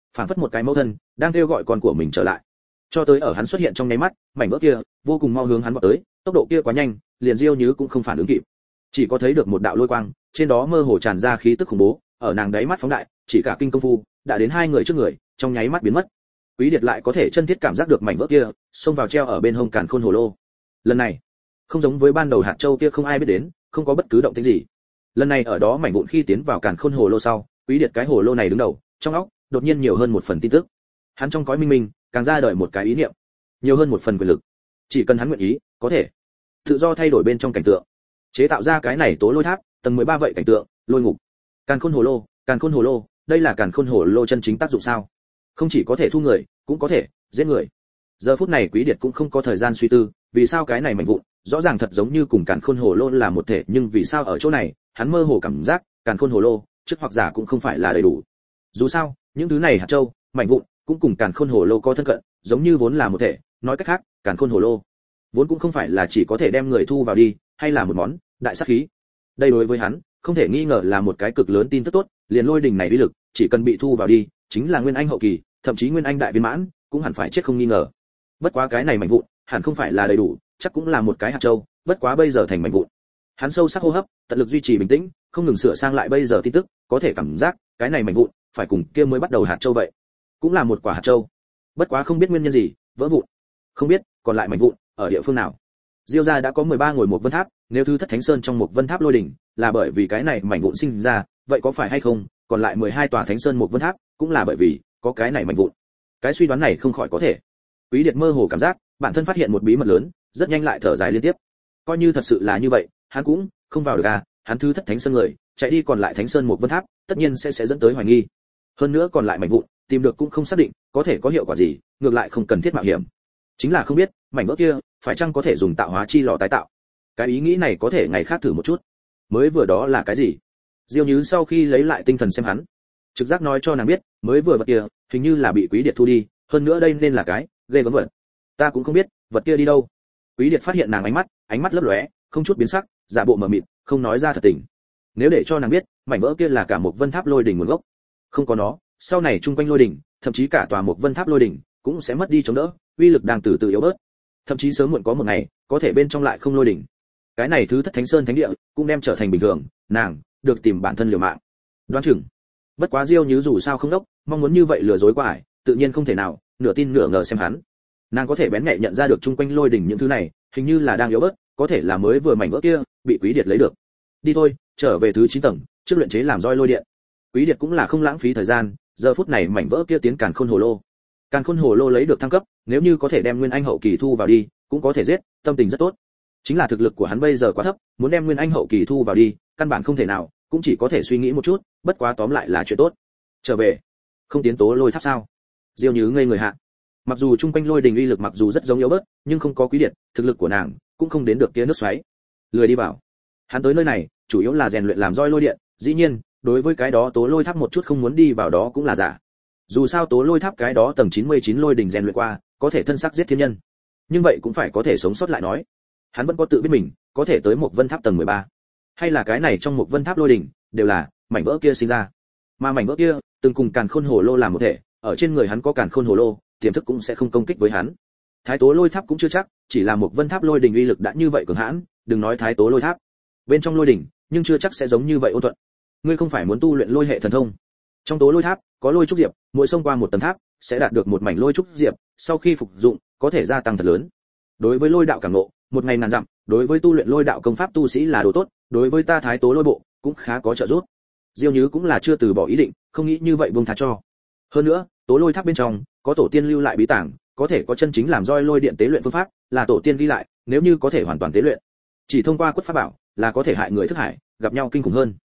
S1: phảng phất một cái mẫu thân đang kêu gọi con của mình trở lại. Cho tới ở hắn xuất hiện trong nháy mắt, mảnh vỡ kia vô cùng mau hướng hắn vọt tới, tốc độ kia quá nhanh, liền Diêu Như cũng không phản ứng kịp. Chỉ có thấy được một đạo lôi quang, trên đó mơ hồ tràn ra khí tức khủng bố, ở nàng đáy mắt phóng đại, chỉ cả kinh công phu đã đến hai người trước người, trong nháy mắt biến mất. Quý Điệt lại có thể chân thiết cảm giác được mảnh vỡ kia xông vào treo ở bên hông càn khôn hồ lô. Lần này, không giống với ban đầu hạt châu kia không ai biết đến, không có bất cứ động tĩnh gì. Lần này ở đó mảnh vụn khi tiến vào càn khôn hồ lô sau, Quý Điệt cái hồ lô này đứng đầu, trong óc đột nhiên nhiều hơn một phần tin tức. Hắn trong cõi minh minh, càng ra đời một cái ý niệm, nhiều hơn một phần quyền lực. Chỉ cần hắn nguyện ý, có thể tự do thay đổi bên trong cảnh tượng, chế tạo ra cái này tố lôi tháp, tầng 13 vậy cảnh tượng, lôi ngục. Càn khôn hồ lô, đây là càn khôn hồ lô chân chính tác dụng sao? Không chỉ có thể thu người, cũng có thể giết người. Giờ phút này Quý Điệt cũng không có thời gian suy tư, vì sao cái này mảnh vụn, rõ ràng thật giống như cùng càn khôn hồ lô là một thể, nhưng vì sao ở chỗ này, hắn mơ hồ cảm giác, càn khôn hồ lô, trước hoặc giả cũng không phải là đầy đủ. Dù sao, những thứ này hạt châu, mảnh vụn, cũng cùng càn khôn hồ lô có thân cận, giống như vốn là một thể, nói cách khác, càn khôn hồ lô vốn cũng không phải là chỉ có thể đem người thu vào đi, hay là một món đại sát khí. Đây đối với hắn, không thể nghi ngờ là một cái cực lớn tin tức tốt, liền lôi đỉnh này uy lực, chỉ cần bị thu vào đi, chính là nguyên anh hậu kỳ, thậm chí nguyên anh đại viên mãn, cũng hẳn phải chết không nghi ngờ. Bất quá cái này mảnh vụn, hẳn không phải là đầy đủ, chắc cũng là một cái hạt châu, bất quá bây giờ thành mảnh vụn. Hắn sâu sắc hô hấp, tận lực duy trì bình tĩnh, không ngừng sửa sang lại bây giờ tin tức, có thể cảm giác, cái này mảnh vụn, phải cùng kia mới bắt đầu hạt châu vậy, cũng là một quả hạt châu. Bất quá không biết nguyên nhân gì, vỡ vụn. Không biết, còn lại mảnh vụn ở địa phương nào. Diêu gia đã có 13 ngồi một vân tháp, nếu thứ thất thánh sơn trong một vân tháp lôi đỉnh, là bởi vì cái này mảnh vụn sinh ra, vậy có phải hay không, còn lại 12 tòa thánh sơn một vân tháp, cũng là bởi vì có cái này mảnh vụn. Cái suy đoán này không khỏi có thể. Quý Điệt mơ hồ cảm giác, bản thân phát hiện một bí mật lớn, rất nhanh lại thở dài liên tiếp. Coi như thật sự là như vậy, hắn cũng không vào được à, hắn thứ thất thánh sơn người, chạy đi còn lại thánh sơn một vân tháp, tất nhiên sẽ dẫn tới hoài nghi. Hơn nữa còn lại mảnh vụn, tìm được cũng không xác định, có thể có hiệu quả gì, ngược lại không cần thiết mạo hiểm. Chính là không biết, mảnh vỡ kia, phải chăng có thể dùng tạo hóa chi lò tái tạo. Cái ý nghĩ này có thể ngày khác thử một chút. Mới vừa đó là cái gì? Diêu Như sau khi lấy lại tinh thần xem hắn, trực giác nói cho nàng biết, mới vừa vật kia, hình như là bị Quý Điệt thu đi, hơn nữa đây nên là cái ghê gớm vật. Ta cũng không biết, vật kia đi đâu. Quý Điệt phát hiện nàng ánh mắt lấp lóe, không chút biến sắc, giả bộ mờ mịt, không nói ra thật tình. Nếu để cho nàng biết, mảnh vỡ kia là cả một vân tháp lôi đỉnh nguồn gốc, không có nó, sau này chung quanh lôi đỉnh, thậm chí cả tòa một vân tháp lôi đỉnh cũng sẽ mất đi chống đỡ, uy lực đang từ từ yếu bớt. Thậm chí sớm muộn có một ngày, có thể bên trong lại không lôi đỉnh. Cái này thứ thất thánh sơn thánh địa cũng đem trở thành bình thường, nàng được tìm bản thân liều mạng. Đoán chừng. Bất quá Diêu Như dù sao không đốc, mong muốn như vậy lừa dối qua ải, tự nhiên không thể nào, nửa tin nửa ngờ xem hắn. Nàng có thể bén nhạy nhận ra được chung quanh lôi đỉnh những thứ này, hình như là đang yếu bớt, có thể là mới vừa mảnh vỡ kia bị Quý Điệt lấy được. Đi thôi, trở về thứ 9 tầng, trước luyện chế làm roi lôi điện. Quý Điệt cũng là không lãng phí thời gian, giờ phút này mảnh vỡ kia tiến càn khôn hồ lô. Càn khôn hồ lô lấy được thăng cấp, nếu như có thể đem nguyên anh hậu kỳ thu vào đi, cũng có thể giết, tâm tình rất tốt. Chính là thực lực của hắn bây giờ quá thấp, muốn đem nguyên anh hậu kỳ thu vào đi, căn bản không thể nào, cũng chỉ có thể suy nghĩ một chút, bất quá tóm lại là chuyện tốt. Trở về, không tiến tố lôi tháp sao? Diêu Như ngây người hạ. Mặc dù trung quanh lôi đình uy lực mặc dù rất giống yếu bớt, nhưng không có Quý Điệt, thực lực của nàng cũng không đến được kia nước xoáy. Lười đi vào. Hắn tới nơi này, chủ yếu là rèn luyện làm roi lôi điện, dĩ nhiên, đối với cái đó tố lôi tháp một chút không muốn đi vào đó cũng là giả. Dù sao tố lôi tháp cái đó tầng 99 lôi đình rèn luyện qua, có thể thân xác giết thiên nhân. Nhưng vậy cũng phải có thể sống sót lại nói. Hắn vẫn có tự biết mình, có thể tới một vân tháp tầng 13. Hay là cái này trong một vân tháp lôi đình, đều là mảnh vỡ kia sinh ra. Mà mảnh vỡ kia, từng cùng càn khôn hồ lô làm một thể, ở trên người hắn có càn khôn hồ lô, tiềm thức cũng sẽ không công kích với hắn. Thái tố lôi tháp cũng chưa chắc, chỉ là một vân tháp lôi đình uy lực đã như vậy cường hãn, đừng nói thái tố lôi tháp. Bên trong lôi đình, nhưng chưa chắc sẽ giống như vậy ôn thuận. Ngươi không phải muốn tu luyện lôi hệ thần thông? Trong tố lôi tháp có lôi trúc diệp, mỗi xông qua một tầng tháp sẽ đạt được một mảnh lôi trúc diệp, sau khi phục dụng có thể gia tăng thật lớn. Đối với lôi đạo cảm ngộ, một ngày ngàn dặm, đối với tu luyện lôi đạo công pháp tu sĩ là đồ tốt, đối với ta thái tố lôi bộ cũng khá có trợ giúp. Diêu Như cũng là chưa từ bỏ ý định, không nghĩ như vậy buông tha cho. Hơn nữa, tố lôi tháp bên trong có tổ tiên lưu lại bí tàng, có thể có chân chính làm roi lôi điện tế luyện phương pháp, là tổ tiên ghi lại, nếu như có thể hoàn toàn tế luyện, chỉ thông qua quất pháp bảo là có thể hại người thức hải, gặp nhau kinh khủng hơn.